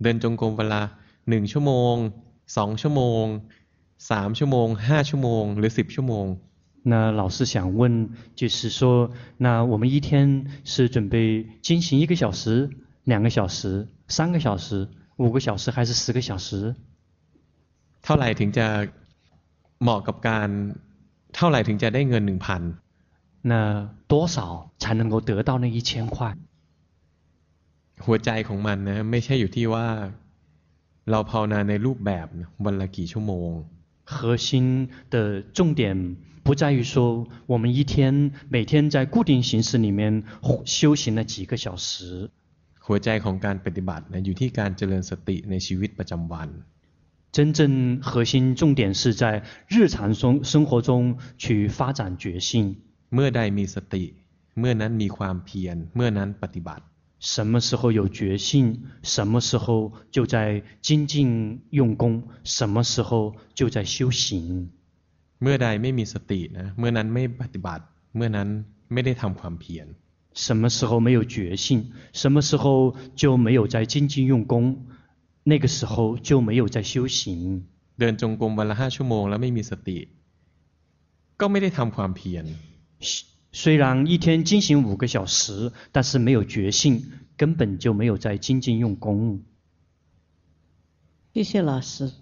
เดินจงกรมเวลาหนึ่งชั่วโมงสองชั่วโมงสามชั่วโมงห้าชั่วโมงหรือสิบชั่วโมง那老师想问，就是说，那我们一天是准备进行一个小时、两个小时、三个小时、五个小时，还是十个小时？ เท่าไหร่ถึงจะเหมาะกับการเท่าไหร่ถึงจะได้เงินหนึ่งพัน那多少才能够得到那一千块？ หัวใจของมันนะไม่ใช่อยู่ที่ว่าเราภาวนาในรูปแบบวันละกี่ชั่วโมง核心的重点不在于说我们一天每天在固定形式里面修行了几个小时。 หัวใจของการปฏิบัตินะอยู่ที่การเจริญสติในชีวิตประจำวัน真正核心重点是在日常生生活中去发展觉性。 เมื่อใดมีสติเมื่อนั้นมีความเพียรเมื่อนั้นปฏิบัติ什么时候有觉性，什么时候就在精进用功，什么时候就在修行。 เมื่อใดไม่มีสตินะเมื่อนั้นไม่ปฏิบัติเมื่อนั้นไม่ได้ทำความเพียร什么时候没有觉性，什么时候就没有在精进用功，那个时候就没有在修行。 เดินจงกรมวันละห้าชั่วโมงแล้วไม่มีสติก็ไม่ได้ทำความเพียร虽然一天进行五个小时，但是没有觉性，根本就没有在精进用功。 谢谢老师。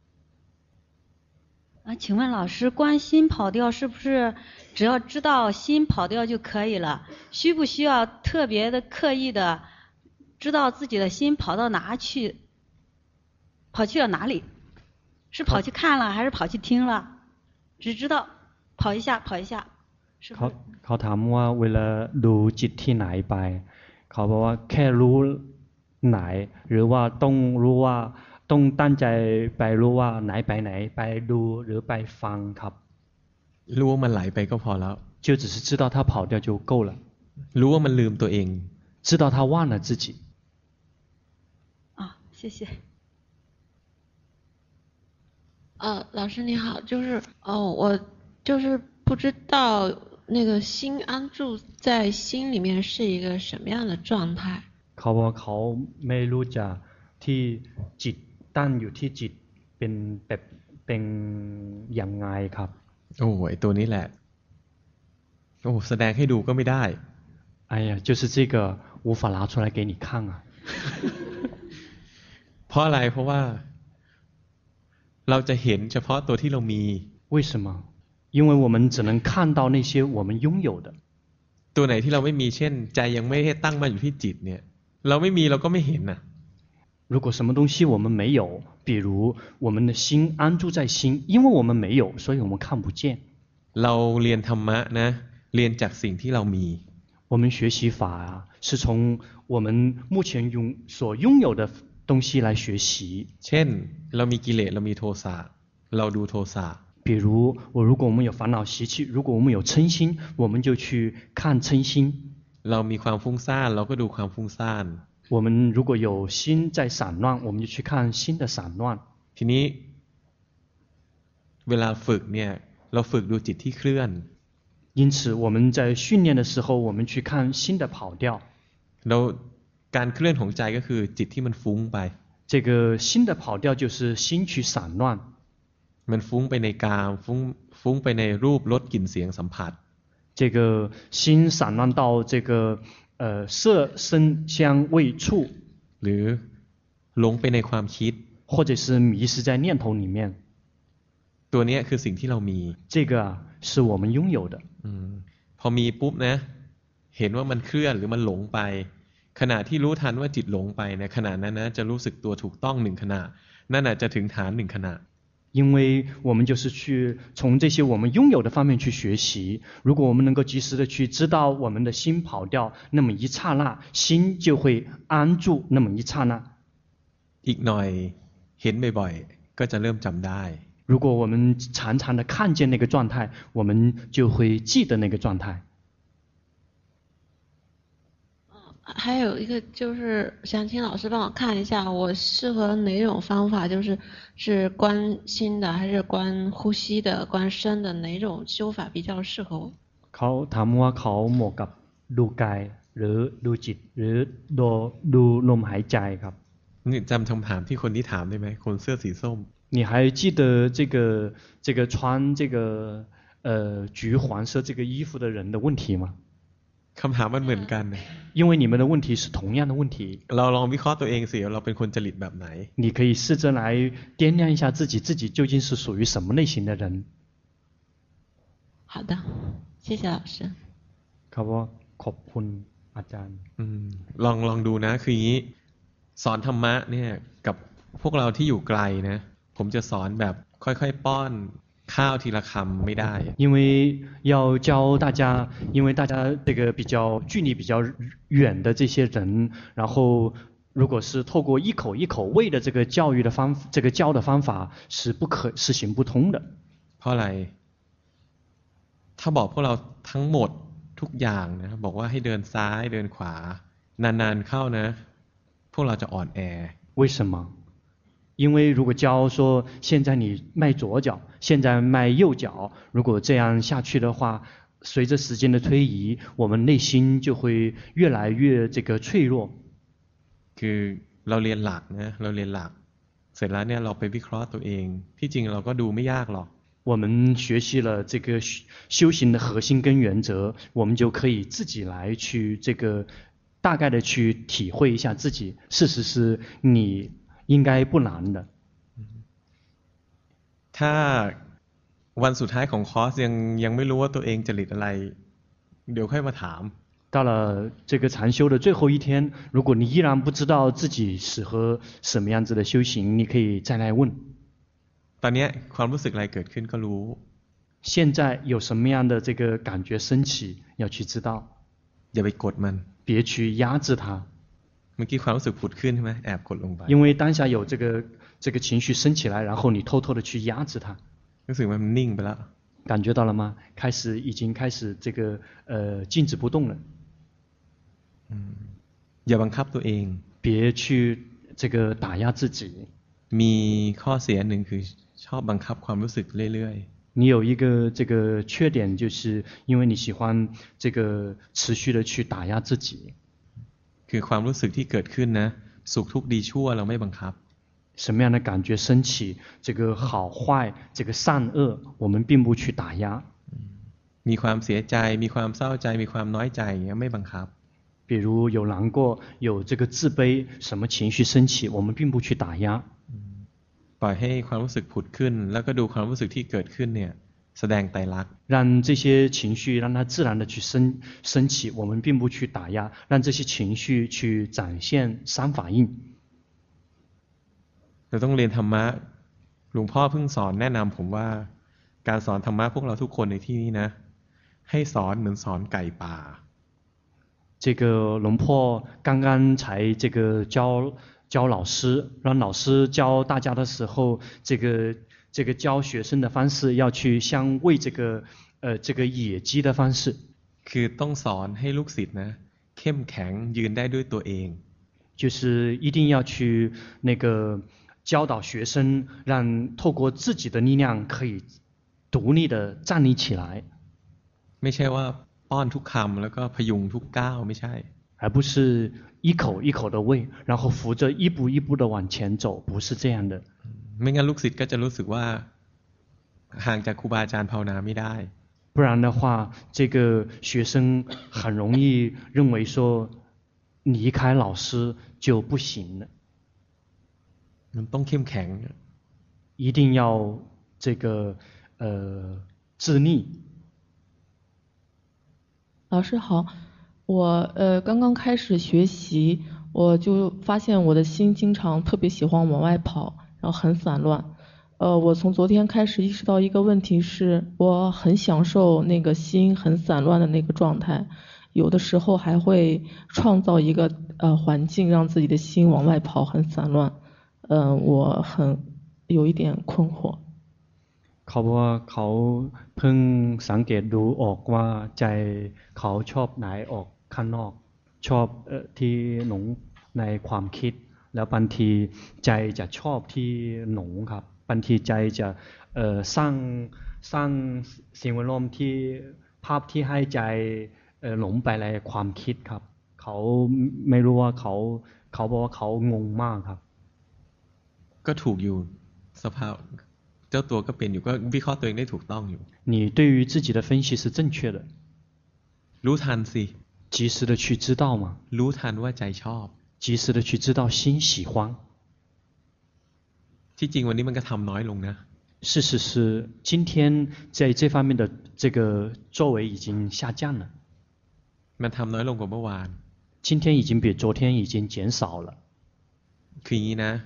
啊，请问老师，观心跑调是不是只要知道心跑调就可以了？需不需要特别的刻意的知道自己的心跑到哪去，跑去了哪里？是跑去看了还是跑去听了？只知道跑一下，跑一下。 เขาเขาถามว่าเวลาดูจิตที่ไหนไปเขาบอกว่าแค่รู้ไหนหรือว่าต้องรู้ว่าต้องตั้งใจไปรู้ว่าไหนไปไหนไปดูหรือไปฟังครับรู้ว่ามันไหลไปก็พอแล้ว就只是知道它跑掉就够了รู้ว่ามันลืมตัวเอง知道他忘了自己啊谢谢呃老师你好就是哦我就是不知道那个心安住在心里面是一个什么样的状态เขาบอกเขาไม่รู้จะที่จิตตั้งอยู่ที่จิตเป็นแบบเป็นยังไงครับโอ้ไอตัวนี้แหละโอ้แสดงให้ดูก็ไม่ได้哎呀就是这个无法拿出来给你看啊เพราะอะไรเพราะว่าเราจะเห็นเฉพาะตัวที่เรามี为什么因为我们只能看到那些我们拥有的ตัวไหนที่เราไม่มีเช่นใจยังไม่ได้ตั้งมั่นอยู่ที่จิตเนี่ยเราไม่มีเราก็ไม่เห็นน่ะ如果什么东西我们没有比如我们的心安住在心因为我们没有所以我们看不见เราเรียนธรรมะนะเรียนจากสิ่งที่เรามี我们学习法啊是从我们目前拥所拥有的东西来学习เช่นเรามีกิเลสเรามีโทสะเราดูโทสะ比如我如果我们有烦恼习气如果我们有嗔心我们就去看嗔心เรามีความฟุ้งซ่านเราก็ดูความฟุ้งซ่าน我们如果有心在散乱我们就去看心的散乱ทีนี้เวลาฝึกเนี่ยเราฝึกดูจิตที่เคลื่อน因此我们在训练的时候我们去看心的跑掉เราการเคลื่อนของใจก็คือจิตที่มันฟุ้งไป这个心的跑掉就是心去散乱มันฟุ้งไปในกามฟุ้งฟุ้งไปในรูปรสกลิ่นเสียงสัมผัส这个心散乱到这个呃色声香味触หรือหลงไปในความคิด或者是迷失在念头里面ตัวนี้คือสิ่งที่เรามี这个是我们拥有的พอมีปุ๊บนะเห็นว่ามันเคลื่อนหรือมันหลงไปขณะที่รู้ทันว่าจิตหลงไปในขณะนั้นนะจะรู้สึกตัวถูกต้องหนึ่งขณะนั่นอาจจะถึงฐานหนึ่งขณะ因为我们就是去从这些我们拥有的方面去学习如果我们能够及时的去知道我们的心跑掉那么一刹那心就会安住那么一刹那อีกหน่อยเห็นบ่อยๆก็จะเริ่มจำได้如果我们常常的看见那个状态我们就会记得那个状态还有一个就是想请老师帮我看一下我适合哪种方法就是是观心的还是观呼吸的观身的哪种修法比较适合我เขาถามว่าเขาเหมาะกับดูกายหรือดูจิตหรือดูดูลมหายใจครับนี่จำคำถามที่คนที่ถามได้ไหมคนเสื้อสีส้ม你还记得这个这个穿这个呃橘黄色这个衣服的人的问题吗？ คำถามมันเหมือนกันนะ因为你们的问题是同样的问题。 เราลองวิเคราะห์ตัวเองสิเราเป็นคนจริตแบบไหน你可以试着来掂量一下自己，自己究竟是属于什么类型的人。 好的，谢谢老师。 ครับว่าขอบคุณอาจารย์ลองลองดูนะคืออย่างนี้สอนธรรมะเนี่ยกับพวกเราที่อยู่ไกลนะผมจะสอนแบบค่อยๆป้อนข้าวทีละคำไม่ได้因为要教大家因为大家这个比较距离比较远的这些人然后如果是透过一口一口喂的这个教育的方这个教的方法是不可是行不通的เพราะอะไรถ้าบอกพวกเราทั้งหมดทุกอย่างนะบอกว่าให้เดินซ้ายเดินขวานานๆเข้านะพวกเราจะอ่อนแอ为什么因为如果教说现在你迈左脚现在迈右脚如果这样下去的话随着时间的推移我们内心就会越来越这个脆弱คือเราเรียนหลักนะเราเรียนหลักเสร็จแล้วเนี่ยเราไปวิเคราะห์ตัวเองที่จริงเราก็ดูไม่ยากหรอก我们学习了这个修行的核心跟原则我们就可以自己来去这个大概的去体会一下自己事实是你应该不难的ถ้าวันสุดท้ายของคอร์สยังยังไม่รู้ว่าตัวเองจริตอะไรเดี๋ยวค่อยมาถาม到了这个禅修的最后一天如果你依然不知道自己适合什么样子的修行你可以再来问ตอนนี้ความรู้สึกอะไรเกิดขึ้นก็รู้现在有什么样的这个感觉升起要去知道อย่าไปกดมัน别去压制它เมื่อกี้ความรู้สึกผุดขึ้นใช่ไหมแอบกดลงไป因为当下有这个这个情绪升起来然后你偷偷的去压制它รู้สึกมันนิ่งไปแล้ว感觉到了吗开始已经开始这个呃静止不动了อย่าบังคับตัวเอง别去这个打压自己มีข้อเสียหนึ่งคือชอบบังคับความรู้สึกเรื่อยๆ你有一个这个缺点就是因为你喜欢这个持续的去打压自己คือความรู้สึกที่เกิดขึ้นนะสุขทุกข์ดีชั่วเราไม่บังคับ什么样的感觉升起这个好坏这个善恶我们并不去打压มีความเสียใจมีความเศร้าใจมีความน้อยใจอย่างเงี้ยไม่บังคับ比如有难过有这个自卑什么情绪升起我们并不去打压ปล่อยให้ความรู้สึกผุดขึ้นแล้วก็ดูความรู้สึกที่เกิดขึ้นเนี่ยแสดงไตรลักษณ์让这些情绪让它自然的去升升起我们并不去打压让这些情绪去展现三法印เราต้องเรียนธรรมะหลวงพ่อเพิ่งสอนแนะนำผมว่าการสอนธรรมะพวกเราทุกคนในที่นี้นะให้สอนเหมือนสอนไก่ป่า这个龙婆刚刚才这个教教老师让老师教大家的时候这个这个教学生的方式要去像喂这个呃这个野鸡的方式คือต้องสอนให้ลูกศิษย์นะเข้มแข็งยืนได้ด้วยตัวเอง就是一定要去那个教导学生让透过自己的力量可以独立的站立起来ไม่ใช่ว่าป้อนทุกคำแล้วก็พยุงทุกก้าวไม่ใช่而不是一口一口的喂然后扶着一步一步的往前走不是这样的ไม่งั้นลูกศิษย์ก็จะรู้สึกว่าห่างจากครูบาอาจารย์ภาวนาไม่ได้不然的话这个学生很容易认为说离开老师就不行了มันต้องเข้มแข็ง一定要这个呃自立老师好我呃刚刚开始学习我就发现我的心经常特别喜欢往外跑然后很散乱呃我从昨天开始意识到一个问题是我很享受那个心很散乱的那个状态有的时候还会创造一个呃环境让自己的心往外跑很散乱嗯、呃、我很有一点困惑เขาบอกว่าเขาเพิ่งสังเกตดูออกว่าใจเขาชอบไหนออกข้างนอกชอบเอ่อที่หลงในความคิดแล้วบางทีใจจะชอบที่หลงครับบางทีใจจะเอ่อสร้างสร้างสิ่งแวดล้อมที่ภาพที่ให้ใจเอ่อหลงไปในความคิดครับเขาไม่รู้ว่าเขาเขาบอกว่าเขางงมากครับก็ถูกอยู่สภาพเจ้าตัวก็เป็นอยู่ก็วิเคราะห์ตัวเองได้ถูกต้องอยู่你对于自己的分析是正确的รู้ทันสิ及时的去知道吗รู้ทันว่าใจชอบ及时的去知道心喜欢ที่จริงวันนี้มันก็ทำน้อยลงนะ事实是今天在这方面的这个作为已经下降了มันทำน้อยลงกว่าเมื่อวาน今天已经比昨天已经减少了คืออย่างนี้นะ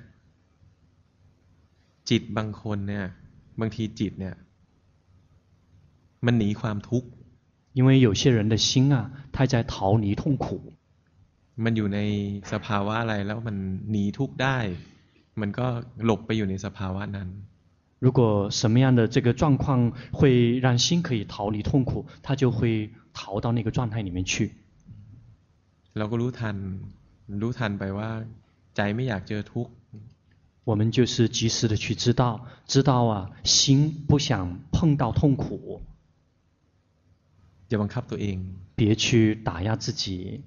จิตบางคนเนี่ยบางทีจิตเนี่ยมันหนีความทุกข์因为有些人的心啊他在逃离痛苦มันอยู่ในสภาวะอะไรแล้วมันหนีทุกข์ได้มันก็หลบไปอยู่ในสภาวะนั้น如果什么样的这个状况会让心可以逃离痛苦他就会逃到那个状态里面去เราก็รู้ทันรู้ทันไปว่าใจไม่อยากเจอทุกข์我们就是及时的去知道知道啊心不想碰到痛苦อย่าบังคับตัวเอง别去打压自己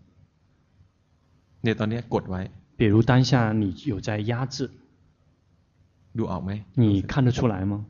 เนี่ยตอนนี้กดไว้比如当下你有在压制ดูออกไหม你看得出来吗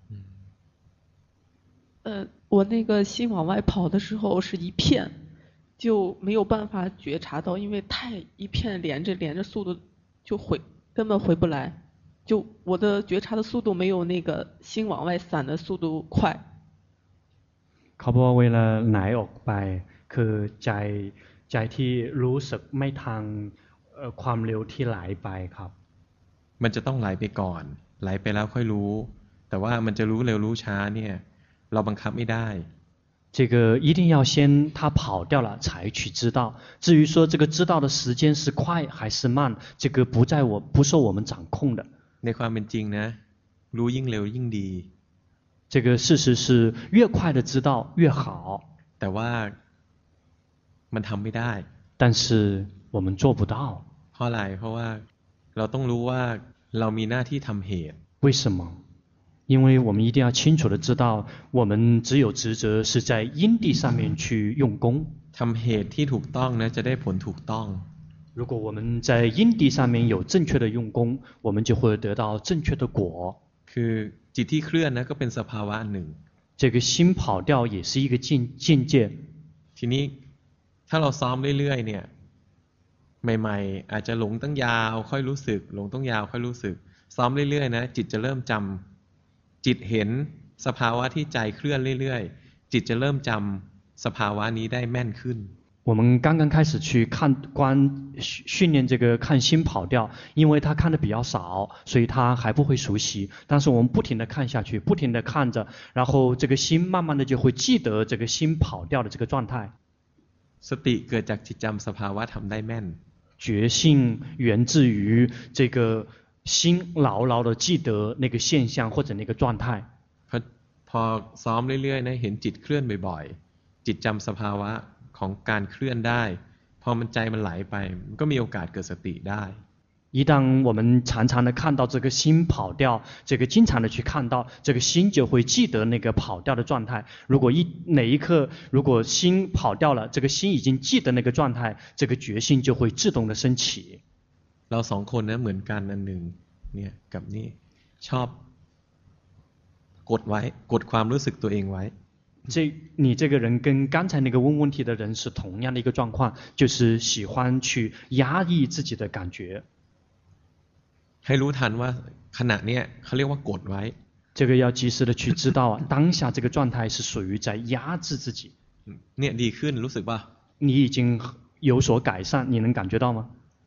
呃，我那个心往外跑的时候是一片，就没有办法觉察到，因为太一片连着连着，速度就回根本回不来，就我的觉察的速度没有那个心往外散的速度快。 เขาบอกว่าเวลาไหลออกไปคือใจใจที่รู้สึกไม่ทางความเร็วที่ไหลไปครับมันจะต้องไหลไปก่อนไหลไปแล้วค่อยรู้แต่ว่ามันจะรู้เร็วรู้ช้าเนี่ยเราบังคับไม่ได้这个一定要先他跑掉了才去知道至于说这个知道的时间是快还是慢这个不在我不受我们掌控的ในความเป็นจริงนะรู้ยิ่งเร็วยิ่งดี这个事实是越快的知道越好แต่ว่ามันทำไม่ได้但是我们做不到เพราะอะไรเพราะว่าเราต้องรู้ว่าเรามีหน้าที่ทำเหตุ为什么因为我们一定要清楚的知道我们只有职责是在因地上面去用功ทำเหตุที่ถูกต้องนะจะได้ผลถูกต้อง如果我们在因地上面有正确的用功我们就会得到正确的果คือจิตที่เคลื่อนนะก็เป็นสภาวะหนึ่ง这个心跑掉也是一个境境界ทีนี้ถ้าเราซ้อมเรื่อยๆเนี่ยใหม่ๆอาจจะหลงตั้งยาวค่อยรู้สึกหลงตั้งยาวค่อยรู้สึกซ้อมเรื่อยๆนะจิตจะเริ่มจำจิตเห็นสภาวะที่ใจเคลื่อนเรื่อยๆจิตจะเริ่มจำสภาวะนี้ได้แม่นขึ้น我们刚刚开始去看观训练这个看心跑掉因为他看的比较少所以他还不会熟悉但是我们不停的看下去不停的看着然后这个心慢慢的就会记得这个心跑掉的这个状态สติเกิดจากจิตจำสภาวะทำได้แม่น觉性源自于这个心牢牢的记得那个现象或者那个状态พอพอซ้อมเรื่อยๆนะเห็นจิตเคลื่อนบ่อยๆจิตจำสภาวะของการเคลื่อนได้พอมันใจมันไหลไปมันก็มีโอกาสเกิดสติได้一旦我们常常的看到这个心跑掉这个经常的去看到这个心就会记得那个跑掉的状态如果一哪一刻如果心跑掉了这个心已经记得那个状态这个觉性就会自动的升起เราสองคนนะเหมือนกันอันหนึ่งเนี่ยกับนี่ชอบกดไว้กดความรู้สึกตัวเองไว้这你这个人跟刚才那个问问题的人是同样的一个状况就是喜欢去压抑自己的感觉ให้รู้ทันว่าขณะเนี้ยเขาเรียกว่ากดไว้这个要及时的去知道啊当下这个状态是属于在压制自己เนี่ยดีขึ้นรู้สึกป่ะ你已经有所改善你能感觉到吗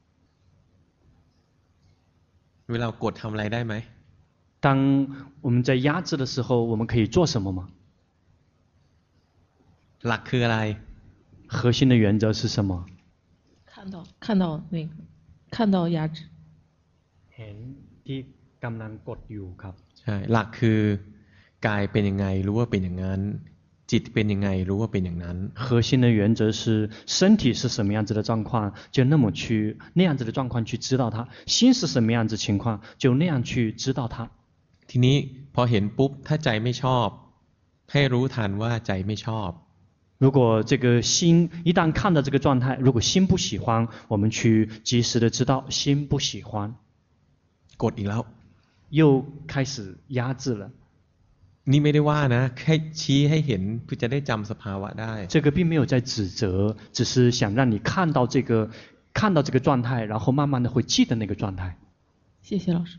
เวลากดทำอะไรได้ไหม当我们在压制的时候我们可以做什么吗หลักคืออะไร核心的原则是什么看到看到那个看到压制เห็นที่กำลังกดอยู่ครับใช่หลักคือกายเป็นยังไงรู้ว่าเป็นอย่างนั้นจิตเป็นยังไงรู้ว่าเป็นอย่างนั้น核心的原则是身体是什么样子的状况就那么去那样子的状况去知道它心是什么样子情况就那样去知道它ทีนี้พอเห็นปุ๊บถ้าใจไม่ชอบให้รู้ทันว่าใจไม่ชอบ如果这个心一旦看到这个状态如果心不喜欢我们去及时的知道心不喜欢กดอีกแล้ว又开始压制了。 นี่ไม่ได้ว่านะแค่ชี้ให้เห็นเพื่อจะได้จำสภาวะได้这个并没有在指责，只是想让你看到这个，看到这个状态，然后慢慢的会记得那个状态。 谢谢老师。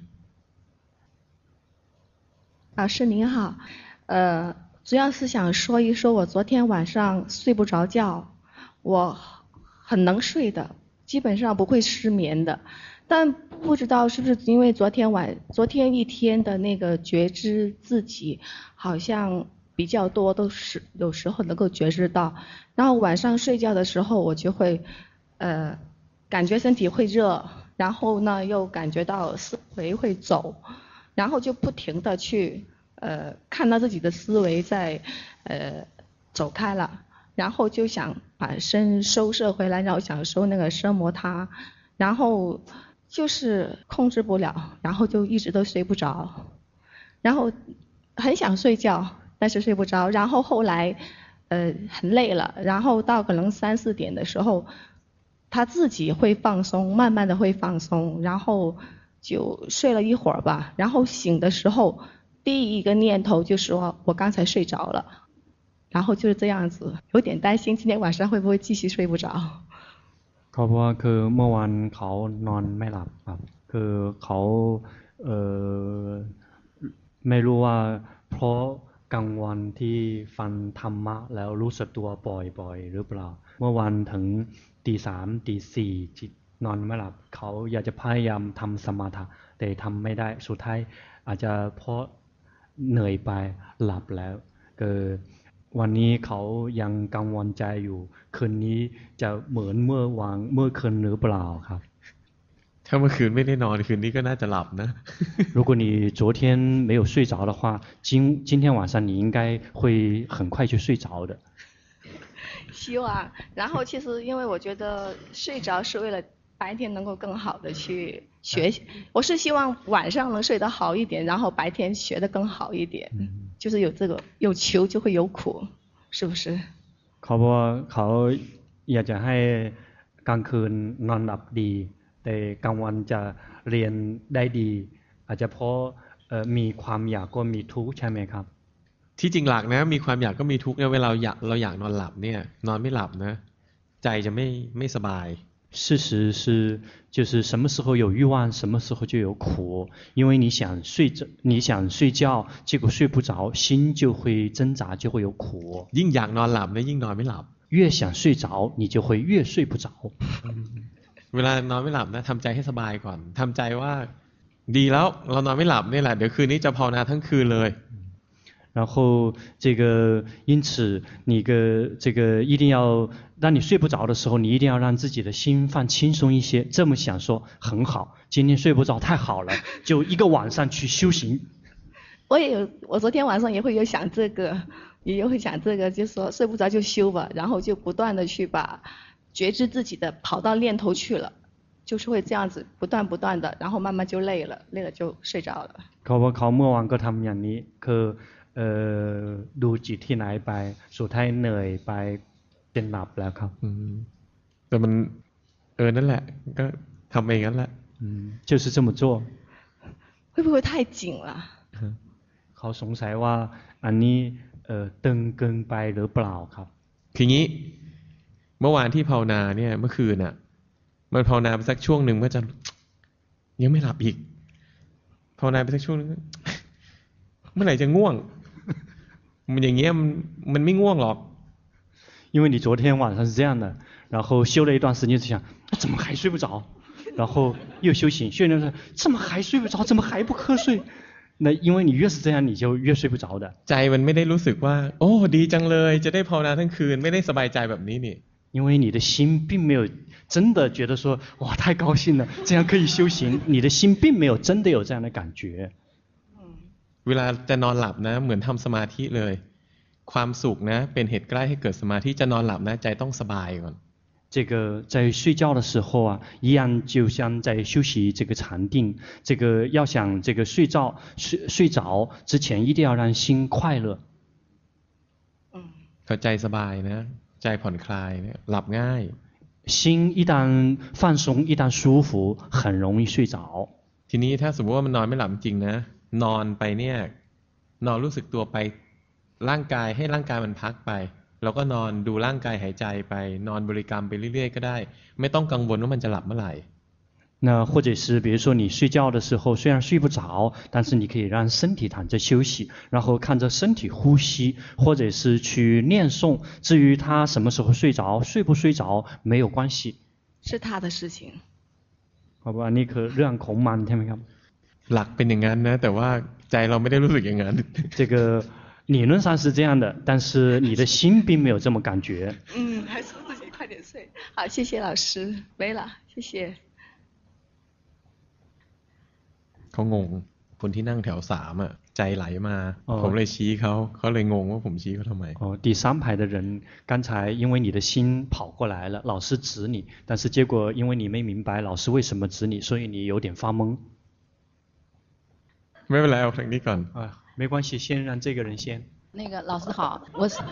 老师您好，呃，主要是想说一说我昨天晚上睡不着觉，我很能睡的，基本上不会失眠的。但不知道是不是因为昨天晚昨天一天的那个觉知自己好像比较多，都是有时候能够觉知到，然后晚上睡觉的时候我就会呃感觉身体会热，然后呢又感觉到思维会走，然后就不停的去呃看到自己的思维在呃走开了，然后就想把身收摄回来，然后想收那个奢摩他，然后就是控制不了，然后就一直都睡不着，然后很想睡觉，但是睡不着，然后后来呃很累了，然后到可能三四点的时候，他自己会放松，慢慢的会放松，然后就睡了一会儿吧，然后醒的时候第一个念头就说我刚才睡着了，然后就是这样子，有点担心今天晚上会不会继续睡不着。 เขาบอกว่าคือเมื่อวานเขานอนไม่หลับครับคือเขาเอ่อไม่รู้ว่าเพราะกลางวันที่ฟังธรรมะแล้วรู้สึกตัวบ่อยๆหรือเปล่าเมื่อวันถึงตีสามตีสี่จิตนอนไม่หลับเขาอยากจะพยายามทำสมาธิแต่ทำไม่ได้สุดท้ายอาจจะเพราะเหนื่อยไปหลับแล้วคือวันนี้เขายังกังวลใจอยู่คืนนี้จะเหมือนเมื่อวานเมื่อคืนหรือเปล่าครับถ้าเมื่อคืนไม่ได้นอนคืนนี้ก็น่าจะหลับนะ如果你昨天没有睡着的话今今天晚上你应该会很快就睡着的希望然后其实因为我觉得睡着是为了白天能够更好的去学习，我是希望晚上能睡得好一点，然后白天学得更好一点，嗯、就是有这个有求就会有苦，是不是？ เขาบอกว่าเขาอยากจะให้กลางคืนนอนหลับดีแต่กลางวันจะเรียนได้ดีอาจจะเพราะมีความอยากก็มีทุกข์ใช่ไหมครับที่จริงหลักนะมีความอยากก็มีทุกข์เนี่ยเวลาอยากเราอยากนอนหลับเนี่ยนอนไม่หลับนะใจจะไม่ไม่สบาย事实是，就是什么时候有欲望，什么时候就有苦。因为你想睡着，你想睡觉，结果睡不着，心就会挣扎，就会有苦。 ยิ่งอยากนอนหลับเนี่ยยิ่งนอนไม่หลับ越想睡着，你就会越睡不着。 เวลานอนไม่หลับนะทำใจให้สบายก่อนทำใจว่าดีแล้วเรานอนไม่หลับนี่แหละเดี๋ยวคืนนี้จะภาวนาทั้งคืนเลย然后这个因此你个这个一定要当你睡不着的时候你一定要让自己的心放轻松一些这么想说很好今天睡不着太好了就一个晚上去修行我也有我昨天晚上也会有想这个也会想这个就是说睡不着就修吧然后就不断的去把觉知自己的跑到念头去了就是会这样子不断不断的然后慢慢就累了累了就睡着了เขาว่าเขาเมื่อวานก็ทำอย่างนี้คือเอ่อดูจิตที่ไหนไปสุดท้ายเหนื่อยไปจนหลับแล้วครับแต่มันเออนั่นแหละก็ทำเองนั่นแหละ就是这么做会不会太紧了เขาสงสัยว่าอันนี้เอ่อตึงเกินไปหรือเปล่าครับคืองี้เมื่อวานที่ภาวนาเนี่ยเมื่อคืนน่ะมันภาวนาไปสักช่วงหนึ่งก็จะยังไม่หลับอีกภาวนาไปสักช่วงนึงเมื่อไหร่จะง่วงมันอย่างเงี้ยมันมันไม่ง่วงหรอก因为你昨天晚上是这样的然后修了一段时间就想怎么还睡不着然后又修行修了怎么还睡不着怎么还不瞌睡那因为你越是这样你就越睡不着的ใจมันไม่ได้รู้สึกว่าโอ้ดีจังเลยจะได้ภาวนาทั้งคืนไม่ได้สบายใจแบบนี้นี่因为你的心并没有真的觉得说哇太高兴了这样可以修行你的心并没有真的有这样的感觉เวลาจะนอนหลับนะเหมือนทำสมาธิเลยความสุขนะเป็นเหตุใกล้ให้เกิดสมาธิจะนอนหลับนะใจต้องสบายก่อน这个在睡觉的时候啊一样就像在休息这个禅定这个要想这个睡觉睡睡着之前一定要让心快乐พอใจสบายนะใจผ่อนคลายเนี่ยหลับง่าย心一旦放松一旦舒服很容易睡着ทีนี้ถ้าสมมติว่ามันนอนไม่หลับจริงนะนอนไปเนี่ยนอนรู้สึกตัวไปร่างกายให้ร่างกายมันพักไปแล้วก็นอนดูร่างกายหายใจไปนอนบริกรรมไปเรื่อยๆก็ได้ไม่ต้องกังวลว่ามันจะหลับเมื่อไหร่那或者是比如说你睡觉的时候虽然睡不着，但是你可以让身体躺着休息，然后看着身体呼吸，或者是去念诵。至于他什么时候睡着，睡不睡着没有关系。 是他的事情。 好吧，นี่คือเรื่องของมันใช่ไหมครับหลักเป็นอย่างนั้นนะแต่ว่าใจเราไม่ได้รู้สึกอย่างนั้น这个理论上是这样的，但是你的心并没有这么感觉。 嗯，还是自己快点睡。好，谢谢老师，没了，谢谢。 เขางงคนที่นั่งแถวสามอ่ะใจไหลมาผมเลยชี้เขาเขาเลยงงว่าผมชี้เขาทำไม哦，第三排的人刚才因为你的心跑过来了，老师指你，但是结果因为你没明白老师为什么指你，所以你有点发懵。 ไม่เป็นไรเอาทางนี้ก่อน啊，没关系，先让这个人先。 那个老师好，我是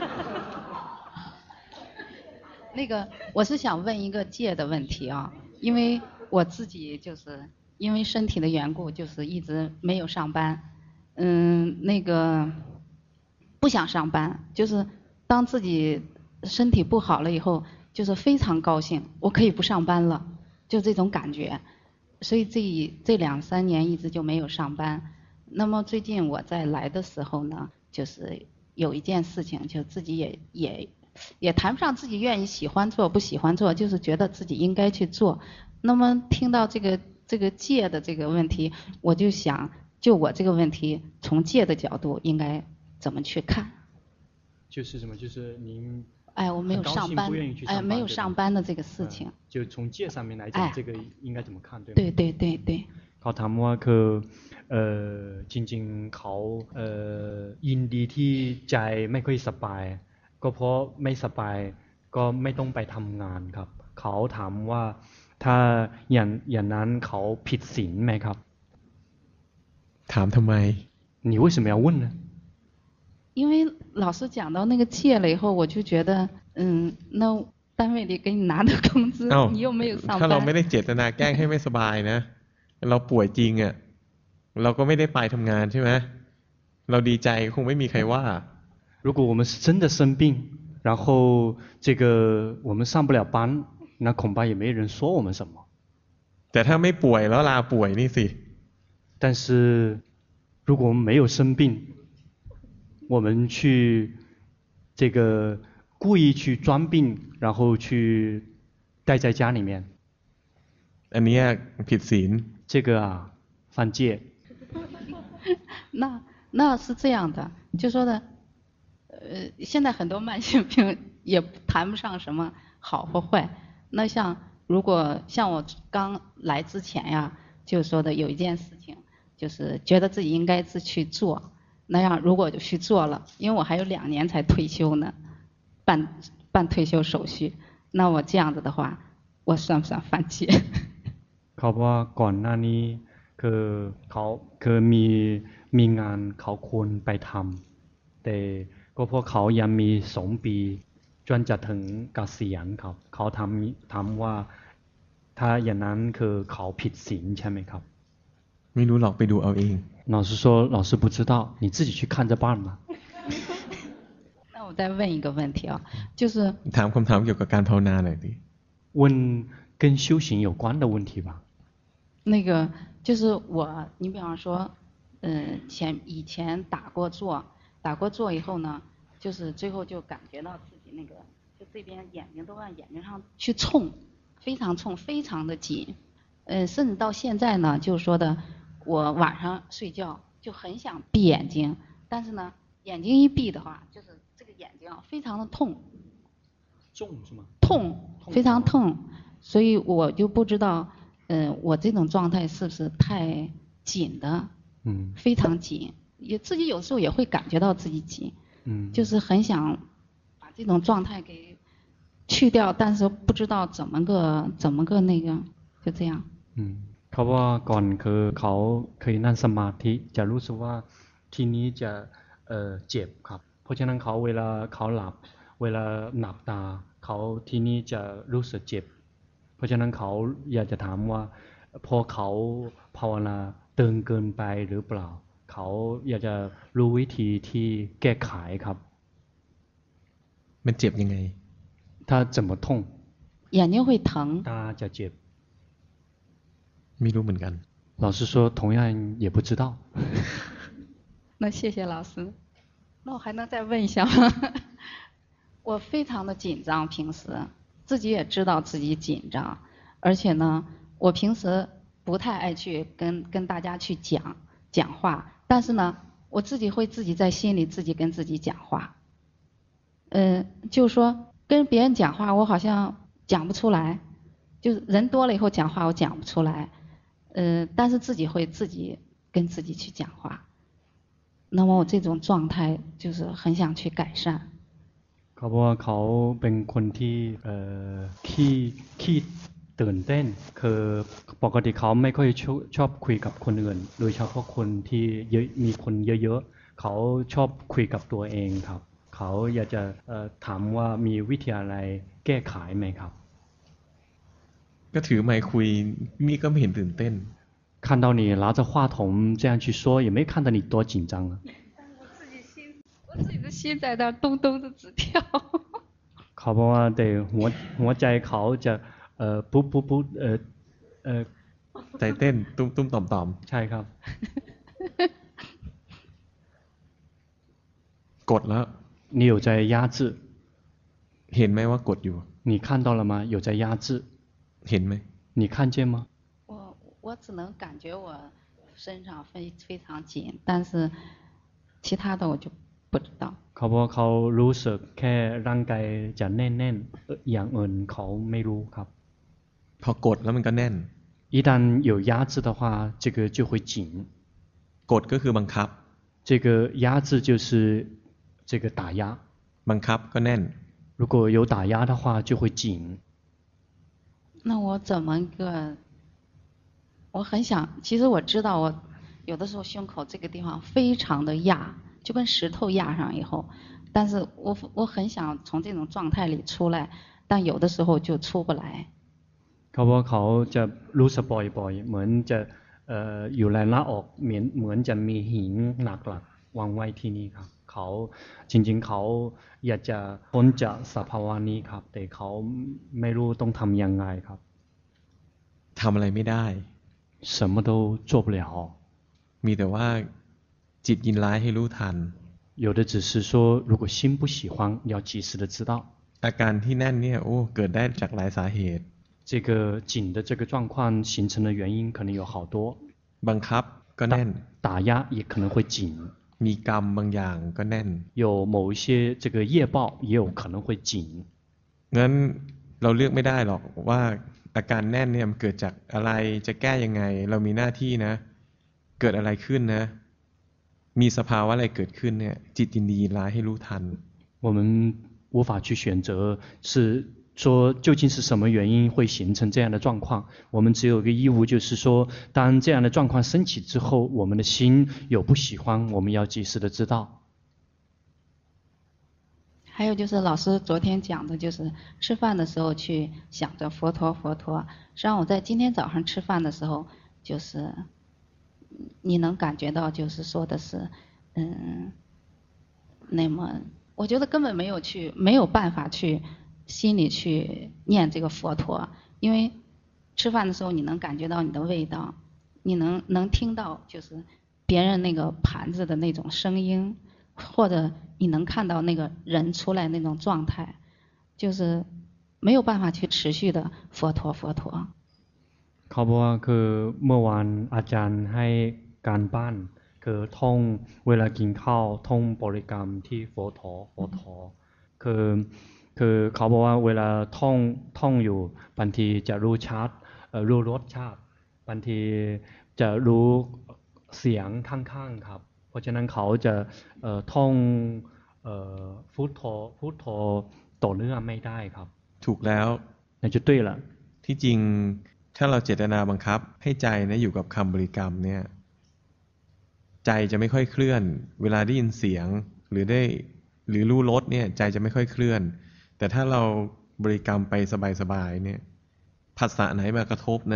那个我是想问一个戒的问题啊，因为我自己就是因为身体的缘故，就是一直没有上班，嗯，那个不想上班，就是当自己身体不好了以后，就是非常高兴，我可以不上班了，就这种感觉，所以这这两三年一直就没有上班。那么最近我在来的时候呢，就是有一件事情，就自己也也也谈不上自己愿意喜欢做不喜欢做，就是觉得自己应该去做。那么听到这个这个戒的这个问题，我就想就我这个问题从戒的角度应该怎么去看。 就是什么就是您哎我没有上班哎没有上班的这个事情、嗯、 就从戒上面来讲、哎、这个应该怎么看对吗对对对对เขาถามว่าคือเอ่อจริงๆเขาเอ่อยินดีที่ใจไม่ค่อยสบายก็เพราะไม่สบายก็ไม่ต้องไปทำงานครับเขาถามว่าถ้าอย่างอย่างนั้นเขาผิดศีลไหมครับถามทำไม你为什么要问呢因为老师讲到那个戒了以后，我就觉得，嗯，那单位里给你拿的工资，你又没有上班。 ถ้าเราไม่ได้เจตนาแกล้งให้ไม่สบายนะเราป่วยจริงอ่ะเราก็ไม่ได้ไปทำงานใช่ไหมเราดีใจคงไม่มีใครว่า如果我们是真的生病，然后这个我们上不了班，那恐怕也没人说我们什么。 แต่ถ้าไม่ป่วยแล้วลาป่วยนี่สิ但是如果我们没有生病。我们去这个故意去装病，然后去待在家里面。 อันนี้ผิดศีล这个啊，犯戒。 那那是这样的，就说的，呃，现在很多慢性病也谈不上什么好或坏。那像如果像我刚来之前呀，就说的有一件事情，就是觉得自己应该是去做。那样如果就去做了，因为我还有两年才退休呢，办办退休手续，那我这样子的话，我算不算犯戒？ เขาบอกว่าก่อนหน้านี้คือเขาคือมีมีงานเขาควรไปทำแต่ก็เพราะเขายังมีสองปีจนจะถึงเกษียณครับเขาทำทำว่าถ้าอย่างนั้นคือเขาผิดศีลใช่ไหมครับไม่รู้หรอกไปดูเอาเอง老师说老师不知道你自己去看着办吧那我再问一个问题啊就是ถามคำถามเกี่ยวกับการภาวนาหน่อยดิ问跟修行有关的问题吧那个就是我你比方说嗯前以前打过坐打过坐以后呢就是最后就感觉到自己那个就这边眼睛都往眼睛上去冲非常冲非常的紧嗯甚至到现在呢就是说的我晚上睡觉就很想闭眼睛，但是呢，眼睛一闭的话，就是这个眼睛啊非常的痛， 重是吗？ 痛，非常痛，所以我就不知道，嗯、呃，我这种状态是不是太紧的？ 嗯， 非常紧，也自己有时候也会感觉到自己紧， 嗯， 就是很想把这种状态给去掉，但是不知道怎么个怎么个那个，就这样。 嗯。เขาว่าก่อนคือเขาเคยนั่งสมาธิจะรู้สึกว่าทีนี้จะเอ่อเจ็บครับเพราะฉะนั้นเขาเวลาเขาหลับเวลาหลับตาเขาทีนี้จะรู้สึกเจ็บเพราะฉะนั้นเขาอยากจะถามว่าพอเขาภาวนาตึงเกินไปหรือเปล่าเขาอยากจะรู้วิธีที่แก้ไขครับมันเจ็บยังไง他怎么痛眼睛会疼他จะเจ็บไม่รู้เหมือนกัน老师说同样也不知道那谢谢老师那我还能再问一下吗我非常的紧张平时自己也知道自己紧张而且呢我平时不太爱去跟跟大家去讲讲话但是呢我自己会自己在心里自己跟自己讲话嗯就是说跟别人讲话我好像讲不出来就是人多了以后讲话我讲不出来嗯但是自己会自己跟自己去讲话那么我这种状态就是很想去改善เขาบอกว่าเขาเป็นคนที่เอ่อขี้ขี้ตื่นเต้นคือปกติเขาไม่ค่อยชอบคุยกับคนอื่นโดยเฉพาะคนที่เยอะมีคนเยอะๆเขาชอบคุยกับตัวเองครับเขาอยากจะเอ่อถามว่ามีวิธีอะไรแก้ไขไหมครับก็ถือไมค์คุยนี่ก็ไม่เห็นตื่นเต้น看到你拿着话筒这样去说也没看到你多紧张啊我自己的心在那咚咚的直跳เขาบอกว่าแต่หัวหัวใจเขาจะเอ่อปุ๊บปุ๊บปุ๊บเอ่อเอ่อใจเต้นตุ้มตุ้มต่อมต่อมใช่ครับกดแล้ว你有在压制เห็นไหมว่ากดอยู่你看到了吗有在压制เห็นไหม你看见吗我我只能感觉我身上非非常紧但是其他的我就不知道เขาบอกเขารู้สึกแค่ร่างกายจะแน่นๆอย่างอื่นเขาไม่รู้ครับพอกดแล้วมันก็แน่น一旦有压制的话这个就会紧กดก็คือบังคับ这个压制就是这个打压บังคับก็แน่น如果有打压的话就会紧那我怎么个我很想其实我知道我有的时候胸口这个地方非常的压就跟石头压上以后但是我我很想从这种状态里出来但有的时候就出不来เขาบอกเขาจะรู้สึกบ่อยๆเหมือนจะเอ่ออยู่ในหน้าอกเหมือนเหมือนจะมีหินหนักๆวางไว้ที่นี่ครับเขาจริงๆเขาอยากจะพ้นจากสภาวะนี้ครับแต่เขาไม่รู้ต้องทำยังไงครับทำอะไรไม่ได้什么都做不了มีแต่ว่าจิตยินร้ายให้รู้ทัน有的只是说如果心不喜欢要及时的知道อาการที่แน่นเนี่ยโอ้เกิดได้จากหลายสาเหตุ这个紧的这个状况形成的原因可能有好多บังคับก็แน่น打压也可能会紧มีกรรมบางอย่างก็แน่น有某一些这个业报也有可能会紧งั้นเราเลือกไม่ได้หรอกว่าอาการแน่นเนี่ยมันเกิดจากอะไรจะแก้ยังไงเรามีหน้าที่นะเกิดอะไรขึ้นนะมีสภาวะอะไรเกิดขึ้นเนี่ยจิตยินดีร้ายให้รู้ทัน我们无法去选择是说究竟是什么原因会形成这样的状况我们只有一个义务就是说当这样的状况升起之后我们的心有不喜欢我们要及时的知道还有就是老师昨天讲的就是吃饭的时候去想着佛陀佛陀实际上我在今天早上吃饭的时候就是你能感觉到就是说的是嗯那么我觉得根本没有去没有办法去心里去念这个佛陀因为吃饭的时候你能感觉到你的味道你能能听到就是别人那个盘子的那种声音或者你能看到那个人出来那种状态就是没有办法去持续的佛陀佛陀เขาบอกว่าคือเมื่อวานอาจารย์ให้การบ้านคือท่องเวลากินข้าวท่องบริกรรมที่โฟทอโฟทอคือคือเขาบอกว่าเวลาท่องท่องอยู่บางทีจะรู้ชัดรู้รสชาติบางทีจะรู้เสียงข้างๆครับเพราะฉะนั้นเขาจะท่องพุทโธพุทโธต่อเนื่องไม่ได้ครับถูกแล้วนั่นจะ对了ที่จริงถ้าเราเจตนาบังคับให้ใจนะอยู่กับคำบริกรรมเนี่ยใจจะไม่ค่อยเคลื่อนเวลาได้ยินเสียงหรือได้หรือรู้รสเนี่ยใจจะไม่ค่อยเคลื่อนแต่ถ้าเราบริกรรมไปสบายๆเนี่ยภาษาไหนมากระทบนะ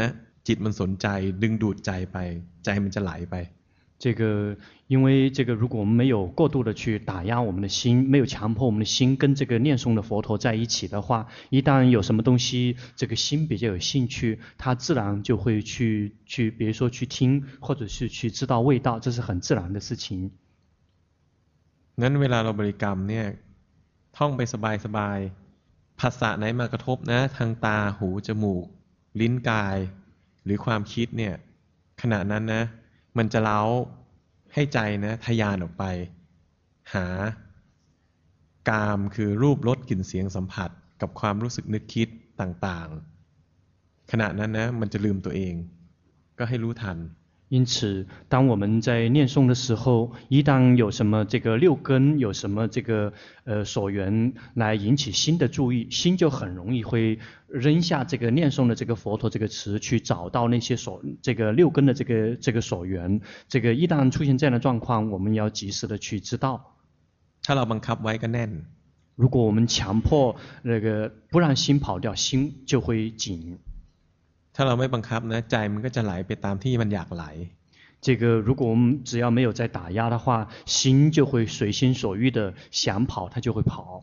จิตมันสนใจดึงดูดใจไปใจมันจะไหลไป这个，因为这个，如果我们没有过度的去打压我们的心，没有强迫我们的心跟这个念诵的佛陀在一起的话，一旦有什么东西，这个心比较有兴趣，它自然就会去去，比如说去听，或者是去知道味道，这是很自然的事情。 งั้นเวลาเราบริกรรมเนี่ยท่องไปสบายๆภาษาไหนมากระทบนะทางตาหูจมูกลิ้นกายหรือความคิดเนี่ยขณะนั้นนะมันจะเล้าให้ใจนะทะยานออกไปหากามคือรูปรสกลิ่นเสียงสัมผัสกับความรู้สึกนึกคิดต่างๆขณะนั้นนะมันจะลืมตัวเองก็ให้รู้ทัน因此，当我们在念诵的时候，一旦有什么这个六根，有什么这个呃所缘来引起心的注意，心就很容易会扔下这个念诵的这个佛陀这个词，去找到那些所这个六根的这个这个所缘。这个一旦出现这样的状况，我们要及时的去知道。 ถ้าเราบังคับไว้ก็แน่น如果我们强迫那个不让心跑掉，心就会紧。 ถ้าเราไม่บังคับนะใจมันก็จะไหลไปตามที่มันอยากไหล这个如果我们只要没有在打压的话，心就会随心所欲的想跑，它就会跑。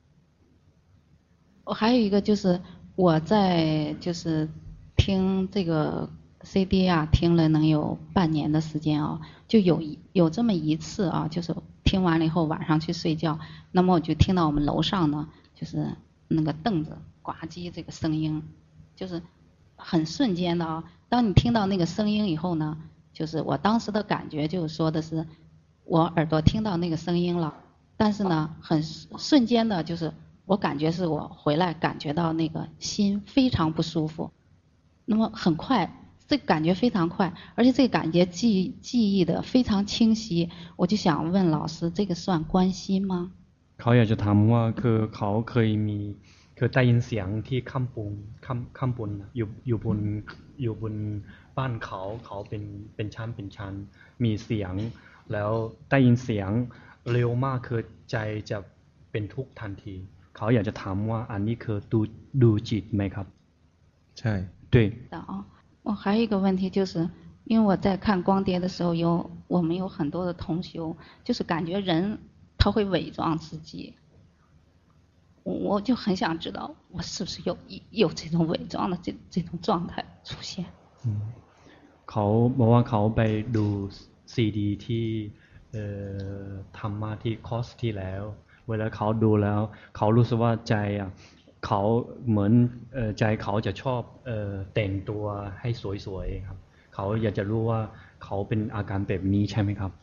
我还有一个就是我在就是听这个 C D 啊，听了能有半年的时间啊，就有有这么一次啊，就是听完了以后晚上去睡觉，那么我就听到我们楼上呢，就是那个凳子呱唧这个声音，就是很瞬间的啊。当你听到那个声音以后呢，就是我当时的感觉就是说的是，我耳朵听到那个声音了，但是呢，很瞬间的，就是我感觉是我回来感觉到那个心非常不舒服，那么很快。这个感觉非常快，而且这个感觉记记忆的非常清晰，我就想问老师，这个算观心吗？ เขาอยากจะถามว่าคือเขาเคยมีเคยได้ยินเสียงที่ข้ามบนข้ามข้ามบนอยู่อยู่บนอยู่บนบ้านเขาเขาเป็นเป็นชั้นเป็นชั้นมีเสียงแล้วได้ยินเสียงเร็วมากคือใจจะเป็นทุกข์ทันทีเขาอยากจะถามว่าอันนี้คือดูดูจิตไหมครับใช่对我还有一个问题就是，因为我在看光碟的时候有我们有很多的同修，就是感觉人他会伪装自己，我我就很想知道我是不是有有这种伪装的这这种状态出现。 เขาบอกว่าเขาไปดูซีดีที่เอ่อทำมาที่คอร์สที่แล้วเวลาเขาดูแล้วเขารู้สึกว่าใจอ่ะเขาเหมือนใจเขาจะชอบเอ่อแต่งตัวให้สวยๆครับเขาอยากจะรู้ว่าเขาเป็นอาการแบบนี้ใช่ไหมครับ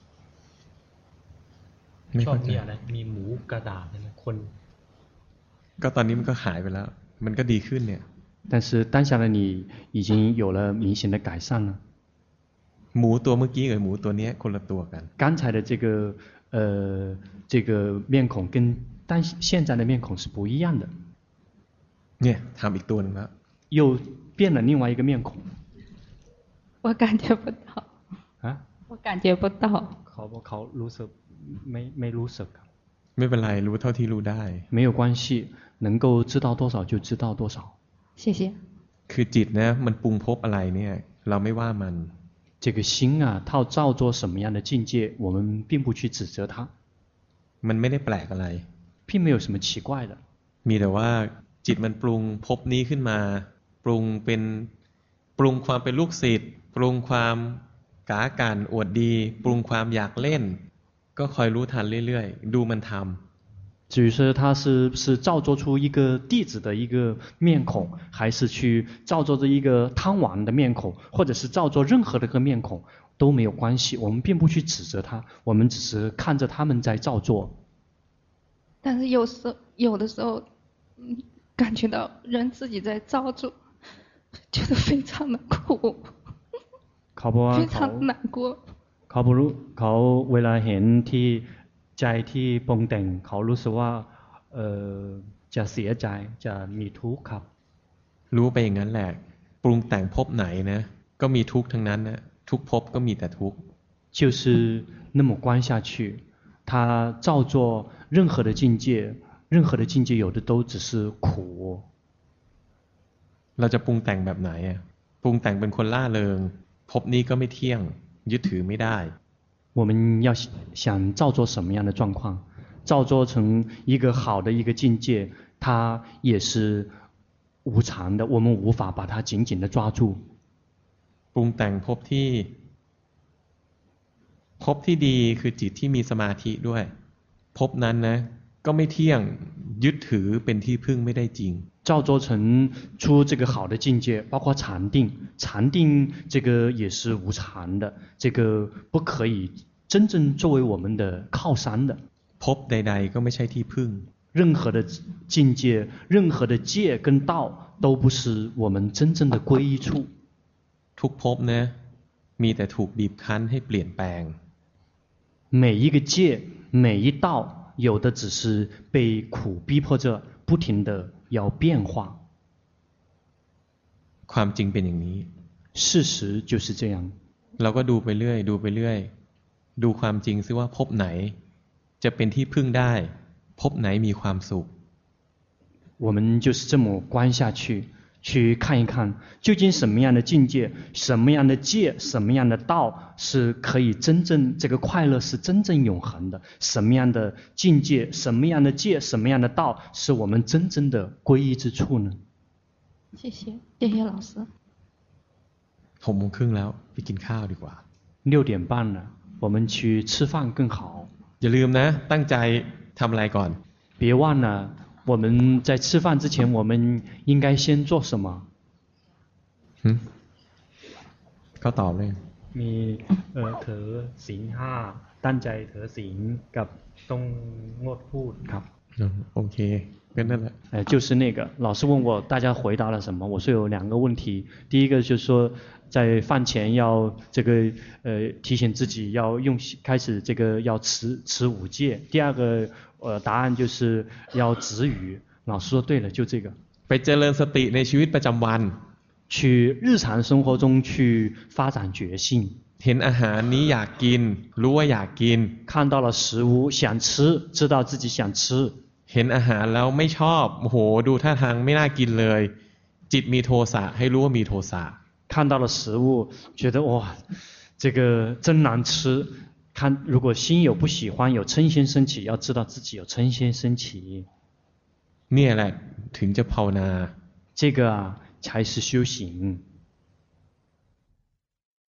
ชอบเนี่ยนะมีหมูกระดาษนะคนก็ตอนนี้มันก็หายไปแล้วมันก็ดีขึ้นเนี่ย但是当下的你已经有了明显的改善了หมูตัวเมื่อกี้กับหมูตัวนี้คนละตัวกัน刚才的这个呃这个面孔跟但现在的面孔是不一样的เนี่ยทำอีกตัวนึงแล้ว又变了另外一个面孔我感觉不到啊我感觉不到เขาเขารู้สึกไม่ไม่รู้สึกไม่เป็นไรรู้เท่าที่รู้ได้没有关系能够知道多少就知道多少谢谢คือจิตนะมันปรุงภพอะไรเนี่ยเราไม่ว่ามัน这个心啊它造作什么样的境界我们并不去指责它มันไม่ได้แปลกอะไร并没有什么奇怪的มีแต่ว่าจิตมันปรุงภพนี้ขึ้นมาปรุงเป็นปรุงความเป็นลูกศิษย์ปรุงความกากันอวดดีปรุงความอยากเล่นก็คอยรู้ทันเรื่อยๆดูมันทำ至于说他是是造作出一个弟子的一个面孔还是去造作着一个贪玩的面孔或者是造作任何的一个面孔都没有关系我们并不去指责他我们只是看着他们在造作但是有时有的时候嗯感觉到人自己在造作觉得非常的苦非常难过เขารู้เขาเวลาเห็นที่ใจที่ปรุงแต่งเขารู้สึกว่าเอ่อจะเสียใจจะมีทุกข์ครับรู้ไปอย่างนั้นแหละปรุงแต่งภพไหนนะก็มีทุกข์ทั้งนั้นนะทุกภพก็มีแต่ทุกข์就是那么观下去他造作任何的境界任何的境界有的都只是苦เราจะปรุงแต่งแบบไหนอ่ะปปรุงแต่งเป็นคนล่าเริงภพนี้ก็ไม่เที่ยงยึดถือไม่ได้我们要想造作什么样的状况，造作成一个好的一个境界，它也是无常的，我们无法把它紧紧的抓住。 ปรุงแต่งภพที่ภพที่ดีคือจิตที่มีสมาธิด้วยภพนั้นนะก็ไม่เที่ยงยึดถือเป็นที่พึ่งไม่ได้จริง造作成出这个好的境界，包括禅定，禅定这个也是无常的，这个不可以真正作为我们的靠山的。 ภพใดๆก็ไม่ใช่ที่พึ่ง任何的境界，任何的界跟道都不是我们真正的归依处。 ทุกภพนะมีแต่ถูกบีบคั้นให้เปลี่ยนแปลง每一个界，每一道，有的只是被苦逼迫着，不停的要变化。 ความจริงเป็นอย่างนี้事实就是这样。 เราก็ดูไปเรื่อยดูไปเรื่อยดูความจริงซิว่าภพไหนจะเป็นที่พึ่งได้ภพไหนมีความสุข我们就是这么观下去，去看一看究竟什么样的境界，什么样的界，什么样的道是可以真正这个快乐是真正永恒的，什么样的境界，什么样的界，什么样的道是我们真正的归依之处呢？ 谢谢，谢谢老师。 หกโมงครึ่งแล้วไปกินข้าวดีกว่า六点半了，我们去吃饭更好。 อย่าลืมนะตั้งใจทำอะไรก่อน别忘了我们在吃饭之前我们应该先做什么เขาตอบเลยมีเออถือศีลห้าตั้งใจถือศีลกับต้องงดพูดครับโอเคก็นั่นแหละ呃就是那个老师问我大家回答了什么，我说有两个问题，第一个就是说在饭前要这个呃提醒自己要用开始这个要持持五戒，第二个呃答案就是要止语。老师说对了，就这个。 ไปเจริญสติในชีวิตประจำวัน去日常生活中去发展觉性。 เห็นอาหารนี้อยากกินรู้ว่าอยากกิน看到了食物想吃，知道自己想吃。 เห็นอาหารแล้วไม่ชอบโอ้โหดูท่าทางไม่น่ากินเลยจิตมีโทสะให้รู้ว่ามีโทสะ看到了食物觉得哇这个真难吃，看如果心有不喜欢有嗔心升起，要知道自己有嗔心升起。 เนี่ยแหละถึงจะภาวนา这个啊才是修行